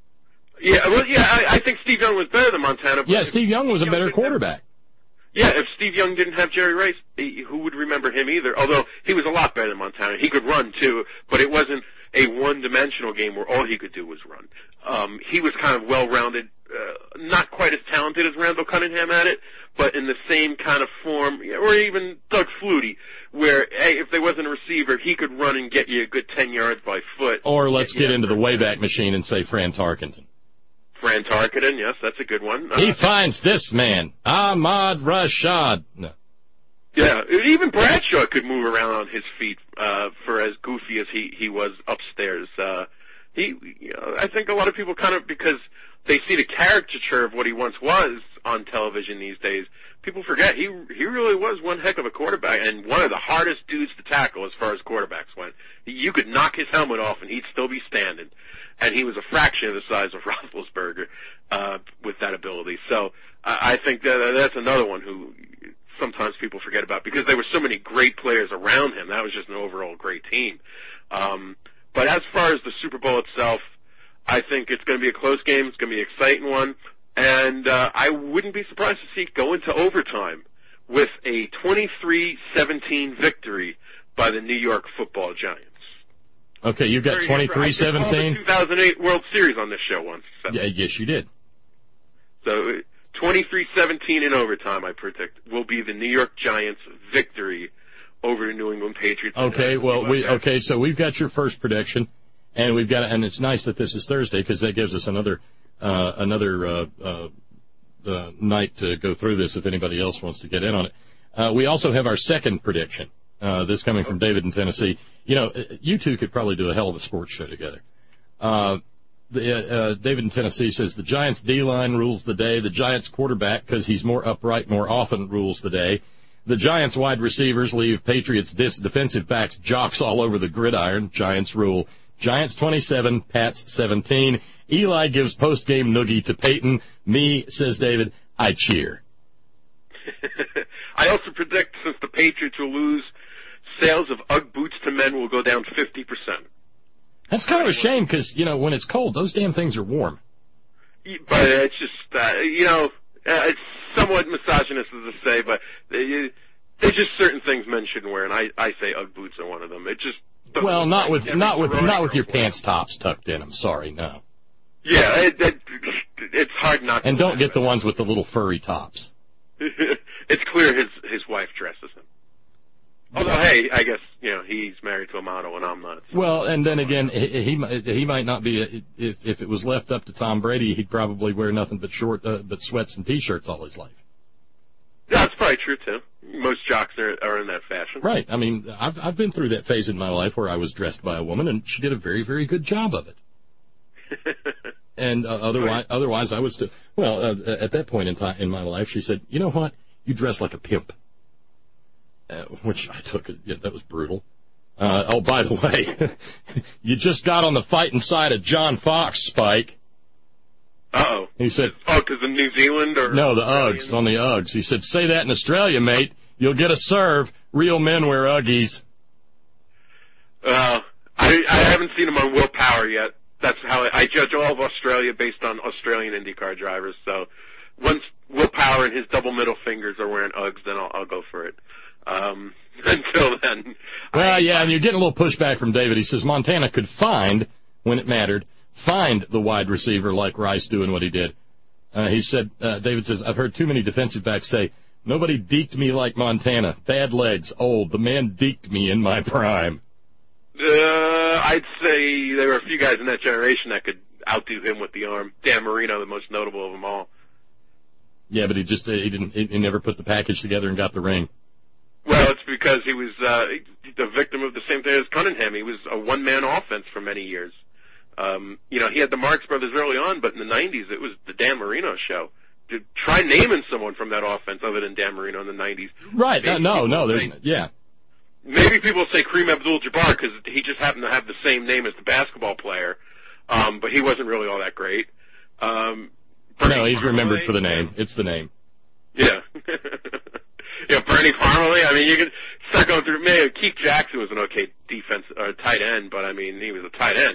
I think Steve Young was better than Montana. But Steve Young was a better quarterback. If Steve Young didn't have Jerry Rice, who would remember him either? Although he was a lot better than Montana. He could run, too, but it wasn't a one-dimensional game where all he could do was run. He was kind of well-rounded, not quite as talented as Randall Cunningham at it, but in the same kind of form, or even Doug Flutie, where, if there wasn't a receiver, he could run and get you a good 10 yards by foot. Or let's get into the Wayback Machine and say Fran Tarkenton. Fran Tarkenton, yes, that's a good one. He finds this man, Ahmad Rashad. No. Yeah, even Bradshaw could move around on his feet for as goofy as he was upstairs. I think a lot of people kind of, because they see the caricature of what he once was on television these days, people forget he really was one heck of a quarterback and one of the hardest dudes to tackle as far as quarterbacks went. You could knock his helmet off and he'd still be standing. And he was a fraction of the size of Roethlisberger with that ability. So I think that's another one who sometimes people forget about because there were so many great players around him. That was just an overall great team. But as far as the Super Bowl itself, I think it's going to be a close game. It's going to be an exciting one. And I wouldn't be surprised to see it go into overtime with a 23-17 victory by the New York Football Giants. Okay, you got 23-17? I 2008 World Series on this show once. So. Yeah, yes, you did. So 23-17 in overtime, I predict, will be the New York Giants' victory over the New England Patriots. Okay, so we've got your first prediction, and and it's nice that this is Thursday because that gives us another night to go through this if anybody else wants to get in on it. We also have our second prediction. This coming from David in Tennessee. You two could probably do a hell of a sports show together. David in Tennessee says the Giants' D-line rules the day. The Giants' quarterback, because he's more upright more often, rules the day. The Giants wide receivers leave Patriots defensive backs jocks all over the gridiron. Giants rule. Giants 27, Pats 17. Eli gives post-game noogie to Peyton. Me, says David, I cheer. I also predict, since the Patriots will lose, sales of UGG boots to men will go down 50%. That's kind of a shame because, when it's cold, those damn things are warm. But it's just, it's somewhat misogynist to say, but there's just certain things men shouldn't wear, and I say UGG boots are one of them. It just not with your pants tops tucked in. I'm sorry, no. Yeah, it's hard not. And don't get the ones with the little furry tops. It's clear his wife dresses him. Although, hey, I guess he's married to a model and I'm not. So. Well, and then again, he might not be. If it was left up to Tom Brady, he'd probably wear nothing but but sweats and T-shirts all his life. Yeah, that's probably true too. Most jocks are in that fashion. Right. I mean, I've been through that phase in my life where I was dressed by a woman, and she did a very, very good job of it. And otherwise, I was still. Well, at that point in my life, she said, "You know what? You dress like a pimp." Which I took, that was brutal. Oh, by the way, you just got on the fighting side of John Fox, Spike. Uh-oh. He said... Oh, because of New Zealand or... No, the Uggs, on the Uggs. He said, say that in Australia, mate. You'll get a serve. Real men wear Uggies. I haven't seen him on Willpower yet. That's how I judge all of Australia based on Australian IndyCar drivers. So once Willpower and his double middle fingers are wearing Uggs, then I'll go for it. Until then. Well, and you're getting a little pushback from David. He says Montana could find, when it mattered, find the wide receiver like Rice doing what he did. He said, David says, I've heard too many defensive backs say, nobody deked me like Montana. Bad legs, old. The man deked me in my prime. I'd say there were a few guys in that generation that could outdo him with the arm. Dan Marino, the most notable of them all. Yeah, but he never put the package together and got the ring. Well, it's because he was the victim of the same thing as Cunningham. He was a one-man offense for many years. He had the Marx Brothers early on, but in the 90s, it was the Dan Marino show. Try naming someone from that offense other than Dan Marino in the 90s. Right. Yeah. Maybe people say Kareem Abdul-Jabbar because he just happened to have the same name as the basketball player, but he wasn't really all that great. No, he's remembered for the name. It's the name. Yeah. Yeah, Bernie Farmley. I mean, you could start going through. Maybe Keith Jackson was an okay defense or tight end, but I mean, he was a tight end.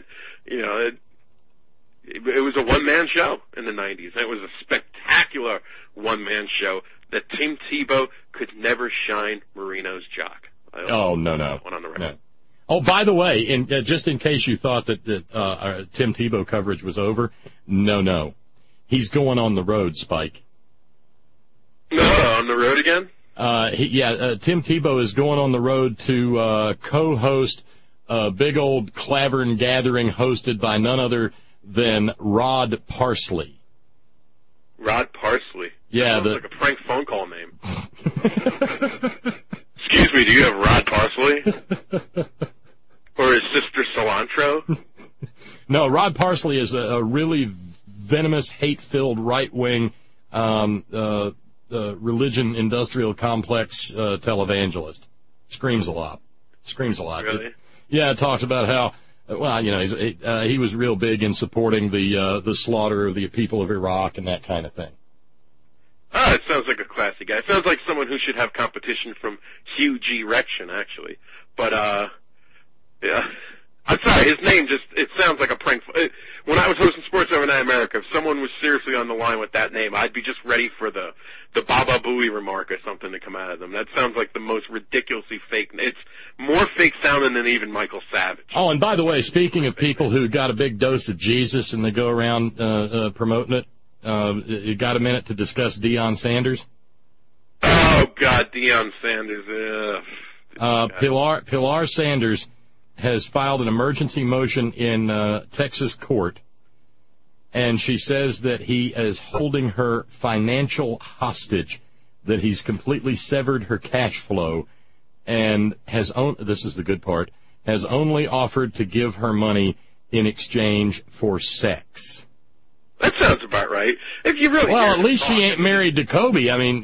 It was a one-man show in the 90s. It was a spectacular one-man show that Tim Tebow could never shine Marino's jock. Oh, no. No. Oh, by the way, just in case you thought that Tim Tebow coverage was over, no. He's going on the road, Spike. No, on the road again? Tim Tebow is going on the road to co-host a big old Clavern gathering hosted by none other than Rod Parsley. Rod Parsley? Yeah. That sounds like a prank phone call name. Excuse me, do you have Rod Parsley? Or his sister Cilantro? No, Rod Parsley is a really venomous, hate-filled, right-wing religion industrial complex televangelist. Screams a lot. Really? It talks about how, he was real big in supporting the slaughter of the people of Iraq and that kind of thing. Oh, it sounds like a classy guy. It sounds like someone who should have competition from Hugh G. Rection, actually. But, yeah. I'm sorry, his name it sounds like a prank. When I was hosting Sports Overnight America, if someone was seriously on the line with that name, I'd be just ready for the Baba Booey remark or something to come out of them. That sounds like the most ridiculously fake. It's more fake sounding than even Michael Savage. Oh, and by the way, speaking of people who got a big dose of Jesus and they go around promoting it, you got a minute to discuss Deion Sanders? Oh, God, Deion Sanders. Pilar Sanders has filed an emergency motion in Texas court, and she says that he is holding her financial hostage, that he's completely severed her cash flow, and this is the good part, has only offered to give her money in exchange for sex. That sounds about right. If you really at least she ain't married to Kobe. I mean,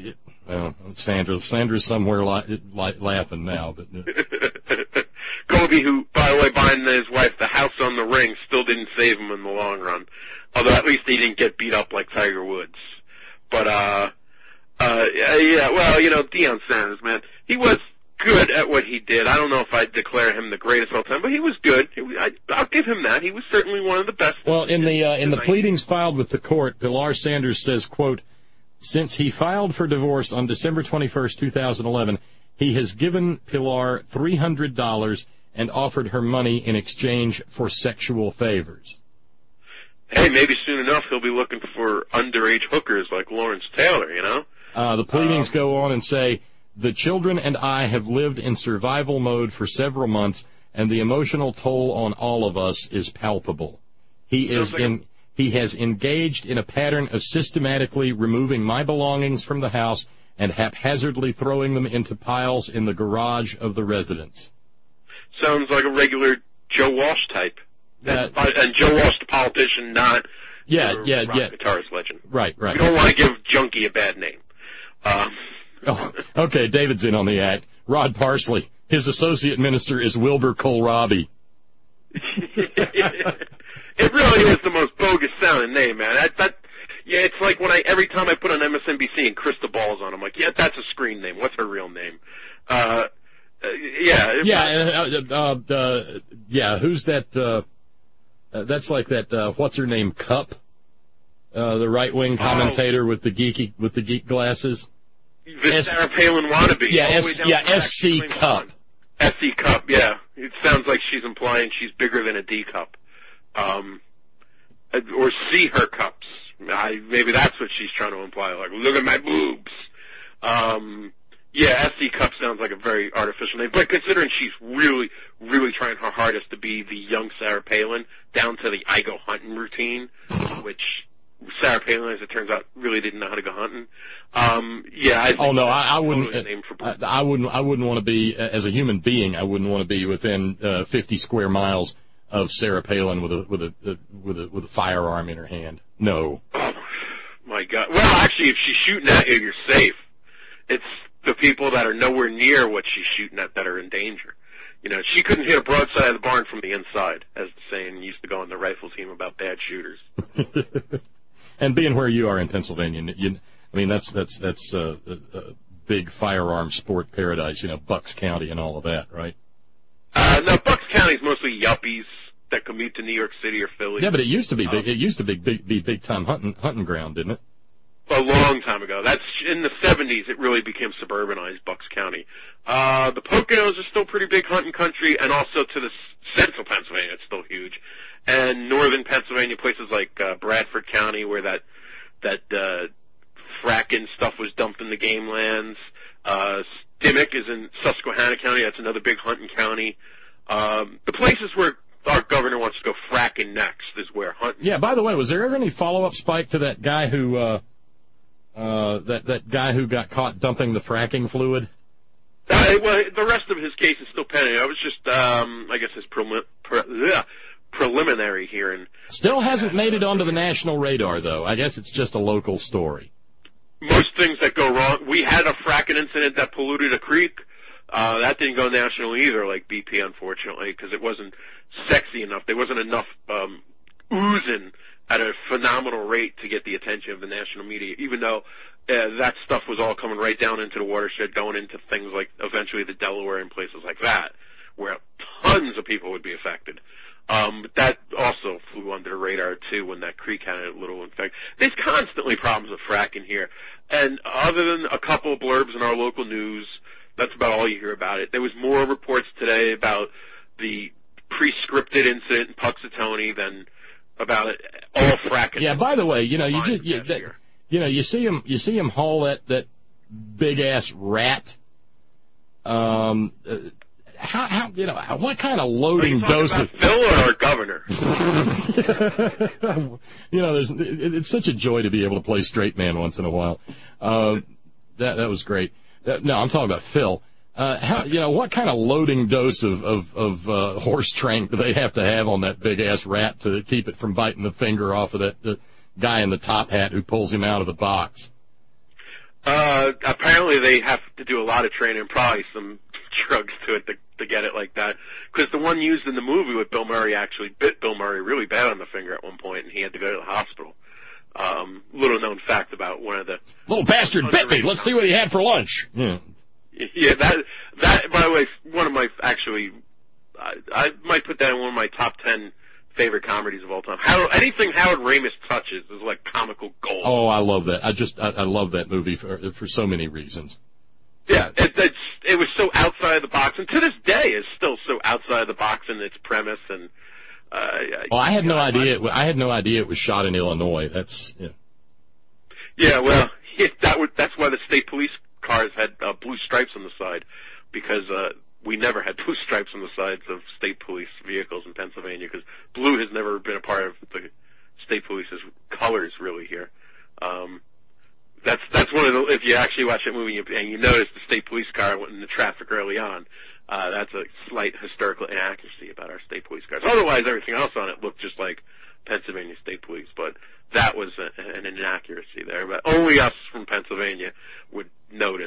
Well, Sandra's somewhere laughing now, but. Kobe, who, by the way, buying his wife the house on the ring, still didn't save him in the long run. Although at least he didn't get beat up like Tiger Woods. But yeah, well, Deion Sanders, man, he was good at what he did. I don't know if I'd declare him the greatest of all time, but he was good. I'll give him that. He was certainly one of the best. Well, in the pleadings filed with the court, Pilar Sanders says, quote, since he filed for divorce on December 21st, 2011, he has given Pilar $300 and offered her money in exchange for sexual favors. Hey, maybe soon enough he'll be looking for underage hookers like Lawrence Taylor, The pleadings go on and say, the children and I have lived in survival mode for several months, and the emotional toll on all of us is palpable. He has engaged in a pattern of systematically removing my belongings from the house and haphazardly throwing them into piles in the garage of the residence. Sounds like a regular Joe Walsh type. And Joe Walsh, the politician, not rock guitarist legend. Right. We don't want to give Junkie a bad name. Okay, David's in on the act. Rod Parsley. His associate minister is Wilbur Kohlrabi. It really is the most bogus sounding name, man. It's like when every time I put on MSNBC and Krista Ball's on, I'm like, yeah, that's a screen name. What's her real name? Who's that? That's like that. What's her name? Cup, the right-wing commentator with the geek glasses. The Sarah Palin wannabe. SC Cup. SC Cup. Yeah, it sounds like she's implying she's bigger than a D cup, or C her cups. Maybe that's what she's trying to imply. Like, look at my boobs. SC Cup sounds like a very artificial name, but considering she's really, really trying her hardest to be the young Sarah Palin, down to the I go hunting routine, which Sarah Palin, as it turns out, really didn't know how to go hunting. I wouldn't want to be, as a human being, I wouldn't want to be within 50 square miles of Sarah Palin with a firearm in her hand. No. Oh, my God. Well, actually, if she's shooting at you, you're safe. It's the people that are nowhere near what she's shooting at that are in danger. She couldn't hit a broadside of the barn from the inside, as the saying used to go on the rifle team about bad shooters. And being where you are in Pennsylvania, that's a big firearm sport paradise. Bucks County and all of that, right? No, Bucks County is mostly yuppies that commute to New York City or Philly. Yeah, but it used to be big. It used to be big time hunting ground, didn't it? A long time ago. That's in the 70s. It really became suburbanized, Bucks County. The Poconos are still pretty big hunting country, and also to the central Pennsylvania, it's still huge. And northern Pennsylvania, places like Bradford County, where that fracking stuff was dumped in the game lands. Dimmock is in Susquehanna County. That's another big hunting county. The places where our governor wants to go fracking next is where hunting. Yeah. By the way, was there ever any follow-up, Spike, to that guy who that guy who got caught dumping the fracking fluid? Well, the rest of his case is still pending. I was just, I guess, his preliminary hearing. Still hasn't made it onto the national radar, though. I guess it's just a local story. Most things that go wrong. We had a fracking incident that polluted a creek. That didn't go national either, like BP, unfortunately, because it wasn't sexy enough. There wasn't enough oozing at a phenomenal rate to get the attention of the national media, even though that stuff was all coming right down into the watershed, going into things like eventually the Delaware and places like that, where tons of people would be affected. But that also flew under the radar, too, when that creek had a little infection. There's constantly problems with fracking here. And other than a couple of blurbs in our local news, that's about all you hear about it. There was more reports today about the pre-scripted incident in Puxatony than about it, all fracking. Yeah, by the way, you see him haul that big ass rat. What kind of loading dose of Phil or our governor? It's such a joy to be able to play straight man once in a while. That was great. No, I'm talking about Phil. What kind of loading dose of horse trank do they have to have on that big ass rat to keep it from biting the finger off of the guy in the top hat who pulls him out of the box? Apparently apparently they have to do a lot of training, probably some drugs to it to get it like that. Because the one used in the movie with Bill Murray actually bit Bill Murray really bad on the finger at one point, and he had to go to the hospital. Little known fact about one of the little bastard bit me. Let's see what he had for lunch. Yeah. Yeah, that by the way, one of my actually, I might put that in one of my top 10 favorite comedies of all time. Anything Howard Ramis touches is like comical gold. Oh, I love that. I love that movie for so many reasons. Yeah, it was so outside of the box, and to this day is still so outside of the box in its premise. And I had no idea. I had no idea it was shot in Illinois. That's well, that's why the state police cars had blue stripes on the side, because we never had blue stripes on the sides of state police vehicles in Pennsylvania, because blue has never been a part of the state police's colors really here. That's one of the, if you actually watch that movie and you notice the state police car went in the traffic early on, that's a slight historical inaccuracy about our state police cars. Otherwise, everything else on it looked just like Pennsylvania State Police, but that was an inaccuracy there. But only us from Pennsylvania would notice.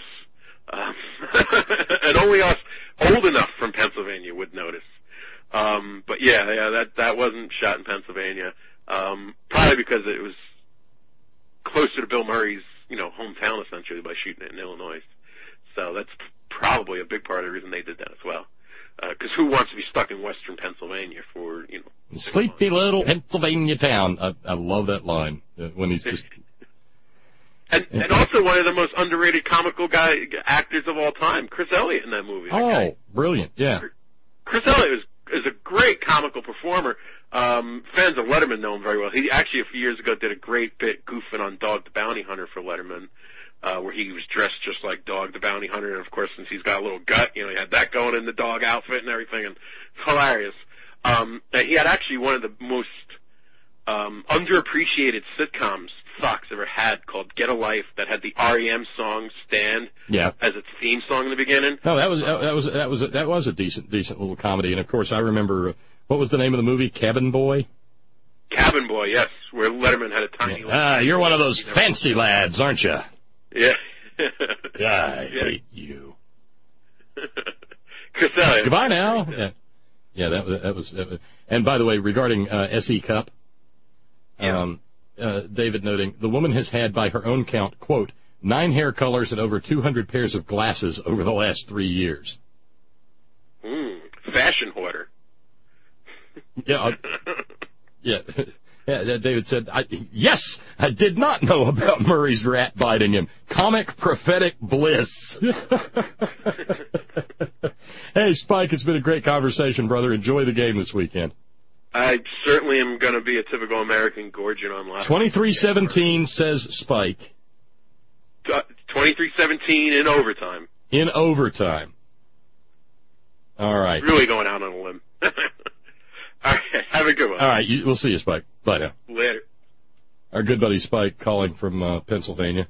And only us old enough from Pennsylvania would notice. But that wasn't shot in Pennsylvania. Probably because it was closer to Bill Murray's, hometown essentially by shooting it in Illinois. So that's probably a big part of the reason they did that as well. Because who wants to be stuck in western Pennsylvania for, sleepy little Pennsylvania town. I love that line when he's just... And also one of the most underrated comical actors of all time, Chris Elliott in that movie. Brilliant, yeah. Chris Elliott is a great comical performer. Fans of Letterman know him very well. He actually a few years ago did a great bit goofing on Dog the Bounty Hunter for Letterman, where he was dressed just like Dog the Bounty Hunter, and of course since he's got a little gut, he had that going in the dog outfit and everything, and it's hilarious. He had actually one of the most underappreciated sitcoms Fox ever had, called Get a Life, that had the REM song Stand as its theme song in the beginning. No, that was a decent little comedy, and of course I remember what was the name of the movie? Cabin Boy. Cabin Boy, yes, where Letterman had a tiny. You're one of those fancy lads, aren't you? Yeah. I hate you. Chris Elliott. Goodbye now. Yeah, that was. And by the way, regarding S.E. Cupp, David noting, the woman has had, by her own count, quote, 9 hair colors and over 200 pairs of glasses over the last 3 years. Fashion hoarder. Yeah, David said, yes, I did not know about Murray's rat biting him. Comic prophetic bliss. Hey, Spike, it's been a great conversation, brother. Enjoy the game this weekend. I certainly am going to be a typical American gorging on live. 23-17, says Spike. 23-17 in overtime. In overtime. All right. Really going out on a limb. All right, have a good one. All right, we'll see you, Spike. Bye now. Later. Our good buddy Spike calling from Pennsylvania.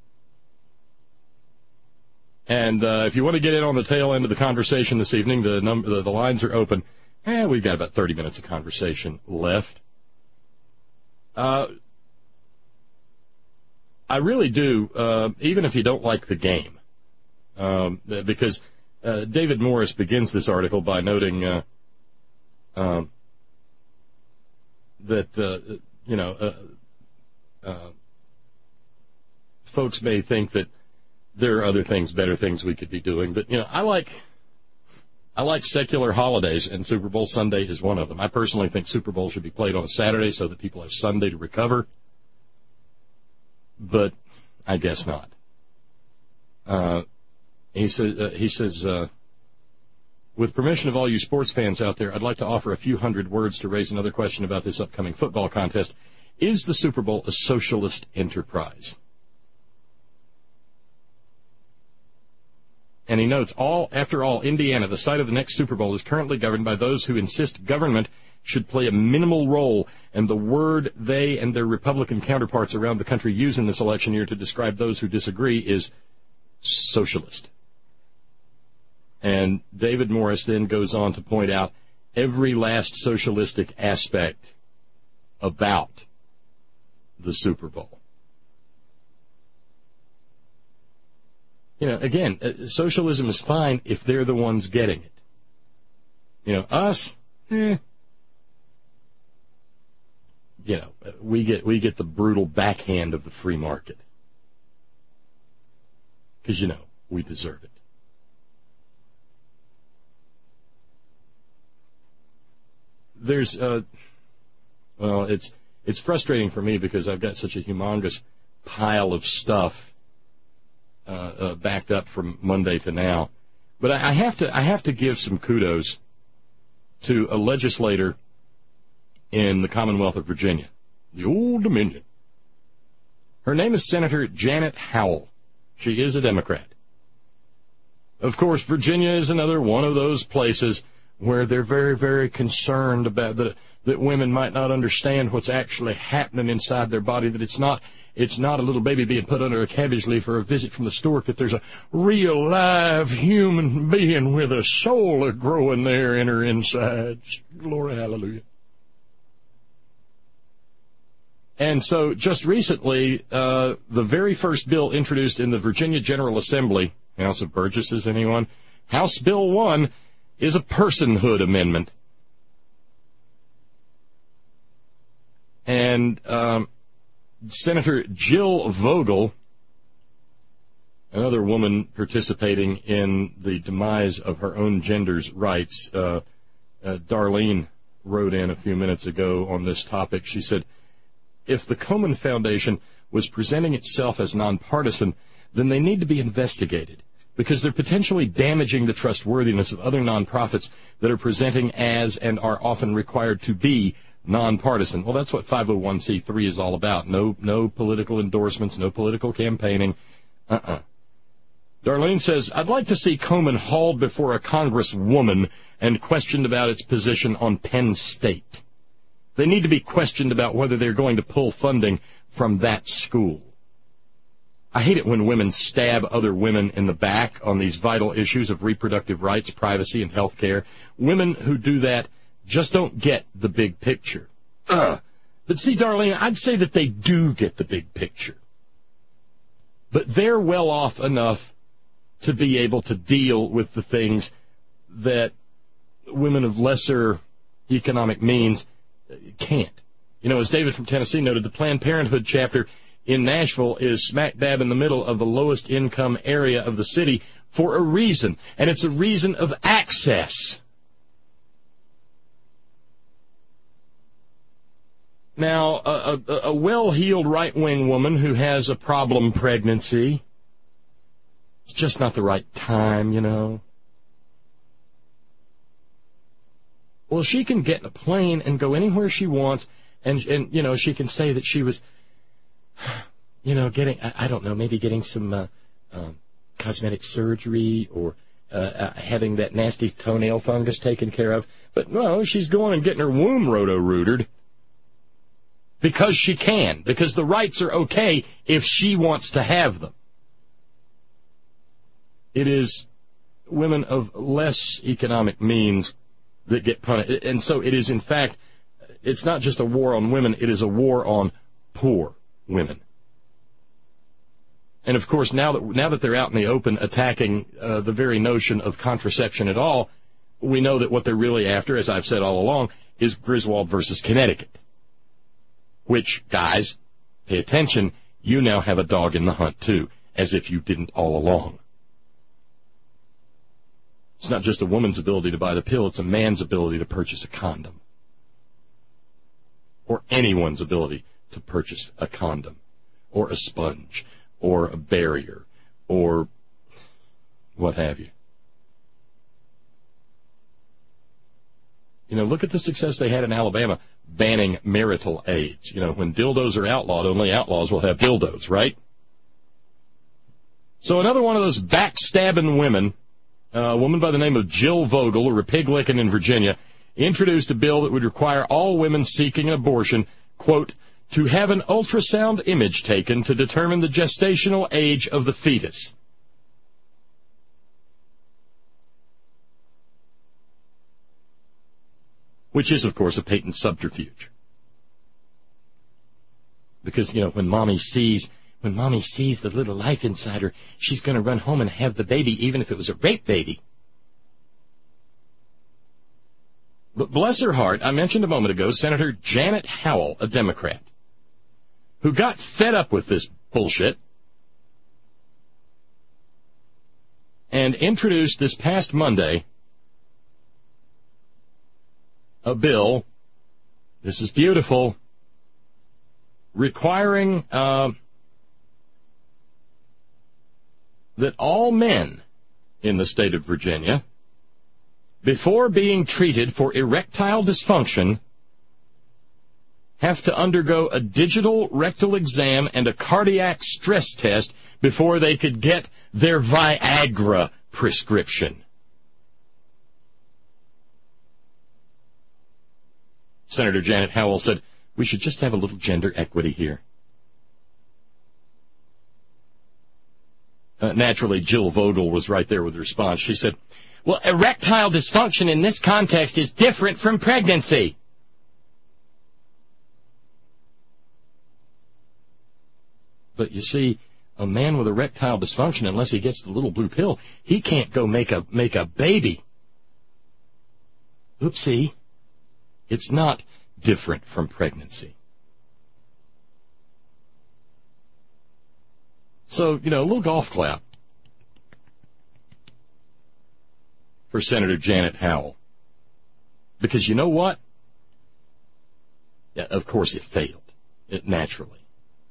And if you want to get in on the tail end of the conversation this evening, the lines are open. We've got about 30 minutes of conversation left. I really do, even if you don't like the game, because David Morris begins this article by noting that folks may think that there are other things, better things we could be doing, but I like secular holidays, and Super Bowl Sunday is one of them. I personally think Super Bowl should be played on a Saturday so that people have Sunday to recover, but I guess not. He says, with permission of all you sports fans out there, I'd like to offer a few hundred words to raise another question about this upcoming football contest. Is the Super Bowl a socialist enterprise? And he notes, after all, Indiana, the site of the next Super Bowl, is currently governed by those who insist government should play a minimal role, and the word they and their Republican counterparts around the country use in this election year to describe those who disagree is socialist. And David Morris then goes on to point out every last socialistic aspect about the Super Bowl. Again, socialism is fine if they're the ones getting it. Us, we get the brutal backhand of the free market. Because, we deserve it. There's, it's frustrating for me because I've got such a humongous pile of stuff backed up from Monday to now. But I have to give some kudos to a legislator in the Commonwealth of Virginia, the Old Dominion. Her name is Senator Janet Howell. She is a Democrat. Of course, Virginia is another one of those places where they're very, very concerned about that women might not understand what's actually happening inside their body, that it's not a little baby being put under a cabbage leaf or a visit from the stork, that there's a real live human being with a soul growing there in her insides. Glory, hallelujah. And so just recently, the very first bill introduced in the Virginia General Assembly, House of Burgesses, anyone? House Bill 1 is a personhood amendment. And Senator Jill Vogel, another woman participating in the demise of her own gender's rights, Darlene wrote in a few minutes ago on this topic. She said, if the Komen Foundation was presenting itself as nonpartisan, then they need to be investigated because they're potentially damaging the trustworthiness of other nonprofits that are presenting as and are often required to be nonpartisan. Well, that's what 501c3 is all about. No political endorsements, no political campaigning. Darlene says, I'd like to see Komen hauled before a congresswoman and questioned about its position on Penn State. They need to be questioned about whether they're going to pull funding from that school. I hate it when women stab other women in the back on these vital issues of reproductive rights, privacy, and health care. Women who do that just don't get the big picture. But see, Darlene, I'd say that they do get the big picture. But they're well off enough to be able to deal with the things that women of lesser economic means can't. As David from Tennessee noted, the Planned Parenthood chapter in Nashville is smack dab in the middle of the lowest income area of the city for a reason, and it's a reason of access. Now, a well-heeled right-wing woman who has a problem pregnancy, it's just not the right time, Well, she can get in a plane and go anywhere she wants, and she can say that she was, getting, I don't know, maybe getting some cosmetic surgery or having that nasty toenail fungus taken care of. But, no, she's going and getting her womb roto-rooted because she can, because the rights are okay if she wants to have them. It is women of less economic means that get punished. And so it is, in fact, it's not just a war on women, it is a war on poor women. And, of course, now that they're out in the open attacking the very notion of contraception at all, we know that what they're really after, as I've said all along, is Griswold versus Connecticut. Which, guys, pay attention, you now have a dog in the hunt, too, as if you didn't all along. It's not just a woman's ability to buy the pill, it's a man's ability to purchase a condom. Or anyone's ability to purchase a condom, or a sponge, or a barrier, or what have you. Look at the success they had in Alabama banning marital aids. When dildos are outlawed, only outlaws will have dildos, right? So another one of those backstabbing women, a woman by the name of Jill Vogel, a Republican in Virginia, introduced a bill that would require all women seeking an abortion, quote, to have an ultrasound image taken to determine the gestational age of the fetus. Which is, of course, a patent subterfuge. Because, when mommy sees when Mommy sees the little life inside her, she's going to run home and have the baby, even if it was a rape baby. But bless her heart, I mentioned a moment ago Senator Janet Howell, a Democrat, who got fed up with this bullshit and introduced this past Monday a bill, this is beautiful, requiring that all men in the state of Virginia, before being treated for erectile dysfunction, have to undergo a digital rectal exam and a cardiac stress test before they could get their Viagra prescription. Senator Janet Howell said, we should just have a little gender equity here. Naturally, Jill Vogel was right there with the response. She said, well, erectile dysfunction in this context is different from pregnancy. But you see, a man with erectile dysfunction, unless he gets the little blue pill, he can't go make a baby. Oopsie. It's not different from pregnancy. So, a little golf clap for Senator Janet Howell. Because you know what? Yeah, of course it failed. Naturally.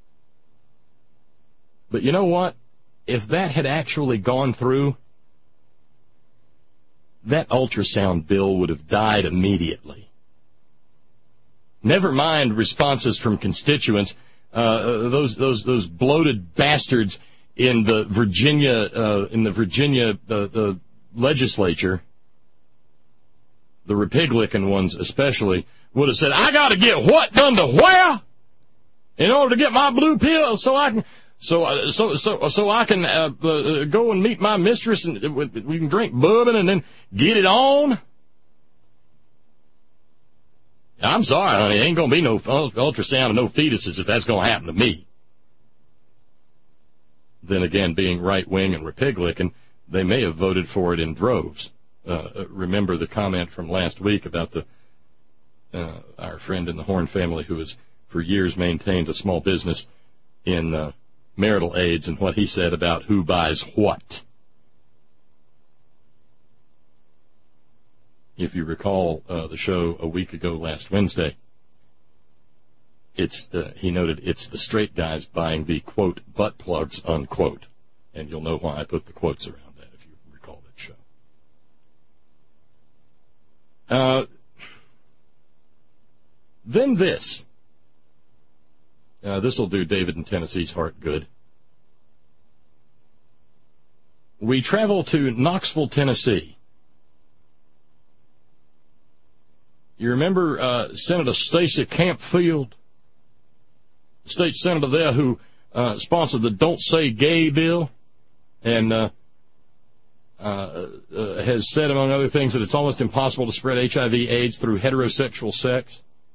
But you know what? If that had actually gone through, that ultrasound bill would have died immediately. Never mind responses from constituents. Those bloated bastards in the Virginia legislature, the Republican ones especially, would have said, I got to get what done to where in order to get my blue pill so I can go and meet my mistress and we can drink bourbon and then get it on. I'm sorry, honey, ain't going to be no ultrasound and no fetuses if that's going to happen to me. Then again, being right-wing and Republican, they may have voted for it in droves. Remember the comment from last week about our friend in the Horn family who has for years maintained a small business in marital aids and what he said about who buys what. If you recall the show a week ago last Wednesday, he noted it's the straight guys buying the, quote, butt plugs, unquote. And you'll know why I put the quotes around that if you recall that show. Then this. This will do David in Tennessee's heart good. We travel to Knoxville, Tennessee. You remember Senator Stacey Campfield, state senator there who sponsored the Don't Say Gay bill and has said, among other things, that it's almost impossible to spread HIV/AIDS through heterosexual sex?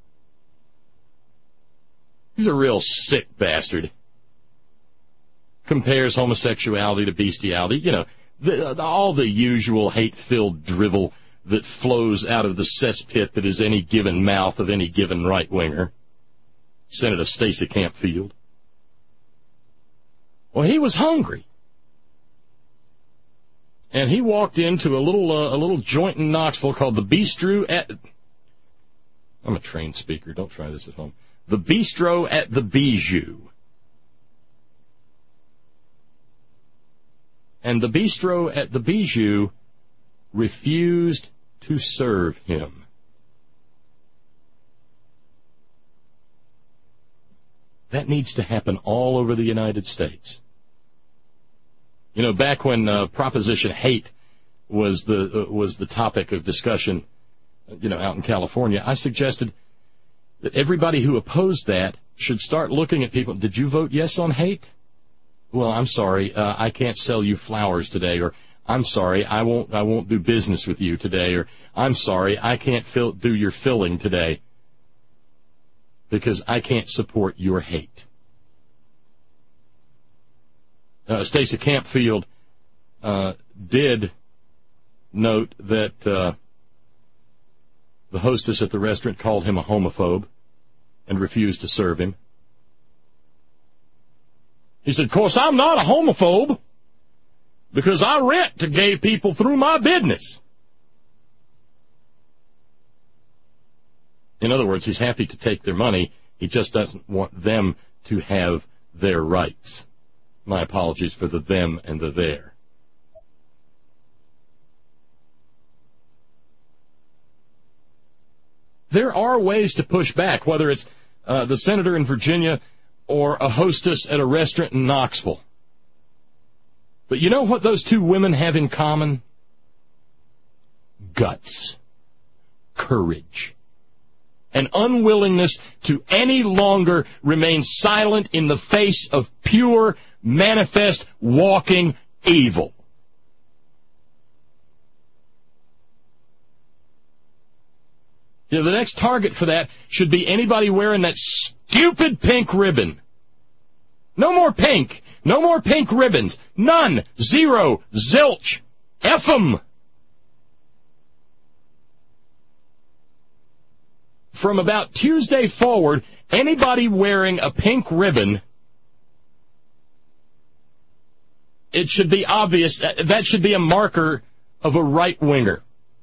He's a real sick bastard. Compares homosexuality to bestiality. All the usual hate-filled drivel that flows out of the cesspit that is any given mouth of any given right-winger. Senator Stacey Campfield. Well, he was hungry. And he walked into a little joint in Knoxville called the Bistro at... I'm a trained speaker. Don't try this at home. The Bistro at the Bijou. And the Bistro at the Bijou refused to serve him. That needs to happen all over the United States. Back when Proposition Hate was the topic of discussion, out in California, I suggested that everybody who opposed that should start looking at people. Did you vote yes on hate? Well, I'm sorry, I can't sell you flowers today, or I'm sorry, I won't do business with you today, or I'm sorry, I can't do your filling today because I can't support your hate. Stacey Campfield did note that the hostess at the restaurant called him a homophobe and refused to serve him. He said, of course, I'm not a homophobe because I rent to gay people through my business. In other words, he's happy to take their money. He just doesn't want them to have their rights. My apologies for the them and the their. There are ways to push back, whether it's the senator in Virginia or a hostess at a restaurant in Knoxville. But you know what those two women have in common? Guts. Courage. An unwillingness to any longer remain silent in the face of pure, manifest, walking evil. You know, the next target for that should be anybody wearing that stupid pink ribbon. No more pink. No more pink ribbons. None. Zero. Zilch. F 'em. From about Tuesday forward, anybody wearing a pink ribbon, it should be obvious that should be a marker of a right-winger.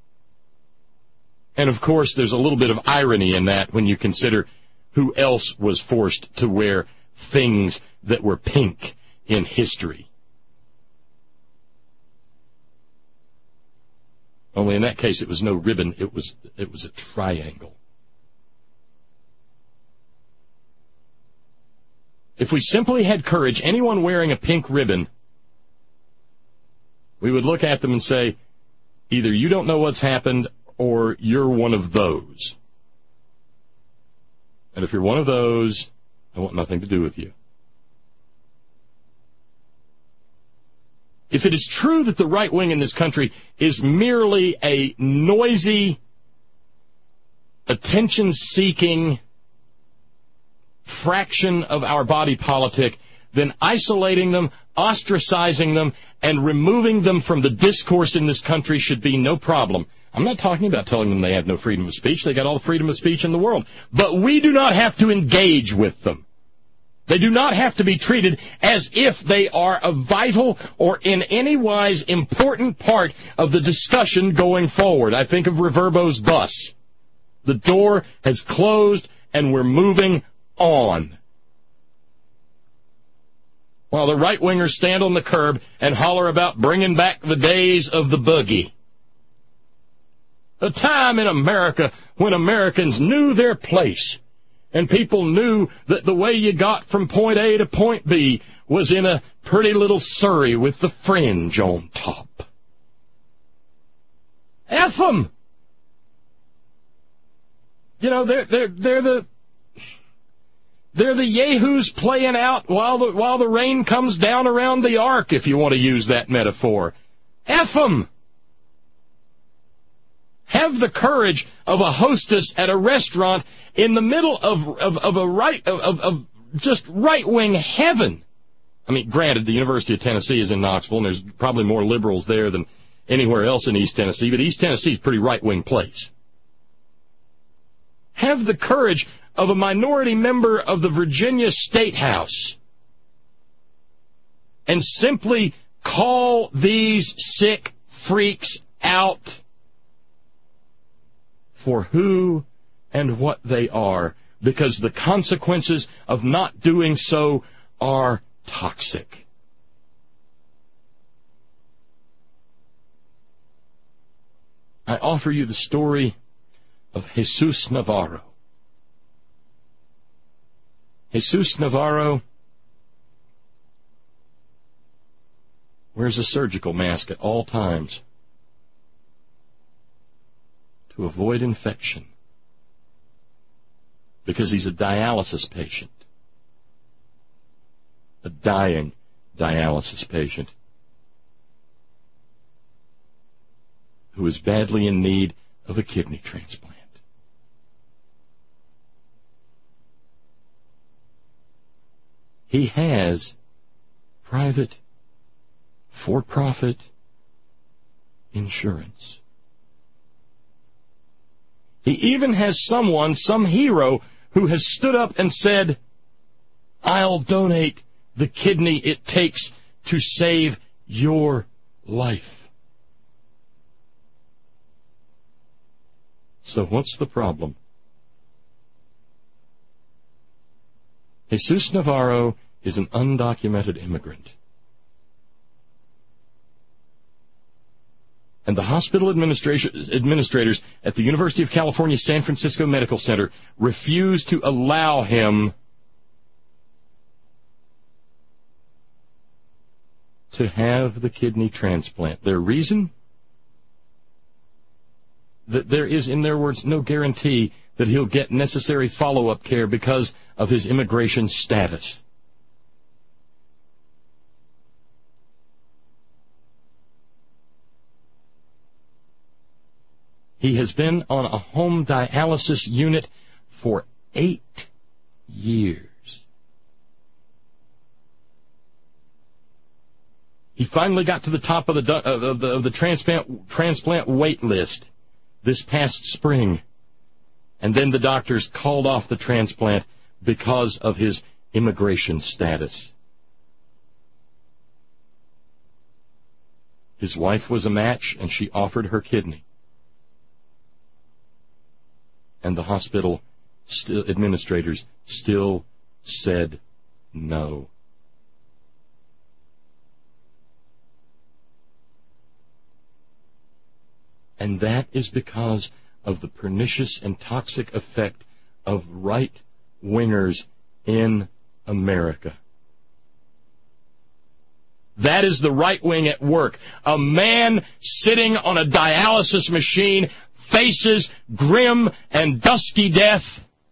And, of course, there's a little bit of irony in that when you consider who else was forced to wear things that were pink in history. Only in that case, it was no ribbon, it was a triangle. If we simply had courage, anyone wearing a pink ribbon, we would look at them and say, either you don't know what's happened or you're one of those. And if you're one of those, I want nothing to do with you. If it is true that the right wing in this country is merely a noisy, attention-seeking fraction of our body politic, then isolating them, ostracizing them, and removing them from the discourse in this country should be no problem. I'm not talking about telling them they have no freedom of speech. They got all the freedom of speech in the world. But we do not have to engage with them. They do not have to be treated as if they are a vital or in any wise important part of the discussion going forward. I think of Reverbo's bus. The door has closed and we're moving on. While the right-wingers stand on the curb and holler about bringing back the days of the boogie. A time in America when Americans knew their place and people knew that the way you got from point A to point B was in a pretty little surrey with the fringe on top. F 'em! You know, they're the yahoos playing out while the rain comes down around the ark, if you want to use that metaphor. F 'em! Have the courage of a hostess at a restaurant in the middle of just right-wing heaven. I mean, granted, the University of Tennessee is in Knoxville, and there's probably more liberals there than anywhere else in East Tennessee, but East Tennessee is a pretty right-wing place. Have the courage of a minority member of the Virginia State House and simply call these sick freaks out for who and what they are, because the consequences of not doing so are toxic. I offer you the story of Jesus Navarro. Jesus Navarro wears a surgical mask at all times to avoid infection because he's a dialysis patient, a dying dialysis patient who is badly in need of a kidney transplant. He has private for-profit insurance. He even has some hero, who has stood up and said, I'll donate the kidney it takes to save your life. So what's the problem? Jesus Navarro is an undocumented immigrant. And the hospital administrators at the University of California, San Francisco Medical Center refuse to allow him to have the kidney transplant. Their reason? That there is, in their words, no guarantee that he'll get necessary follow-up care because of his immigration status. He has been on a home dialysis unit for 8 years. He finally got to the top of the transplant wait list this past spring. And then the doctors called off the transplant because of his immigration status. His wife was a match, and she offered her kidney. And the hospital administrators still said no. And that is because of the pernicious and toxic effect of right-wingers in America. That is the right wing at work. A man sitting on a dialysis machine faces grim and dusky death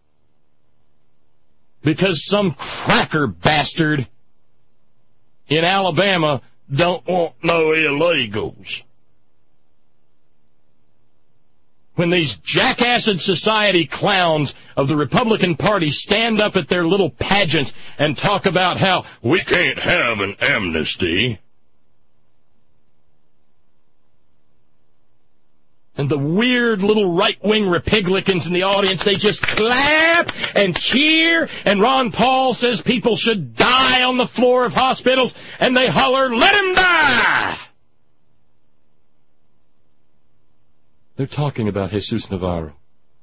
because some cracker bastard in Alabama don't want no illegals. When these jackassed society clowns of the Republican Party stand up at their little pageants and talk about how we can't have an amnesty, and the weird little right-wing Republicans in the audience, they just clap and cheer, and Ron Paul says people should die on the floor of hospitals, and they holler, let him die! They're talking about Jesus Navarro.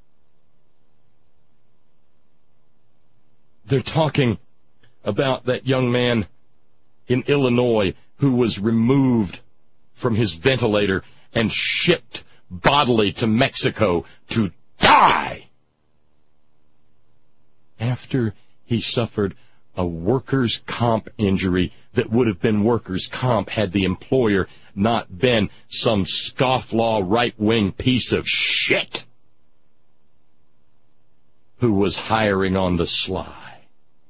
They're talking about that young man in Illinois who was removed from his ventilator and shipped bodily to Mexico to die after he suffered a workers' comp injury that would have been workers' comp had the employer not been some scofflaw right-wing piece of shit who was hiring on the sly.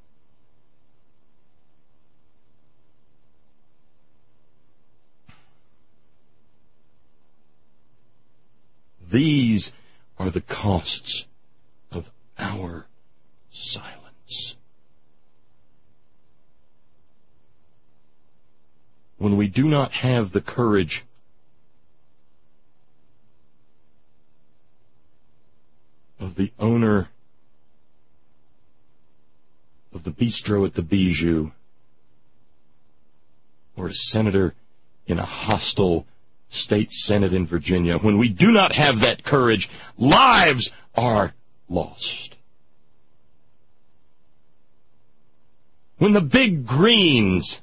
These are the costs of our silence. When we do not have the courage of the owner of the bistro at the Bijou, or a senator in a hostile state senate in Virginia, when we do not have that courage, lives are lost. When the big greens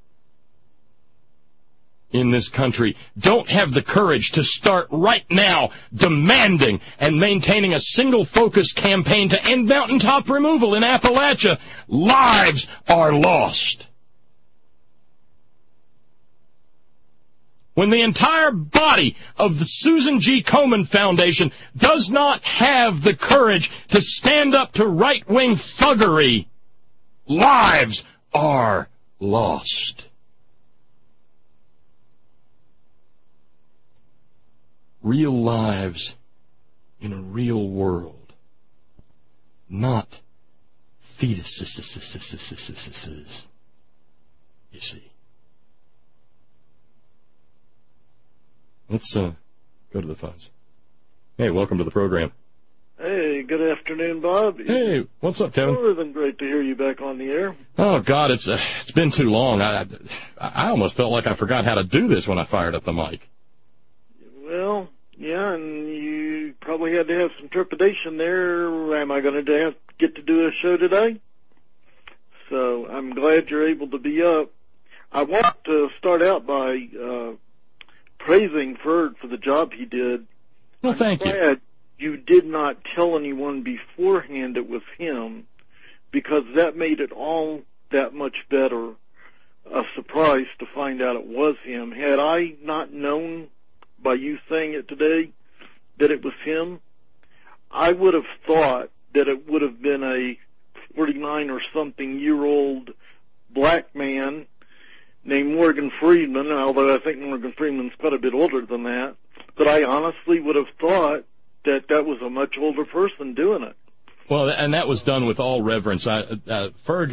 in this country don't have the courage to start right now demanding and maintaining a single-focus campaign to end mountaintop removal in Appalachia, lives are lost. When the entire body of the Susan G. Komen Foundation does not have the courage to stand up to right-wing thuggery, lives are lost. Real lives in a real world, not fetuses, you see. Let's go to the phones. Hey, welcome to the program. Hey, good afternoon, Bob. Hey, what's up, Kevin? More than great to hear you back on the air. Oh, God, it's been too long. I almost felt like I forgot how to do this when I fired up the mic. Well, yeah, and you probably had to have some trepidation there. Am I going to get to do a show today? So I'm glad you're able to be up. I want to start out by praising Ferg for the job he did. Well, thank you. I'm glad you did not tell anyone beforehand it was him, because that made it all that much better a surprise to find out it was him. Had I not known by you saying it today that it was him, I would have thought that it would have been a 49 or something year old black man named Morgan Freeman, although I think Morgan Freeman's quite a bit older than that. But I honestly would have thought that was a much older person doing it. Well, and that was done with all reverence. Ferg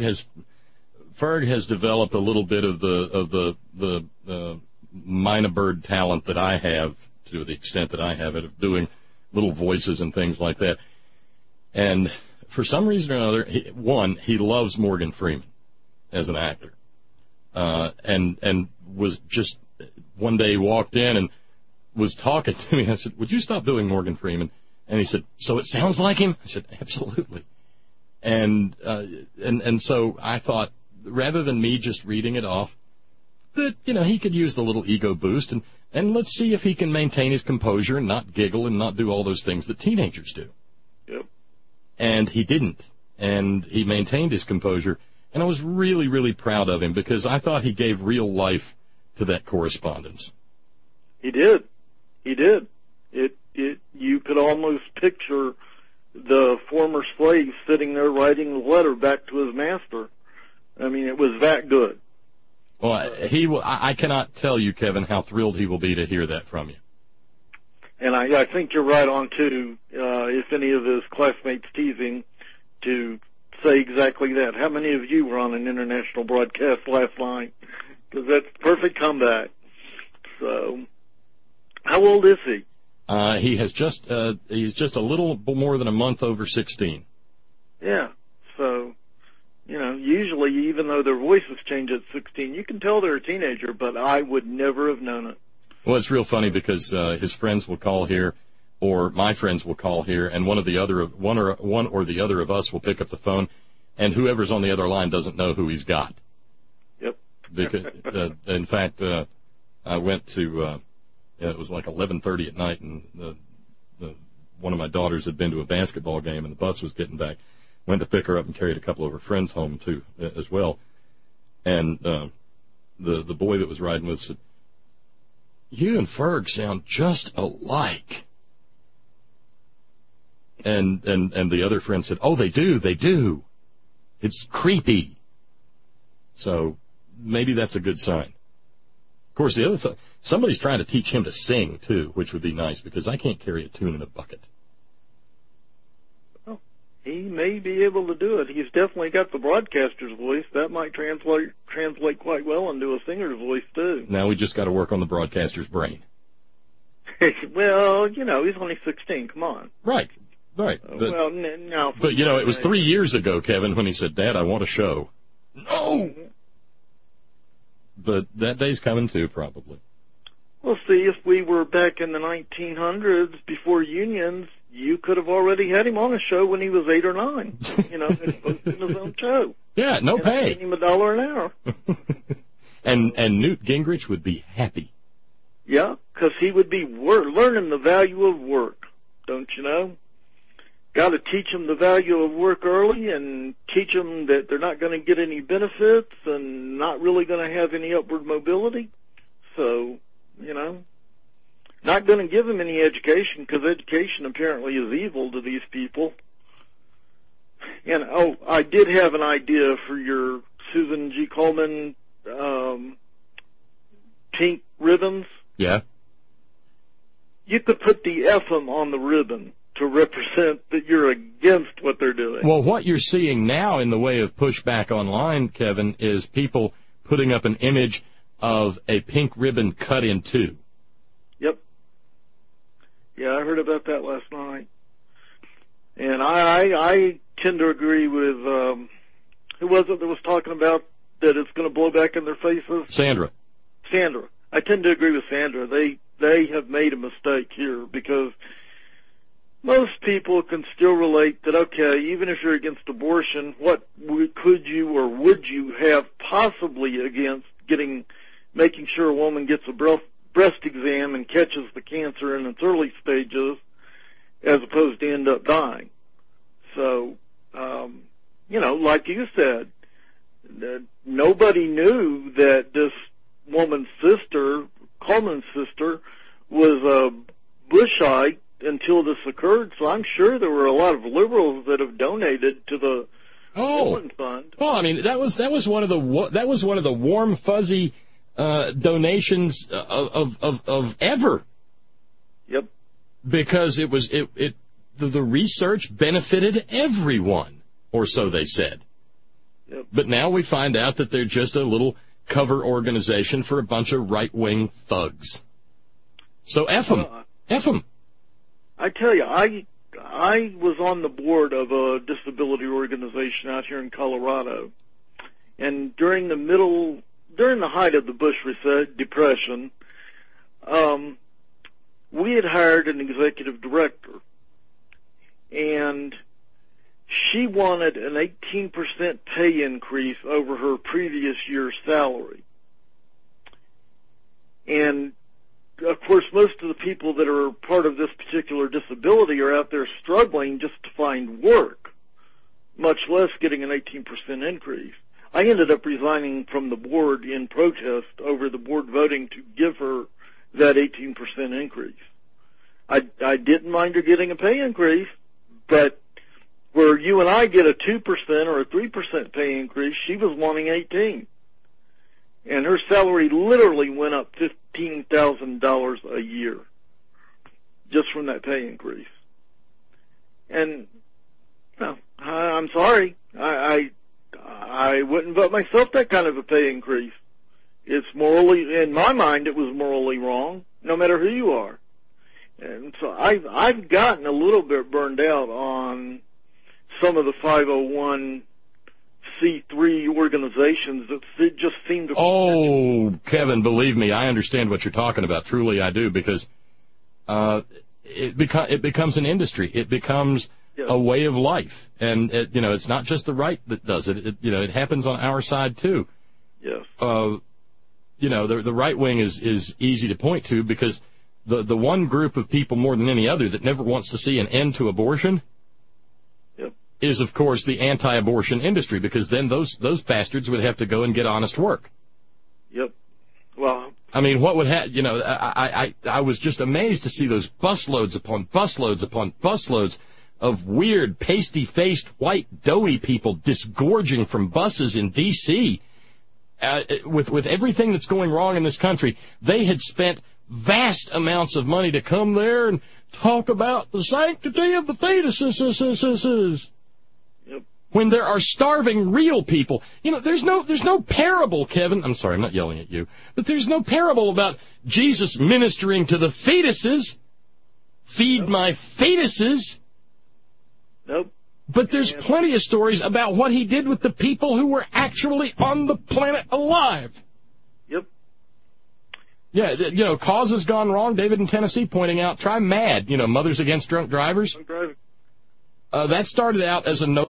has developed a little bit of the minor bird talent that I have, to the extent that I have it, of doing little voices and things like that. And for some reason or another, he loves Morgan Freeman as an actor, and was just one day he walked in and was talking to me. I said, "Would you stop doing Morgan Freeman?" And he said, "So it sounds like him?" I said, "Absolutely." And so I thought, rather than me just reading it off, that, he could use the little ego boost, and let's see if he can maintain his composure and not giggle and not do all those things that teenagers do. Yep. And he didn't. And he maintained his composure, and I was really, really proud of him, because I thought he gave real life to that correspondence. He did. He did. You could almost picture the former slave sitting there writing the letter back to his master. I mean, it was that good. Well, I cannot tell you, Kevin, how thrilled he will be to hear that from you. And I think you're right on, too, if any of his classmates tease him, to say exactly that. How many of you were on an international broadcast last night? Because that's perfect comeback. So, how old is he? He's just a little more than a month over 16. Yeah. So, usually, even though their voices change at 16, you can tell they're a teenager, but I would never have known it. Well, it's real funny, because his friends will call here, or my friends will call here, and one or the other of us will pick up the phone, and whoever's on the other line doesn't know who he's got. Yep. Because, in fact, I went to. It was like 11:30 at night, and one of my daughters had been to a basketball game, and the bus was getting back. Went to pick her up and carried a couple of her friends home too, as well. And the boy that was riding with us said, "You and Ferg sound just alike." And the other friend said, "Oh, they do. It's creepy." So maybe that's a good sign. Of course, the other side, somebody's trying to teach him to sing, too, which would be nice, because I can't carry a tune in a bucket. Well, he may be able to do it. He's definitely got the broadcaster's voice. That might translate quite well into a singer's voice, too. Now we just got to work on the broadcaster's brain. Well, he's only 16. Come on. Right. But it was 3 years ago, Kevin, when he said, "Dad, I want a show." No! But that day's coming, too, probably. Well, see, if we were back in the 1900s, before unions, you could have already had him on a show when he was 8 or 9, and hosting his own show. Yeah, no pay. Paying him $1 an hour. and Newt Gingrich would be happy. Yeah, because he would be learning the value of work, don't you know? Got to teach them the value of work early, and teach them that they're not going to get any benefits and not really going to have any upward mobility. So, not going to give them any education, because education apparently is evil to these people. And, I did have an idea for your Susan G. Komen pink ribbons. Yeah. You could put the FM on the ribbon to represent that you're against what they're doing. Well, what you're seeing now in the way of pushback online, Kevin, is people putting up an image of a pink ribbon cut in two. Yep. Yeah, I heard about that last night. And I tend to agree with, who was it that was talking about that it's going to blow back in their faces? Sandra. I tend to agree with Sandra. They have made a mistake here, because most people can still relate that, okay, even if you're against abortion, what could you or would you have possibly against making sure a woman gets a breast exam and catches the cancer in its early stages, as opposed to end up dying? So, like you said, nobody knew that this woman's sister, Coleman's sister, was a Bushite until this occurred. So I'm sure there were a lot of liberals that have donated to the Coleman Fund. Well, I mean, that was one of the warm, fuzzy donations of ever. Yep. Because the research benefited everyone, or so they said. Yep. But now we find out that they're just a little cover organization for a bunch of right-wing thugs. So F them. F them. I tell you, I was on the board of a disability organization out here in Colorado, and during the height of the Bush Depression, we had hired an executive director, and she wanted an 18% pay increase over her previous year's salary. And, of course, most of the people that are part of this particular disability are out there struggling just to find work, much less getting an 18% increase. I ended up resigning from the board in protest over the board voting to give her that 18% increase. I didn't mind her getting a pay increase, but where you and I get a 2% or a 3% pay increase, she was wanting 18%. And her salary literally went up $15,000 a year just from that pay increase. And, well, I'm sorry. I wouldn't vote myself that kind of a pay increase. It's morally, in my mind, it was morally wrong, no matter who you are. And so I've gotten a little bit burned out on some of the 501c3 organizations that just seem to... Oh, Kevin, believe me, I understand what you're talking about. Truly, I do, because it becomes an industry. It becomes a way of life. And, it's not just the right that does it. It happens on our side, too. Yes. The right wing is easy to point to, because the one group of people more than any other that never wants to see an end to abortion is, of course, the anti-abortion industry, because then those bastards would have to go and get honest work. Yep. Well, I mean, what would happen? I was just amazed to see those busloads upon busloads upon busloads of weird, pasty-faced, white, doughy people disgorging from buses in D.C. With everything that's going wrong in this country. They had spent vast amounts of money to come there and talk about the sanctity of the fetuses. Yep. When there are starving real people. There's no parable, Kevin. I'm sorry, I'm not yelling at you. But there's no parable about Jesus ministering to the fetuses. Feed my fetuses. Nope. But there's plenty of stories about what he did with the people who were actually on the planet alive. Yep. Yeah, cause has gone wrong. David in Tennessee pointing out, try MAD, Mothers Against Drunk Drivers. Drunk driving. That started out as a